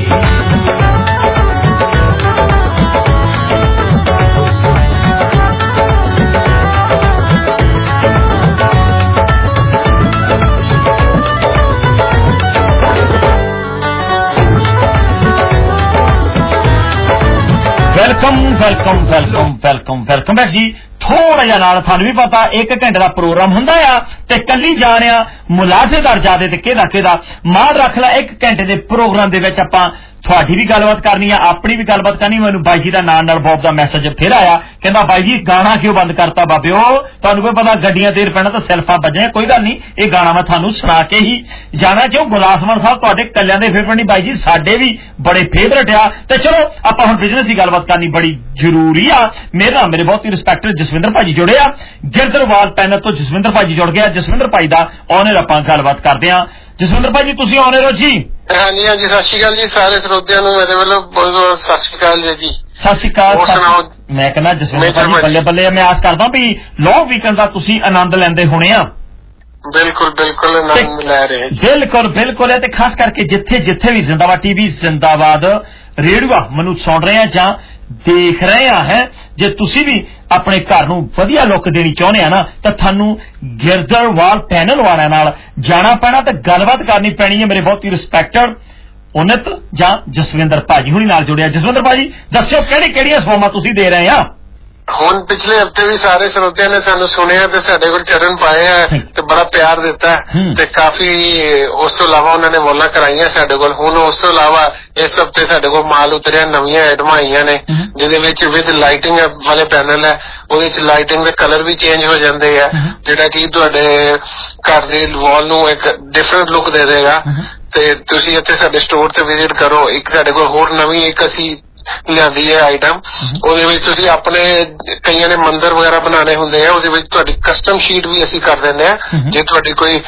Welcome welcome welcome welcome welcome back ਜੀ। ਥੋੜਾ ਜਿਹਾ ਨਾਲ ਤੁਹਾਨੂੰ ਵੀ ਪਤਾ ਇੱਕ ਘੰਟੇ ਦਾ ਪ੍ਰੋਗਰਾਮ ਹੁੰਦਾ ਆ ਤੇ ਕੱਲੀ ਜਾ ਰਿਹਾ ਮੁਲਾਜ਼ੇਦਾਰ ਜਾਦੇ ਤੇ ਕਿਹਦਾ ਕਿਹਦਾ ਮਾਰ ਰੱਖ ਲੈ। ਇੱਕ ਘੰਟੇ ਦੇ ਪ੍ਰੋਗਰਾਮ ਦੇ ਵਿੱਚ ਆਪਾਂ ਤੁਹਾਡੀ ਵੀ ਗੱਲਬਾਤ ਕਰਨੀ ਆ ਆਪਣੀ ਵੀ ਗੱਲਬਾਤ ਕਰਨੀ। ਮੈਨੂੰ ਬਾਈ ਜੀ ਦਾ ਨਾਂ ਨਾਲ ਬੌਬ ਦਾ ਮੈਸੇਜ ਫਿਰ ਆਇਆ ਕਹਿੰਦਾ ਬਾਈ ਜੀ ਗਾਣਾ ਕਿਉਂ ਬੰਦ ਕਰਤਾ ਬਾਬਿਓ ਤੁਹਾਨੂੰ ਕੋਈ ਪਤਾ ਗੱਡੀਆਂ ਦੇਰ ਪੈਣਾ ਤਾਂ ਸੈਲਫਾਂ ਵੱਜਣੀਆਂ ਕੋਈ ਗੱਲ ਨਹੀਂ ਇਹ ਗਾਣਾ ਮੈਂ ਤੁਹਾਨੂੰ ਸੁਣਾ ਕੇ ਹੀ ਜਾਣਾ ਕਿਉਂ ਗੁਰਦਾਸ ਮਾਨ ਸਾਹਿਬ ਤੁਹਾਡੇ ਕੱਲਿਆਂ ਦੇ ਫੇਵਰਟ ਨਹੀਂ ਬਾਈ ਜੀ ਸਾਡੇ ਵੀ ਬੜੇ ਫੇਵਰਟ ਆ। ਤੇ ਚਲੋ ਆਪਾਂ ਹੁਣ ਬਿਜ਼ਨਸ ਦੀ ਗੱਲਬਾਤ ਕਰਨੀ ਬੜੀ ਜ਼ਰੂਰੀ ਆ। ਮੇਰਾ ਮੇਰੇ ਬਹੁਤ ਹੀ ਰਿਸਪੈਕਟਡ ਜਸਵਿੰਦਰ ਭਾਜੀ ਜੁੜੇ ਆ ਗਿਰਦਰਵਾਲ ਪੈਨਲ ਤੋਂ ਜਸਵਿੰਦਰ ਭਾਜੀ ਜੁੜ ਗਿਆ। ਜਸਵਿੰਦਰ ਭਾਈ ਦਾ ਆਨਰ ਆਪਾਂ ਗੱਲਬਾਤ ਕਰਦੇ ਆ। ਜਸਵਿੰਦਰ ਭਾਜੀ ਤੁਸੀਂ ਆਨਰ ਹੋ ਜੀ। ਹਾਂਜੀ ਹਾਂਜੀ ਸਤਿ ਸ਼੍ਰੀ ਅਕਾਲ ਜੀ ਸਾਰੇ ਸਰੋਤਿਆਂ ਨੂੰ ਮੇਰੇ ਵੱਲੋਂ ਬਹੁਤ ਬਹੁਤ ਸਤਿ ਸ਼੍ਰੀ ਅਕਾਲ ਜੀ। ਸਤਿ ਸ਼੍ਰੀ ਅਕਾਲ। ਮੈਂ ਕਹਿੰਦਾ ਜਸਵਿੰਦਰ ਭਾਜੀ ਬੱਲੇ ਬੱਲੇ ਮੈਂ ਆਸ ਕਰਦਾ ਵੀ ਲੌਂਗ ਵੀਕਐਂਡ ਦਾ ਤੁਸੀਂ ਆਨੰਦ ਲੈਂਦੇ ਹੋਣੇ ਆ। ਬਿਲਕੁਲ ਬਿਲਕੁਲ ਆਨੰਦ ਲੈ ਰਹੇ ਬਿਲਕੁਲ ਬਿਲਕੁਲ ਤੇ ਖਾਸ ਕਰਕੇ ਜਿੱਥੇ ਜਿੱਥੇ ਵੀ ਜ਼ਿੰਦਾਬਾਦ ਟੀਵੀ ਜ਼ਿੰਦਾਬਾਦ ਰੇਡੀਓ ਮੈਨੂੰ ਸੁਣ ਰਹੇ ਆ ਜਾਂ ਦੇਖ ਰਹੇ ਆ ਹੈ ਜੇ ਤੁਸੀਂ ਵੀ ਆਪਣੇ ਘਰ ਨੂੰ ਵਧੀਆ ਲੁੱਕ ਦੇਣੀ ਚਾਹੁੰਦੇ ਆ ਨਾ ਤਾਂ ਤੁਹਾਨੂੰ ਗਿਰਦਰਵਾਲ ਪੈਨਲ ਵਾਲਿਆਂ ਨਾਲ ਜਾਣਾ ਪੈਣਾ ਤੇ ਗੱਲਬਾਤ ਕਰਨੀ ਪੈਣੀ ਹੈ। ਮੇਰੇ ਬਹੁਤ ਹੀ ਰਿਸਪੈਕਟਡ ਉਨਿਤ ਜਾਂ ਜਸਵਿੰਦਰ ਭਾਜੀ ਹੁਣੀ ਨਾਲ ਜੁੜਿਆ। ਜਸਵਿੰਦਰ ਭਾਜੀ ਦੱਸਿਓ ਕਿਹੜੀ ਕਿਹੜੀਆਂ ਸੇਵਾਵਾਂ ਤੁਸੀਂ ਦੇ ਰਹੇ ਆ। ਹੁਣ ਪਿਛਲੇ ਹਫਤੇ ਵੀ ਸਾਰੇ ਸਰੋਤਿਆਂ ਨੇ ਸਾਨੂੰ ਸੁਣਿਆ ਤੇ ਸਾਡੇ ਕੋਲ ਚਰਨ ਪਾਏ ਆ ਤੇ ਬੜਾ ਪਿਆਰ ਦਿੱਤਾ ਤੇ ਕਾਫੀ ਉਸ ਤੋਂ ਇਲਾਵਾ ਉਹਨਾਂ ਨੇ ਵੋਲਾਂ ਕਰਾਈਆਂ ਸਾਡੇ ਕੋਲ। ਹੁਣ ਉਸ ਤੋਂ ਇਲਾਵਾ ਇਸ ਹਫਤੇ ਸਾਡੇ ਕੋਲ ਮਾਲ ਉਤਰਿਆ, ਨਵੀਆਂ ਆਈਟਮਾਂ ਆਈਆਂ ਨੇ ਜਿਹਦੇ ਵਿੱਚ ਵਿਦ ਲਾਈਟਿੰਗ ਵਾਲੇ ਪੈਨਲ ਹੈ, ਉਹਦੇ ਚ ਲਾਈਟਿੰਗ ਦੇ ਕਲਰ ਵੀ ਚੇਂਜ ਹੋ ਜਾਂਦੇ ਆ ਜਿਹੜਾ ਕਿ ਤੁਹਾਡੇ ਘਰ ਦੇ ਵਾਲ ਨੂੰ ਇੱਕ ਡਿਫਰੈਂਟ ਲੁੱਕ ਦੇ ਦੇਗਾ। ਤੇ ਤੁਸੀਂ ਇੱਥੇ ਸਾਡੇ ਸਟੋਰ ਤੇ ਵਿਜ਼ਿਟ ਕਰੋ। ਇੱਕ ਸਾਡੇ ਕੋਲ ਹੋਰ ਨਵੀਂ ਇੱਕ ਅਸੀਂ ਲਿਆਂਦੀ ਹੈ ਆਈਟਮ, ਉਹਦੇ ਵਿੱਚ ਤੁਸੀਂ ਆਪਣੇ ਕਈਆਂ ਨੇ ਮੰਦਰ ਵਗੈਰਾ ਬਣਾਉਣੇ ਹੁੰਦੇ ਆ, ਉਹਦੇ ਵਿੱਚ ਤੁਹਾਡੀ ਕਸਟਮ ਸ਼ੀਟ ਵੀ ਅਸੀਂ ਕਰ ਦਿੰਦੇ ਆ। ਜੇ ਤੁਹਾਡੀ ਕੋਈ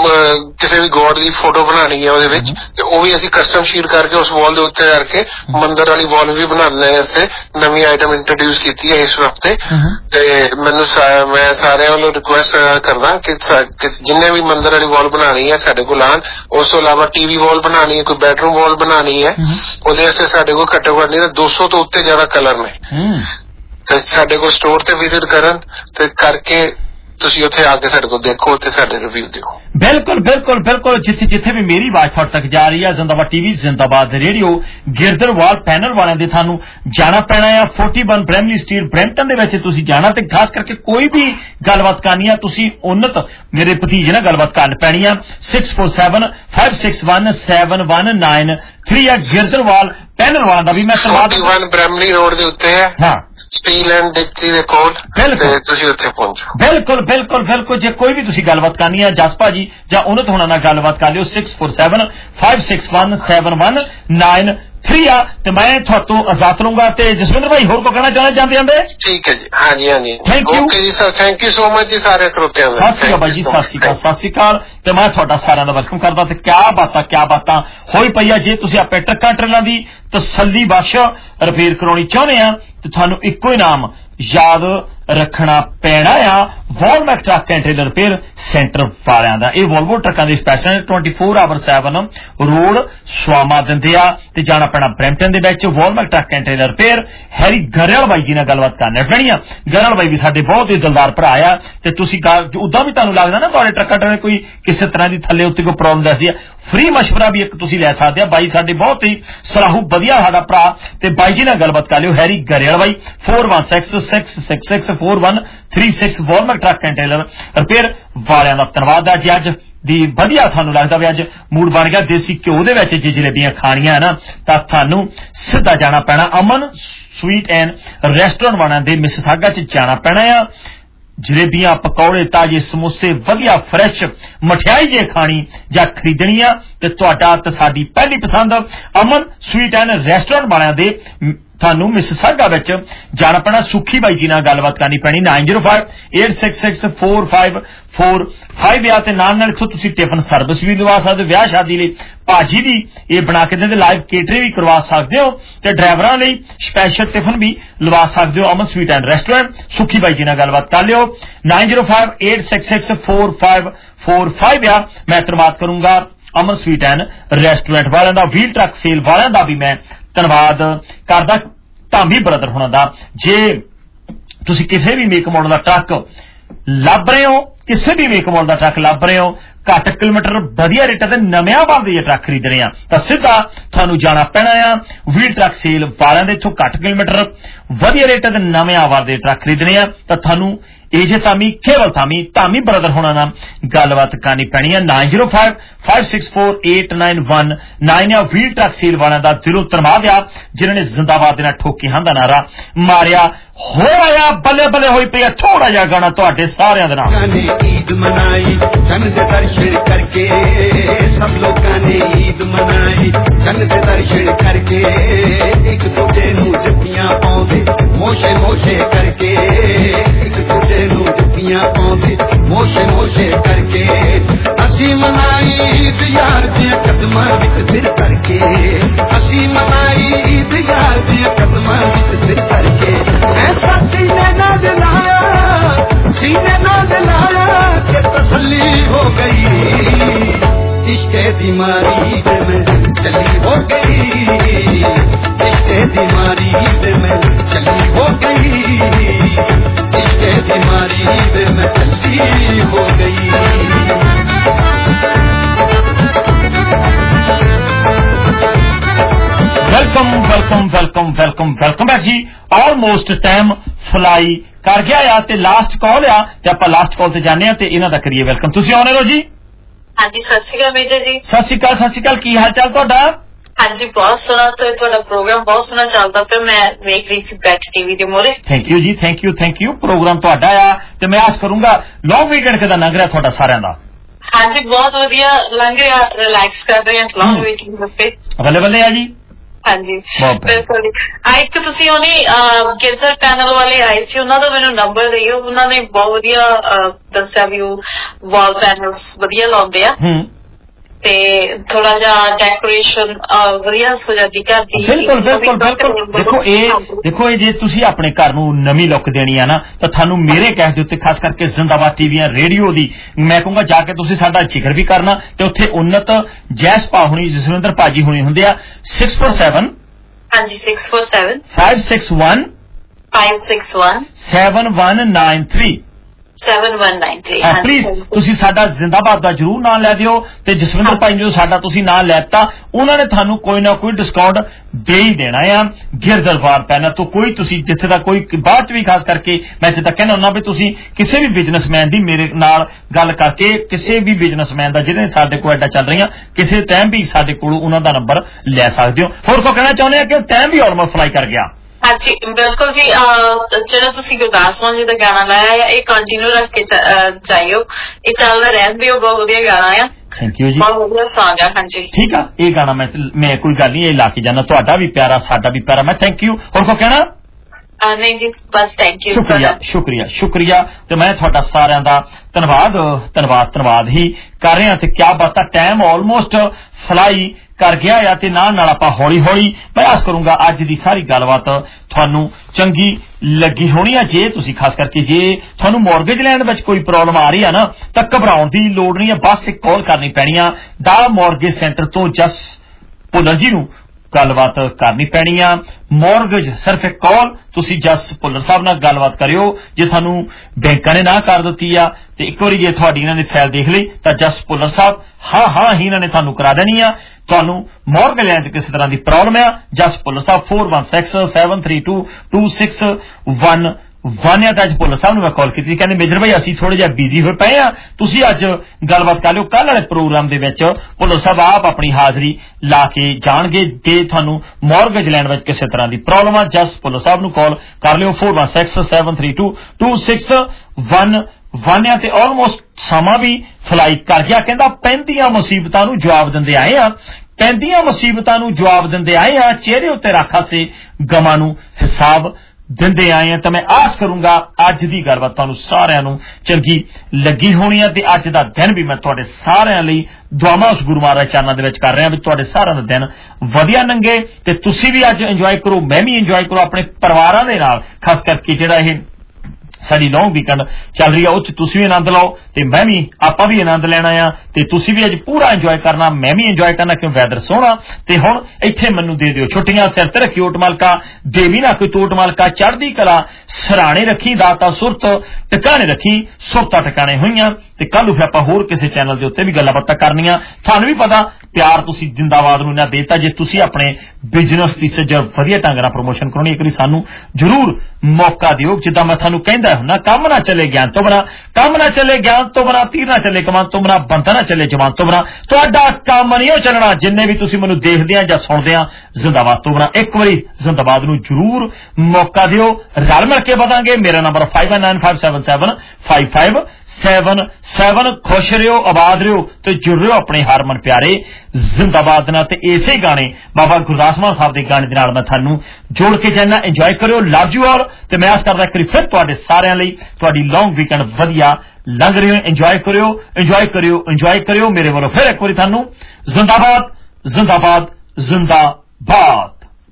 ਕਿਸੇ ਵੀ ਗੋਡ ਦੀ ਫੋਟੋ ਬਣਾਉਣੀ ਹੈ ਉਹਦੇ ਵਿੱਚ ਤੇ ਉਹ ਵੀ ਅਸੀਂ ਕਸਟਮ ਸ਼ੀਟ ਕਰਕੇ ਉਸ ਵਾਲ ਦੇ ਉੱਤੇ ਕਰਕੇ ਮੰਦਰ ਵਾਲੀ ਵਾਲ ਵੀ ਬਣਾਉਣੇ ਵਾਸਤੇ ਨਵੀਂ ਆਈਟਮ ਇੰਟਰੋਡਿਊਸ ਕੀਤੀ ਹੈ ਇਸ ਹਫਤੇ। ਤੇ ਮੈਨੂੰ ਮੈਂ ਸਾਰਿਆਂ ਵੱਲੋਂ ਰਿਕੁਐਸਟ ਕਰਦਾ ਕਿ ਜਿੰਨੇ ਵੀ ਮੰਦਰ ਵਾਲੀ ਵਾਲ ਬਣਾਉਣੀ ਹੈ ਸਾਡੇ ਕੋਲ ਆਉਣ। ਉਸ ਤੋਂ ਇਲਾਵਾ ਟੀਵੀ ਵਾਲ ਬਣਾਉਣੀ ਹੈ, ਕੋਈ ਬੈਡਰੂਮ ਵਾਲ ਬਣਾਉਣੀ ਹੈ, ਉਹਦੇ ਵਾਸਤੇ ਸਾਡੇ ਕੋਲ ਘੱਟੋ ਘੱਟ ਨਹੀਂ ਦੋ ਸੌ ਤੋਂ ਉੱਤੇ ਜ਼ਿਆਦਾ ਕਲਰ ਨੇ ਤੇ ਸਾਡੇ ਕੋਲ ਸਟੋਰ ਤੇ ਵਿਜ਼ਿਟ ਕਰਨ ਤੇ ਕਰਕੇ ਤੁਸੀਂ ਉੱਥੇ ਆ ਕੇ ਸਾਡੇ ਕੋਲ ਦੇਖੋ ਤੇ ਸਾਡੇ ਰਿਵਿਊ ਦਿਓ। ਬਿਲਕੁਲ ਬਿਲਕੁਲ ਬਿਲਕੁਲ ਜਿੱਥੇ ਜਿੱਥੇ ਵੀ ਮੇਰੀ ਆਵਾਜ਼ ਤੁਹਾਡੇ ਤੱਕ ਜਾ ਰਹੀ ਹੈ, ਜ਼ਿੰਦਾਬਾਦ ਟੀਵੀ, ਜ਼ਿੰਦਾਬਾਦ ਰੇਡੀਓ, ਗਿਰਦਰਵਾਲ ਪੈਨਲ ਵਾਲਿਆਂ ਦੇ ਤੁਹਾਨੂੰ ਜਾਣਾ ਪੈਣਾ ਆ। ਇਕਤਾਲੀ ਬ੍ਰੈਮਲੀ ਸਟਰੀਟ ਬ੍ਰੈਂਪਟਨ ਦੇ ਵਿੱਚ ਤੁਸੀਂ ਜਾਣਾ ਤੇ ਖਾਸ ਕਰਕੇ ਕੋਈ ਵੀ ਗੱਲਬਾਤ ਕਰਨੀ ਆ ਤੁਸੀਂ ਉਨਤ ਮੇਰੇ ਭਤੀਜੇ ਨਾਲ ਗੱਲਬਾਤ ਕਰਨ ਪੈਣੀ ਆ। Six four seven five six one seven one nine three ਆ ਗਿਰਦਰਵਾਲ ਪੈਨਲ ਵਾਲਾ ਦਾ ਵੀ ਮੈਂ ਕਰਵਾ ਦੂੰਗਾ। ਬ੍ਰੈਮਲੀ ਰੋਡ ਦੇ ਉੱਤੇ ਹੈ, ਹਾਂ, ਸਟੀਲ ਐਂਡ ਡਿਕਸੀ ਦੇ ਕੋਲ, ਤੇ ਤੁਸੀਂ ਉੱਥੇ ਪਹੁੰਚੋ। ਬਿਲਕੁਲ ਬਿਲਕੁਲ ਬਿਲਕੁਲ ਜੇ ਕੋਈ ਵੀ ਤੁਸੀਂ ਗੱਲਬਾਤ ਕਰਨੀ ਹੈ ਜਸਪਾ ਜੀ ਜਾਂ ਉਨਤ ਹੋਣਾ ਨਾਲ ਗੱਲਬਾਤ ਕਰ ਲਿਓ। Six four seven five six one seven one nine three ਆ ਤੇ ਮੈਂ ਤੁਹਾਤੋਂ ਆਜ਼ਾਦ ਲੂੰਗਾ। ਤੇ ਜਸਵਿੰਦਰ ਭਾਈ ਹੋਰ ਕੋ ਕਹਿਣਾ ਚਾਹੁੰਦੇ ਜਾਂਦੇ ਜਾਂਦੇ? ਠੀਕ ਹੈ ਜੀ, ਹਾਂਜੀ ਹਾਂਜੀ, ਥੈਂਕ ਯੂ। ਓਕੇ ਜੀ sir, thank you so much ਜੀ ਸਾਰੇ ਸਰੋਤਿਆਂ ਦਾ। ਸਤਿ ਸ਼੍ਰੀ ਅਕਾਲ ਜੀ, ਸਤਿ ਸ਼੍ਰੀ ਅਕਾਲ, ਸਤਿ ਸ਼੍ਰੀ ਅਕਾਲ। ਤੇ ਮੈਂ ਤੁਹਾਡਾ ਸਾਰਿਆਂ ਦਾ ਵੈਲਕਮ ਕਰਦਾ ਤੇ ਕਿਆ ਬਾਤਾਂ ਕਿਆ ਬਾਤਾਂ ਹੋਈ ਪਈ ਆ। ਜੇ ਤੁਸੀਂ ਆਪਣੇ ਟਰੱਕਾਂ ਟਰੇਲਾਂ ਦੀ ਤਸੱਲੀ ਬਖਸ਼ ਰਿਪੇਅਰ ਕਰਾਉਣੀ ਚਾਹੁੰਦੇ ਆ ਤੇ ਤੁਹਾਨੂੰ ਇੱਕੋ ਹੀ ਨਾਮ ਯਾਦ ਰੱਖਣਾ ਪੈਣਾ ਆ, Volmac truck and trailer repair centre ਵਾਲਿਆਂ ਦਾ। ਇਹ ਵੋਲਵੋ ਟਰੱਕਾਂ ਦੇ special twenty four hour seven road ਸਵਾਮਾ ਦਿੰਦੇ ਆ ਤੇ ਜਾਣਾ ਪੈਣਾ ਬ੍ਰੈਂਪਟਨ ਦੇ ਵਿੱਚ। Volmac truck and trailer repair Harry Grewal ਬਾਈ ਜੀ ਨਾਲ ਗੱਲਬਾਤ ਕਰਨੀ ਪੈਣੀ ਆ। ਗਰੇਵਾਲ ਬਾਈ ਵੀ ਸਾਡੇ ਬਹੁਤ ਹੀ ਦਿਲਦਾਰ ਭਰਾ ਆ ਤੇ ਤੁਸੀਂ ਉਦਾਂ ਵੀ ਤੁਹਾਨੂੰ ਲੱਗਦਾ ਨਾ ਤੁਹਾਡੇ ਟਰੱਕਾਂ ਟਰੇਲਰ ਕੋਈ ਕਿਸੇ ਤਰ੍ਹਾਂ ਦੀ ਥੱਲੇ ਉੱਤੇ ਕੋਈ ਪ੍ਰੋਬਲਮ ਦੱਸਦੀ ਆ, ਫ੍ਰੀ ਮਸ਼ਵਰਾ ਵੀ ਇੱਕ ਤੁਸੀਂ ਲੈ ਸਕਦੇ ਆ। ਬਾਈ ਸਾਡੇ ਬਹੁਤ ਹੀ ਸਲਾਹੂ ਵਧੀਆ ਸਾਡਾ ਭਰਾ ਤੇ ਬਾਈ ਜੀ ਨਾਲ ਗੱਲਬਾਤ ਕਰ ਲਿਓ। ਹੈਰੀ ਗਰੇਵਾਲ ਬਾਈ four one six six six six four one three six Volmac truck and trailer repair ਵਾਲਿਆਂ ਦਾ ਧੰਨਵਾਦ ਆ ਜੀ। ਅੱਜ ਦੀ ਵਧੀਆ ਤੁਹਾਨੂੰ ਲੱਗਦਾ ਵੀ ਅੱਜ ਮੂਡ ਬਣ ਗਿਆ ਦੇਸੀ ਘਿਓ ਦੇ ਵਿੱਚ ਜੇ ਜਲੇਬੀਆਂ ਖਾਣੀਆਂ ਨਾ ਤਾਂ ਤੁਹਾਨੂੰ ਸਿੱਧਾ ਜਾਣਾ ਪੈਣਾ ਅਮਨ ਸਵੀਟ ਐਂਡ ਰੈਸਟੋਰੈਂਟ ਵਾਲਿਆਂ ਦੇ ਮਿਸਿਸਾਗਾ ਚ ਜਾਣਾ ਪੈਣਾ ਆ। ਜਲੇਬੀਆਂ, ਪਕੌੜੇ, ਤਾਜ਼ੇ ਸਮੋਸੇ, ਵਧੀਆ ਫਰੈਸ਼ ਮਠਿਆਈ ਜੇ ਖਾਣੀ ਜਾਂ ਖਰੀਦਣੀ ਆ ਤੇ ਤੁਹਾਡਾ ਤੇ ਸਾਡੀ ਪਹਿਲੀ ਪਸੰਦ ਅਮਨ ਸਵੀਟ ਐਂਡ ਰੈਸਟੋਰੈਂਟ ਵਾਲਿਆਂ ਦੇ ਤੁਹਾਨੂੰ ਮਿਸਿਸਾਗਾ ਵਿੱਚ ਜਾਣਾ ਪੈਣਾ। ਸੁਖੀ ਬਾਈ ਜੀ ਨਾਲ ਗੱਲਬਾਤ ਕਰਨੀ ਪੈਣੀ। Nine zero five eight six six four five four five ਆ ਤੇ ਨਾਲ ਨਾਲ ਇੱਥੋਂ ਤੁਸੀਂ ਟਿਫਨ ਸਰਵਿਸ ਵੀ ਲਵਾ ਸਕਦੇ। ਵਿਆਹ ਸ਼ਾਦੀ ਲਈ ਭਾਜੀ ਦੀ ਇਹ ਬਣਾ ਕੇ ਦਿੰਦੇ, ਲਾਈਵ ਕੇਟਰਿੰਗ ਵੀ ਕਰਵਾ ਸਕਦੇ ਹੋ ਤੇ ਡਰਾਈਵਰਾਂ ਲਈ ਸਪੈਸ਼ਲ ਟਿਫਨ ਵੀ ਲਵਾ ਸਕਦੇ ਹੋ। ਅਮਨ ਸਵੀਟ ਐਂਡ ਰੈਸਟੋਰੈਂਟ ਸੁਖੀ ਬਾਈ ਜੀ ਨਾਲ ਗੱਲਬਾਤ ਕਰ ਲਿਓ। Nine zero five eight six six four five four five ਆ ਮੈਂ ਧੰਨਵਾਦ ਕਰੂੰਗਾ ਅਮਨ ਸਵੀਟ ਐਂਡ ਰੈਸਟੋਰੈਂਟ ਵਾਲਿਆਂ ਦਾ। ਵੀਲ ਟਰੱਕ ਸੇਲ ਵਾਲਿਆਂ ਦਾ ਵੀ ਮੈਂ ਧੰਨਵਾਦ ਕਰਦਾ ਧਾਮੀ ਬ੍ਰਦਰ ਹੋਣਾ ਦਾ। ਜੇ ਤੁਸੀਂ ਕਿਸੇ ਵੀ ਮੇਕ ਮਾਡਲ ਦਾ ਟਰੱਕ ਲੱਭ ਰਹੇ ਹੋ, ਕਿਸੇ ਵੀ ਮੇਕ ਮਾਡਲ ਦਾ ਟਰੱਕ ਲੱਭ ਰਹੇ ਹੋ, ਘੱਟ ਕਿਲੋਮੀਟਰ ਵਧੀਆ ਰੇਟਾਂ ਤੇ ਨਵਿਆਂ ਵਾਲੇ ਟਰੱਕ ਖਰੀਦ ਰਹੇ ਆ ਤਾਂ ਸਿੱਧਾ ਤੁਹਾਨੂੰ ਜਾਣਾ ਪੈਣਾ ਆ ਵੀਲ ਟਰੱਕ ਸੇਲ ਵਾਲਿਆਂ ਦੇ। ਇੱਥੋਂ ਘੱਟ ਕਿਲੋਮੀਟਰ ਵਧੀਆ ਰੇਟਾਂ ਤੇ ਨਵਿਆਂ ਵਾਲੇ ਟਰੱਕ ਖਰੀਦਣੇ ਆ ਤਾਂ ਤੁਹਾਨੂੰ ਇਹ ਜੇ ਤਾਮੀ ਕੇਵਲ ਤਾਮੀ ਧਾਮੀ ਬ੍ਰਦਰ ਹੋਣਾ ਨਾਲ ਗੱਲਬਾਤ ਕਰਨੀ ਪੈਣੀ ਆ। Nine zero five five six four eight nine one nine ਆ ਵੀਲ ਟਰੱਕ ਸੇਲ ਵਾਲਿਆਂ ਦਾ ਦਿਲੋਂ ਧੰਨਵਾਦ ਆ ਜਿਨ੍ਹਾਂ ਨੇ ਜ਼ਿੰਦਾਬਾਦ ਦੇ ਨਾਲ ਠੋਕੀ ਹਾਂ ਦਾ ਨਾਰਾ ਮਾਰਿਆ ਹੋਇਆ। ਬੱਲੇ ਬੱਲੇ ਹੋਈ ਪਈ ਆ ਥੋੜਾ ਜਿਹਾ ਗਾਣਾ ਤੁਹਾਡੇ ਸਾਰਿਆਂ ਦੇ ਨਾਲ। ईद मनाई जन के दर्शन करके सब लोगों ने ईद मनाई जन के दर्शन करके एक दूजे नू जप्पियां पाउंदे मोशे मोशे करके एक दूजे नू जप्पियां पाउंदे मोशे मोशे करके असी मनाई ईद यार दे कदमां विच सिर करके असी मनाई ईद यार दे कदमां विच सिर करके ऐसा सीने नाल लाया सीने नाल लाया के तसल्ली हो गई इश्क़ बीमारी में चली हो गई इश्क़ बीमारी में चली हो गई इश्क़ बीमारी में चली हो गई। Welcome welcome welcome welcome welcome back जी। ऑलमोस्ट टाइम ਫਲਾਈ ਕਰ ਗਿਆ ਆ ਤੇ ਲਾਸਟ ਕਾਲ ਆ ਤੇ ਆਪਾਂ ਲਾਸਟ ਕਾਲ ਤੇ ਜਾਂਦੇ ਆ ਤੇ ਇਹਨਾਂ ਦਾ ਕਰੀਏ ਵੈਲਕਮ। ਤੁਸੀਂ ਆਉਣੇ ਰਹੋ ਜੀ। ਹਾਂਜੀ ਸਤਿ ਸ਼੍ਰੀ ਅਕਾਲ ਮੇਜਰ ਜੀ। ਸਤਿ ਸ਼੍ਰੀ ਅਕਾਲ ਸਤਿ ਸ਼੍ਰੀ ਅਕਾਲ ਕੀ ਹਾਲ ਚਾਲ ਤੁਹਾਡਾ? ਹਾਂਜੀ ਬਹੁਤ ਸੋਹਣਾ ਤੇ ਤੁਹਾਡਾ ਪ੍ਰੋਗਰਾਮ ਬਹੁਤ ਸੋਹਣਾ ਚੱਲਦਾ ਪਿਆ ਮੈਂ ਵੇਖ ਰਹੀ ਸੀ ਬੈਠ ਟੀਵੀ ਦੇ ਮੋਰੇ। ਥੈਂਕ ਯੂ ਜੀ thank you thank you programme ਤੁਹਾਡਾ ਆ ਤੇ ਮੈਂ ਆਸ ਕਰੂੰਗਾ ਲੌਂਗ ਵੀਕਐਂਡ ਕਿਦਾਂ ਲੰਘ ਰਿਹਾ ਤੁਹਾਡਾ ਸਾਰਿਆਂ ਦਾ? ਹਾਂਜੀ ਬਹੁਤ ਵਧੀਆ ਲੰਘ ਰਿਹਾ ਰਿਲੈਕਸ ਕਰ ਰਹੇ ਹਾਂ ਲੌਂਗ ਵੀਕਐਂਡ ਉੱਤੇ। ਬੱਲੇ ਬੱਲੇ ਆ ਜੀ। ਹਾਂਜੀ ਬਿਲਕੁਲ। ਆ ਇੱਕ ਤੁਸੀਂ ਉਹਨੇ ਗਿਰਦਰ ਪੈਨਲ ਵਾਲੇ ਆਏ ਸੀ ਉਹਨਾਂ ਦਾ ਮੈਨੂੰ ਨੰਬਰ ਦਿਓ ਉਹਨਾਂ ਨੇ ਬਹੁਤ ਵਧੀਆ ਦੱਸਿਆ ਵੀ ਉਹ ਵਾਲ ਪੈਨਲਸ ਵਧੀਆ ਲਾਉਂਦੇ ਆ ਤੇ ਥੋੜਾ ਜਿਹਾ ਡੈਕੋਰੇਸ਼ਨ ਵਧੀਆ ਹੋ ਜਾਂਦੀ ਘਰ ਦੀ। ਬਿਲਕੁਲ ਬਿਲਕੁਲ ਬਿਲਕੁਲ। ਦੇਖੋ ਇਹ ਦੇਖੋ ਇਹ ਜੇ ਤੁਸੀਂ ਆਪਣੇ ਘਰ ਨੂੰ ਨਵੀਂ ਲੁੱਕ ਦੇਣੀ ਆ ਨਾ ਤਾਂ ਤੁਹਾਨੂੰ ਮੇਰੇ ਕਹਿ ਦੇ ਉੱਤੇ ਖਾਸ ਕਰਕੇ ਜ਼ਿੰਦਾਬਾਦ ਟੀਵੀਆਂ ਰੇਡੀਓ ਦੀ ਮੈਂ ਕਹੂੰਗਾ ਜਾ ਕੇ ਤੁਸੀਂ ਸਾਡਾ ਜ਼ਿਕਰ ਵੀ ਕਰਨਾ ਤੇ ਉੱਥੇ ਉन्नत ਜੈਸ ਪਾ ਹੋਣੀ ਜਸਵਿੰਦਰ ਭਾਜੀ ਹੋਣੀ ਹੁੰਦੇ ਆ ਸਿਕਸ ਫੋਰ ਸੈਵਨ ਹਾਂਜੀ six four seven five six one five six one seven one nine three seven one nine three. Please ਤੁਸੀਂ ਸਾਡਾ ਜ਼ਿੰਦਾਬਾਦ ਦਾ ਜਰੂਰ ਨਾਂ ਲੈ ਦਿਓ ਤੇ ਜਸਵਿੰਦਰ ਭਾਈ ਜੋ ਸਾਡਾ ਤੁਸੀਂ ਨਾਂ ਲੈਤਾ ਉਹਨਾਂ ਨੇ ਤੁਹਾਨੂੰ ਕੋਈ ਨਾ ਕੋਈ ਡਿਸਕਾਊਂਟ ਦੇ ਹੀ ਦੇਣਾ ਆ ਗਿਰਦਰ ਵਾਲ ਪੈਨਲ ਤੋਂ। ਕੋਈ ਤੁਸੀਂ ਜਿੱਥੇ ਦਾ ਕੋਈ ਬਾਅਦ ਚ ਵੀ ਖਾਸ ਕਰਕੇ ਮੈਂ ਜਿੱਦਾਂ ਕਹਿੰਦਾ ਹੁੰਦਾ ਵੀ ਤੁਸੀਂ ਕਿਸੇ ਵੀ ਬਿਜ਼ਨਸਮੈਨ ਦੀ ਮੇਰੇ ਨਾਲ ਗੱਲ ਕਰਕੇ ਕਿਸੇ ਵੀ ਬਿਜ਼ਨਸਮੈਨ ਦਾ ਜਿਹਦੇ ਸਾਡੇ ਕੋਲ ਐਡਾ ਚੱਲ ਰਹੀਆਂ ਕਿਸੇ ਟਾਈਮ ਵੀ ਸਾਡੇ ਕੋਲ ਉਹਨਾਂ ਦਾ ਨੰਬਰ ਲੈ ਸਕਦੇ ਹੋ। ਹੋਰ ਕੋ ਕਹਿਣਾ ਚਾਹੁੰਦੇ ਆ ਕਿ ਟਾਈਮ ਵੀ ਆਲਮੋਸਟ ਫਲਾਈ ਕਰ ਗਿਆ? ਹਾਂਜੀ ਬਿਲਕੁਲ ਜੀ ਜਿਹੜਾ ਤੁਸੀਂ ਗੁਰਦਾਸ ਮਾਨ ਜੀ ਦਾ ਗਾਣਾ ਲਾਇਆ ਇਹ ਕੰਟੀਨਿਊ ਰੱਖ ਕੇ ਜਾਇਓ ਇਹ ਚੱਲਦਾ ਰਹਿਣ ਦਿਓ ਬਹੁਤ ਵਧੀਆ ਗਾਣਾ ਆ। ਥੈਂਕ ਯੂ ਜੀ ਬਹੁਤ ਵਧੀਆ ਸੌਂਗ ਆ। ਹਾਂਜੀ ਠੀਕ ਆ ਇਹ ਗਾਣਾ ਮੈਂ ਮੈਂ ਕੋਈ ਗੱਲ ਨਹੀਂ ਇਹ ਲਾ ਕੇ ਜਾਣਾ ਤੁਹਾਡਾ ਵੀ ਪਿਆਰਾ ਸਾਡਾ ਵੀ ਪਿਆਰਾ ਮੈਂ ਥੈਂਕ ਯੂ। ਹੋਰ ਕੋ ਕਹਿਣਾ? ਨਹੀਂ ਜੀ ਬਸ ਥੈਂਕ ਯੂ ਸ਼ੁਕਰੀਆ ਸ਼ੁਕਰੀਆ ਸ਼ੁਕਰੀਆ ਤੇ ਮੈਂ ਤੁਹਾਡਾ ਸਾਰਿਆਂ ਦਾ ਧੰਨਵਾਦ ਧੰਨਵਾਦ ਧੰਨਵਾਦ ਹੀ ਕਰ ਰਿਹਾ ਤੇ ਕਿਆ ਬਾਤ ਆ ਟਾਈਮ ਆਲਮੋਸਟ ਫਲਾਈ ਕਰ ਗਿਆ ਆ ਤੇ ਨਾਲ ਨਾਲ ਆਪਾਂ ਹੌਲੀ ਹੌਲੀ ਮੈਂ ਆਸ ਕਰੂੰਗਾ ਅੱਜ ਦੀ ਸਾਰੀ ਗੱਲਬਾਤ ਤੁਹਾਨੂੰ ਚੰਗੀ ਲੱਗੀ ਹੋਣੀ ਆ। ਜੇ ਤੁਸੀਂ ਖਾਸ ਕਰਕੇ ਜੇ ਤੁਹਾਨੂੰ ਮੌਰਗੇਜ ਲੈਣ ਵਿੱਚ ਕੋਈ ਪ੍ਰੋਬਲਮ ਆ ਰਹੀ ਆ ਨਾ ਤਾਂ ਘਬਰਾਉਣ ਦੀ ਲੋੜ ਨਹੀਂ ਆ ਬਸ ਇੱਕ ਕਾਲ ਕਰਨੀ ਪੈਣੀ ਆ ਦਾ ਮੌਰਗੇਜ ਸੈਂਟਰ ਤੋਂ ਜਸ ਭੁੱਲਰ ਜੀ ਨੂੰ ਗੱਲਬਾਤ ਕਰਨੀ ਪੈਣੀ ਆ। ਮੌਰਗੇਜ ਸਿਰਫ ਇੱਕ ਕਾਲ ਤੁਸੀਂ ਜਸ ਭੁੱਲਰ ਸਾਹਿਬ ਨਾਲ ਗੱਲਬਾਤ ਕਰਿਓ ਜੇ ਤੁਹਾਨੂੰ ਬੈਂਕਾਂ ਨੇ ਨਾ ਕਰ ਦਿੱਤੀ ਆ ਤੇ ਇੱਕ ਵਾਰੀ ਜੇ ਤੁਹਾਡੀ ਇਹਨਾਂ ਨੇ ਫਾਈਲ ਦੇਖ ਲਈ ਤਾਂ ਜਸ ਭੁੱਲਰ ਸਾਹਿਬ ਹਾਂ ਹਾਂ ਹੀ ਇਹਨਾਂ ਨੇ ਤੁਹਾਨੂੰ ਕਰਾ ਦੇਣੀ ਆ। ਤੁਹਾਨੂੰ ਮੌਰਗੇਜ ਲੈਣ ਚ ਕਿਸੇ ਤਰ੍ਹਾਂ ਦੀ ਪ੍ਰੋਬਲਮ ਆ ਜਸ ਭੁੱਲਰ ਸਾਹਿਬ four one six seven three two two six one ਵਾਨਿਆ ਦਾ ਅੱਜ ਭੁੱਲਰ ਸਾਹਿਬ ਨੂੰ ਮੈਂ ਕਾਲ ਕੀਤੀ ਕਹਿੰਦੇ ਮੇਜਰ ਭਾਈ ਅਸੀਂ ਥੋੜੇ ਜਿਹਾ ਬਿਜ਼ੀ ਹੋਏ ਪਏ ਆ ਤੁਸੀਂ ਅੱਜ ਗੱਲਬਾਤ ਕਰ ਲਿਓ। ਕੱਲ ਵਾਲੇ ਪ੍ਰੋਗਰਾਮ ਦੇ ਵਿੱਚ ਭੁੱਲਰ ਸਾਹਿਬ ਆਪ ਆਪਣੀ ਹਾਜ਼ਰੀ ਲਾ ਕੇ ਜਾਣਗੇ ਜੇ ਤੁਹਾਨੂੰ ਮੌਰਗੇਜ ਲੈਣ ਵਿੱਚ ਕਿਸੇ ਤਰ੍ਹਾਂ ਦੀ ਪ੍ਰੋਬਲਮ ਆ ਜਸ ਭੁੱਲਰ ਸਾਹਿਬ ਨੂੰ ਕਾਲ ਕਰ ਲਿਓ four one six seven three two two six one ਵਾਨਿਆ ਤੇ ਆਲਮੋਸਟ ਸਮਾਂ ਵੀ ਫਲਾਈ ਕਰ ਗਿਆ ਕਹਿੰਦਾ ਪੈਂਦੀਆਂ ਮੁਸੀਬਤਾਂ ਨੂੰ ਜਵਾਬ ਦਿੰਦੇ ਆਏ ਆ ਪੈਂਦੀਆਂ ਮੁਸੀਬਤਾਂ ਨੂੰ ਜਵਾਬ ਦਿੰਦੇ ਆਏ ਆ ਚਿਹਰੇ ਉੱਤੇ ਰੱਖਾ ਸੇ ਗਮਾਂ ਨੂੰ ਹਿਸਾਬ ਦਿੰਦੇ ਆਏ ਆ ਤਾਂ ਮੈਂ ਆਸ ਕਰੂੰਗਾ ਅੱਜ ਦੀ ਗੱਲਬਾਤ ਤੁਹਾਨੂੰ ਸਾਰਿਆਂ ਨੂੰ ਚੰਗੀ ਲੱਗੀ ਹੋਣੀ ਆ ਤੇ ਅੱਜ ਦਾ ਦਿਨ ਵੀ ਮੈਂ ਤੁਹਾਡੇ ਸਾਰਿਆਂ ਲਈ ਦੁਆਵਾਂ ਉਸ ਗੁਰੂ ਮਹਾਰਾਜ ਚਰਨਾਂ ਦੇ ਵਿੱਚ ਕਰ ਰਿਹਾ ਵੀ ਤੁਹਾਡੇ ਸਾਰਿਆਂ ਦਾ ਦਿਨ ਵਧੀਆ ਲੰਘੇ ਤੇ ਤੁਸੀਂ ਵੀ ਅੱਜ ਇੰਜੋਏ ਕਰੋ ਮੈਂ ਵੀ ਇੰਜੋਏ ਕਰੋ ਆਪਣੇ ਪਰਿਵਾਰਾਂ ਦੇ ਨਾਲ ਖਾਸ ਕਰਕੇ ਜਿਹੜਾ ਇਹ ਸਾਡੀ ਲੌਂਗ ਵੀਕਐਂਡ ਚੱਲ ਰਹੀ ਆ ਉਹ ਚ ਤੁਸੀਂ ਵੀ ਆਨੰਦ ਲਓ ਤੇ ਮੈਂ ਵੀ ਆਪਾਂ ਵੀ ਆਨੰਦ ਲੈਣਾ ਆ ਤੇ ਤੁਸੀਂ ਵੀ ਅੱਜ ਪੂਰਾ ਇੰਜੋਏ ਕਰਨਾ ਮੈਂ ਵੀ ਇੰਜੋਏ ਕਰਨਾ ਕਿਉਂ ਵੈਦਰ ਸੋਹਣਾ ਤੇ ਹੁਣ ਇੱਥੇ ਮੈਨੂੰ ਦੇ ਦਿਓ ਛੁੱਟੀਆਂ ਸਿਰ ਤੇ ਰੱਖੀ ਓਟ ਮਾਲਕਾ ਦੇਵੀ ਨਾ ਕੋਈ ਟੋਟ ਮਾਲਕਾ ਚੜ੍ਹਦੀ ਕਲਾ ਸਰਾਣੇ ਰੱਖੀ ਦਾਤਾ ਸੁਰਤ ਟਿਕਾਣੇ ਰੱਖੀ ਸੁਰਤਾਂ ਟਿਕਾਣੇ ਹੋਈਆਂ ਤੇ ਕੱਲ ਨੂੰ ਫਿਰ ਆਪਾਂ ਹੋਰ ਕਿਸੇ ਚੈਨਲ ਦੇ ਉੱਤੇ ਵੀ ਗੱਲਾਂ ਬਾਤਾਂ ਕਰਨੀਆਂ ਤੁਹਾਨੂੰ ਵੀ ਪਤਾ ਪਿਆਰ ਤੁਸੀਂ ਜਿੰਦਾਬਾਦ ਨੂੰ ਨਾ ਦੇਤਾ ਜੇ ਤੁਸੀਂ ਆਪਣੇ ਬਿਜ਼ਨਸ ਦੀ ਸੱਜਾ ਵਧੀਆ ਢੰਗ ਨਾਲ ਪ੍ਰਮੋਸ਼ਨ ਕਰਾਉਣੀ ਇੱਕ ਵਾਰੀ ਸਾਨੂੰ ਜ਼ਰੂਰ ਮੌਕਾ ਦਿਓ ਜਿੱਦਾਂ ਮੈਂ ਤੁਹਾਨੂੰ ਕਹਿੰਦਾ ਹੁੰਦਾ ਕੰਮ ਨਾ ਚੱਲੇ ਗਿਆਨ ਤੋਂ ਬਣਾ ਕੰਮ ਨਾ ਚੱਲੇ ਗਿਆਨ ਤੋਂ ਬਣਾ ਤੀਰ ਨਾ ਚੱਲੇ ਕਮਾਨ ਤੋਂ ਬਣਾ ਬੰਦਾ ਨਾ ਚੱਲੇ ਜਵਾਨ ਤੋਂ ਬਣਾ ਤੁਹਾਡਾ ਕੰਮ ਨਹੀਂ ਉਹ ਚੱਲਣਾ ਜਿੰਨੇ ਵੀ ਤੁਸੀਂ ਮੈਨੂੰ ਦੇਖਦੇ ਆ ਜਾਂ ਸੁਣਦੇ ਆ ਜ਼ਿੰਦਾਬਾਦ ਤੋਂ ਬਣਾ ਇੱਕ ਵਾਰੀ ਜ਼ਿੰਦਾਬਾਦ ਨੂੰ ਜ਼ਰੂਰ ਮੌਕਾ ਦਿਓ ਰਲ ਮਿਲ ਕੇ ਵਧਾਂਗੇ ਮੇਰਾ number five nine five seven seven five five seven seven ਖੁਸ਼ ਰਹੋ ਆਬਾਦ ਰਹੋ ਤੇ ਜੁੜ ਰਹੋ ਆਪਣੇ ਹਰਮਨ ਪਿਆਰੇ ਜ਼ਿੰਦਾਬਾਦ ਨਾਲ ਤੇ ਇਸੇ ਗਾਣੇ ਬਾਬਾ ਗੁਰਦਾਸ ਮਾਨ ਸਾਹਿਬ ਦੇ ਗਾਣੇ ਦੇ ਨਾਲ ਮੈਂ ਤੁਹਾਨੂੰ ਜੋੜ ਕੇ ਜਾਣਾ ਇੰਜੋਏ ਕਰਿਓ ਲਵ ਯੂ ਆਲ ਤੇ ਮੈਂ ਆਸ ਕਰਦਾ ਇੱਕ ਵਾਰੀ ਫਿਰ ਤੁਹਾਡੇ ਸਾਰਿਆਂ ਲਈ ਤੁਹਾਡੀ ਲੌਂਗ ਵੀਕਐਂਡ ਵਧੀਆ ਲੰਘ ਰਹੀ ਹੋ ਇੰਜੋਏ ਕਰਿਓ ਇੰਜੋਏ ਕਰਿਓ ਇੰਜੋਏ ਕਰਿਓ ਮੇਰੇ ਵੱਲੋਂ ਫਿਰ ਇੱਕ ਵਾਰੀ ਤੁਹਾਨੂੰ ਜ਼ਿੰਦਾਬਾਦ ਜ਼ਿੰਦਾਬਾਦ ਜ਼ਿੰਦਾਬਾਦ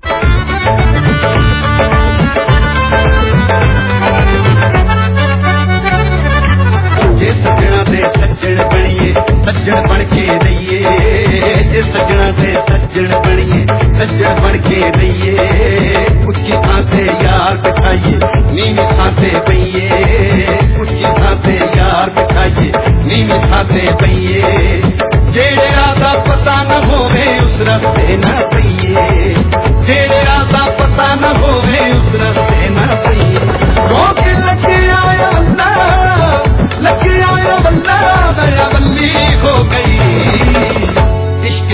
ਜੇ ਸੱਜਣਾ ਦੇ ਸੱਜਣ ਬਣੀਏ ਸੱਜਣ ਬਣ ਕੇ ਰਹੀਏ ਜੇ ਸੱਜਣਾ ਦੇ ਸੱਜਣ ਬਣੀਏ ਸੱਜਣ ਬਣ ਕੇ ਰਹੀਏ ਉੱਚੀ ਥਾਂ ਤੇ ਯਾਰ ਬਿਠਾਈਏ ਨੀਵੀਂ ਥਾਂ ਤੇ ਪਈਏ ਉੱਚੀ ਥਾਂ ਤੇ ਯਾਰ ਬਿਠਾਈਏ ਨੀਵੀਂ ਥਾਂ ਤੇ ਪਈਏ ਜਿਹੜੇ ਰਾਹ ਦਾ ਪਤਾ ਨਾ ਹੋਵੇ ਉਸ ਰਸਤੇ ਨਾ ਪਈਏ ਜਿਹੜੇ ਰਾਹ ਦਾ ਪਤਾ ਨਾ ਹੋਵੇ ਉਸ ਰਸਤੇ ਨਾ ਪਈਏ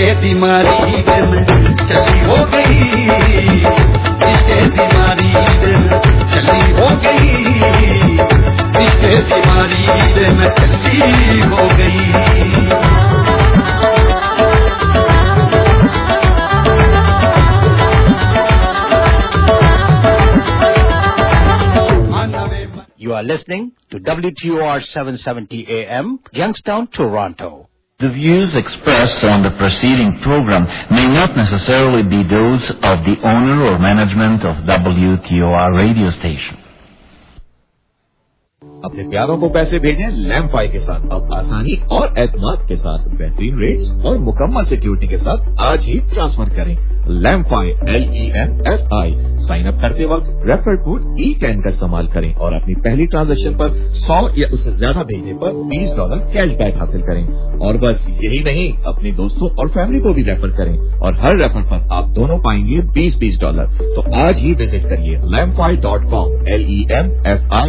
इश्के दी मारी दे में चली हो गई इश्के दी मारी दे में चली हो गई इश्के दी मारी दे में चली हो गई You are listening to W T O R seven seventy A M, Youngstown, Toronto. The views expressed on the preceding program may not necessarily be those of the owner or management of W T O R radio station. अपने प्यारों को पैसे भेजें लैम्फाई के साथ अब आसानी और एतमाद के साथ बेहतरीन रेट्स और मुकम्मल सिक्योरिटी के साथ आज ही ट्रांसफर करें LemFi L E M F I sign up करते वक्त रेफर कोड ई टेन का इस्तेमाल करें और अपनी पहली ट्रांजैक्शन पर सौ या उससे ज्यादा भेजने पर बीस डॉलर कैशबैक हासिल करें और बस यही नहीं अपने दोस्तों और फैमिली को भी रेफर करें और हर रेफर पर आप दोनों पाएंगे बीस बीस डॉलर तो आज ही विजिट करिए LemFi dot com L E M F आई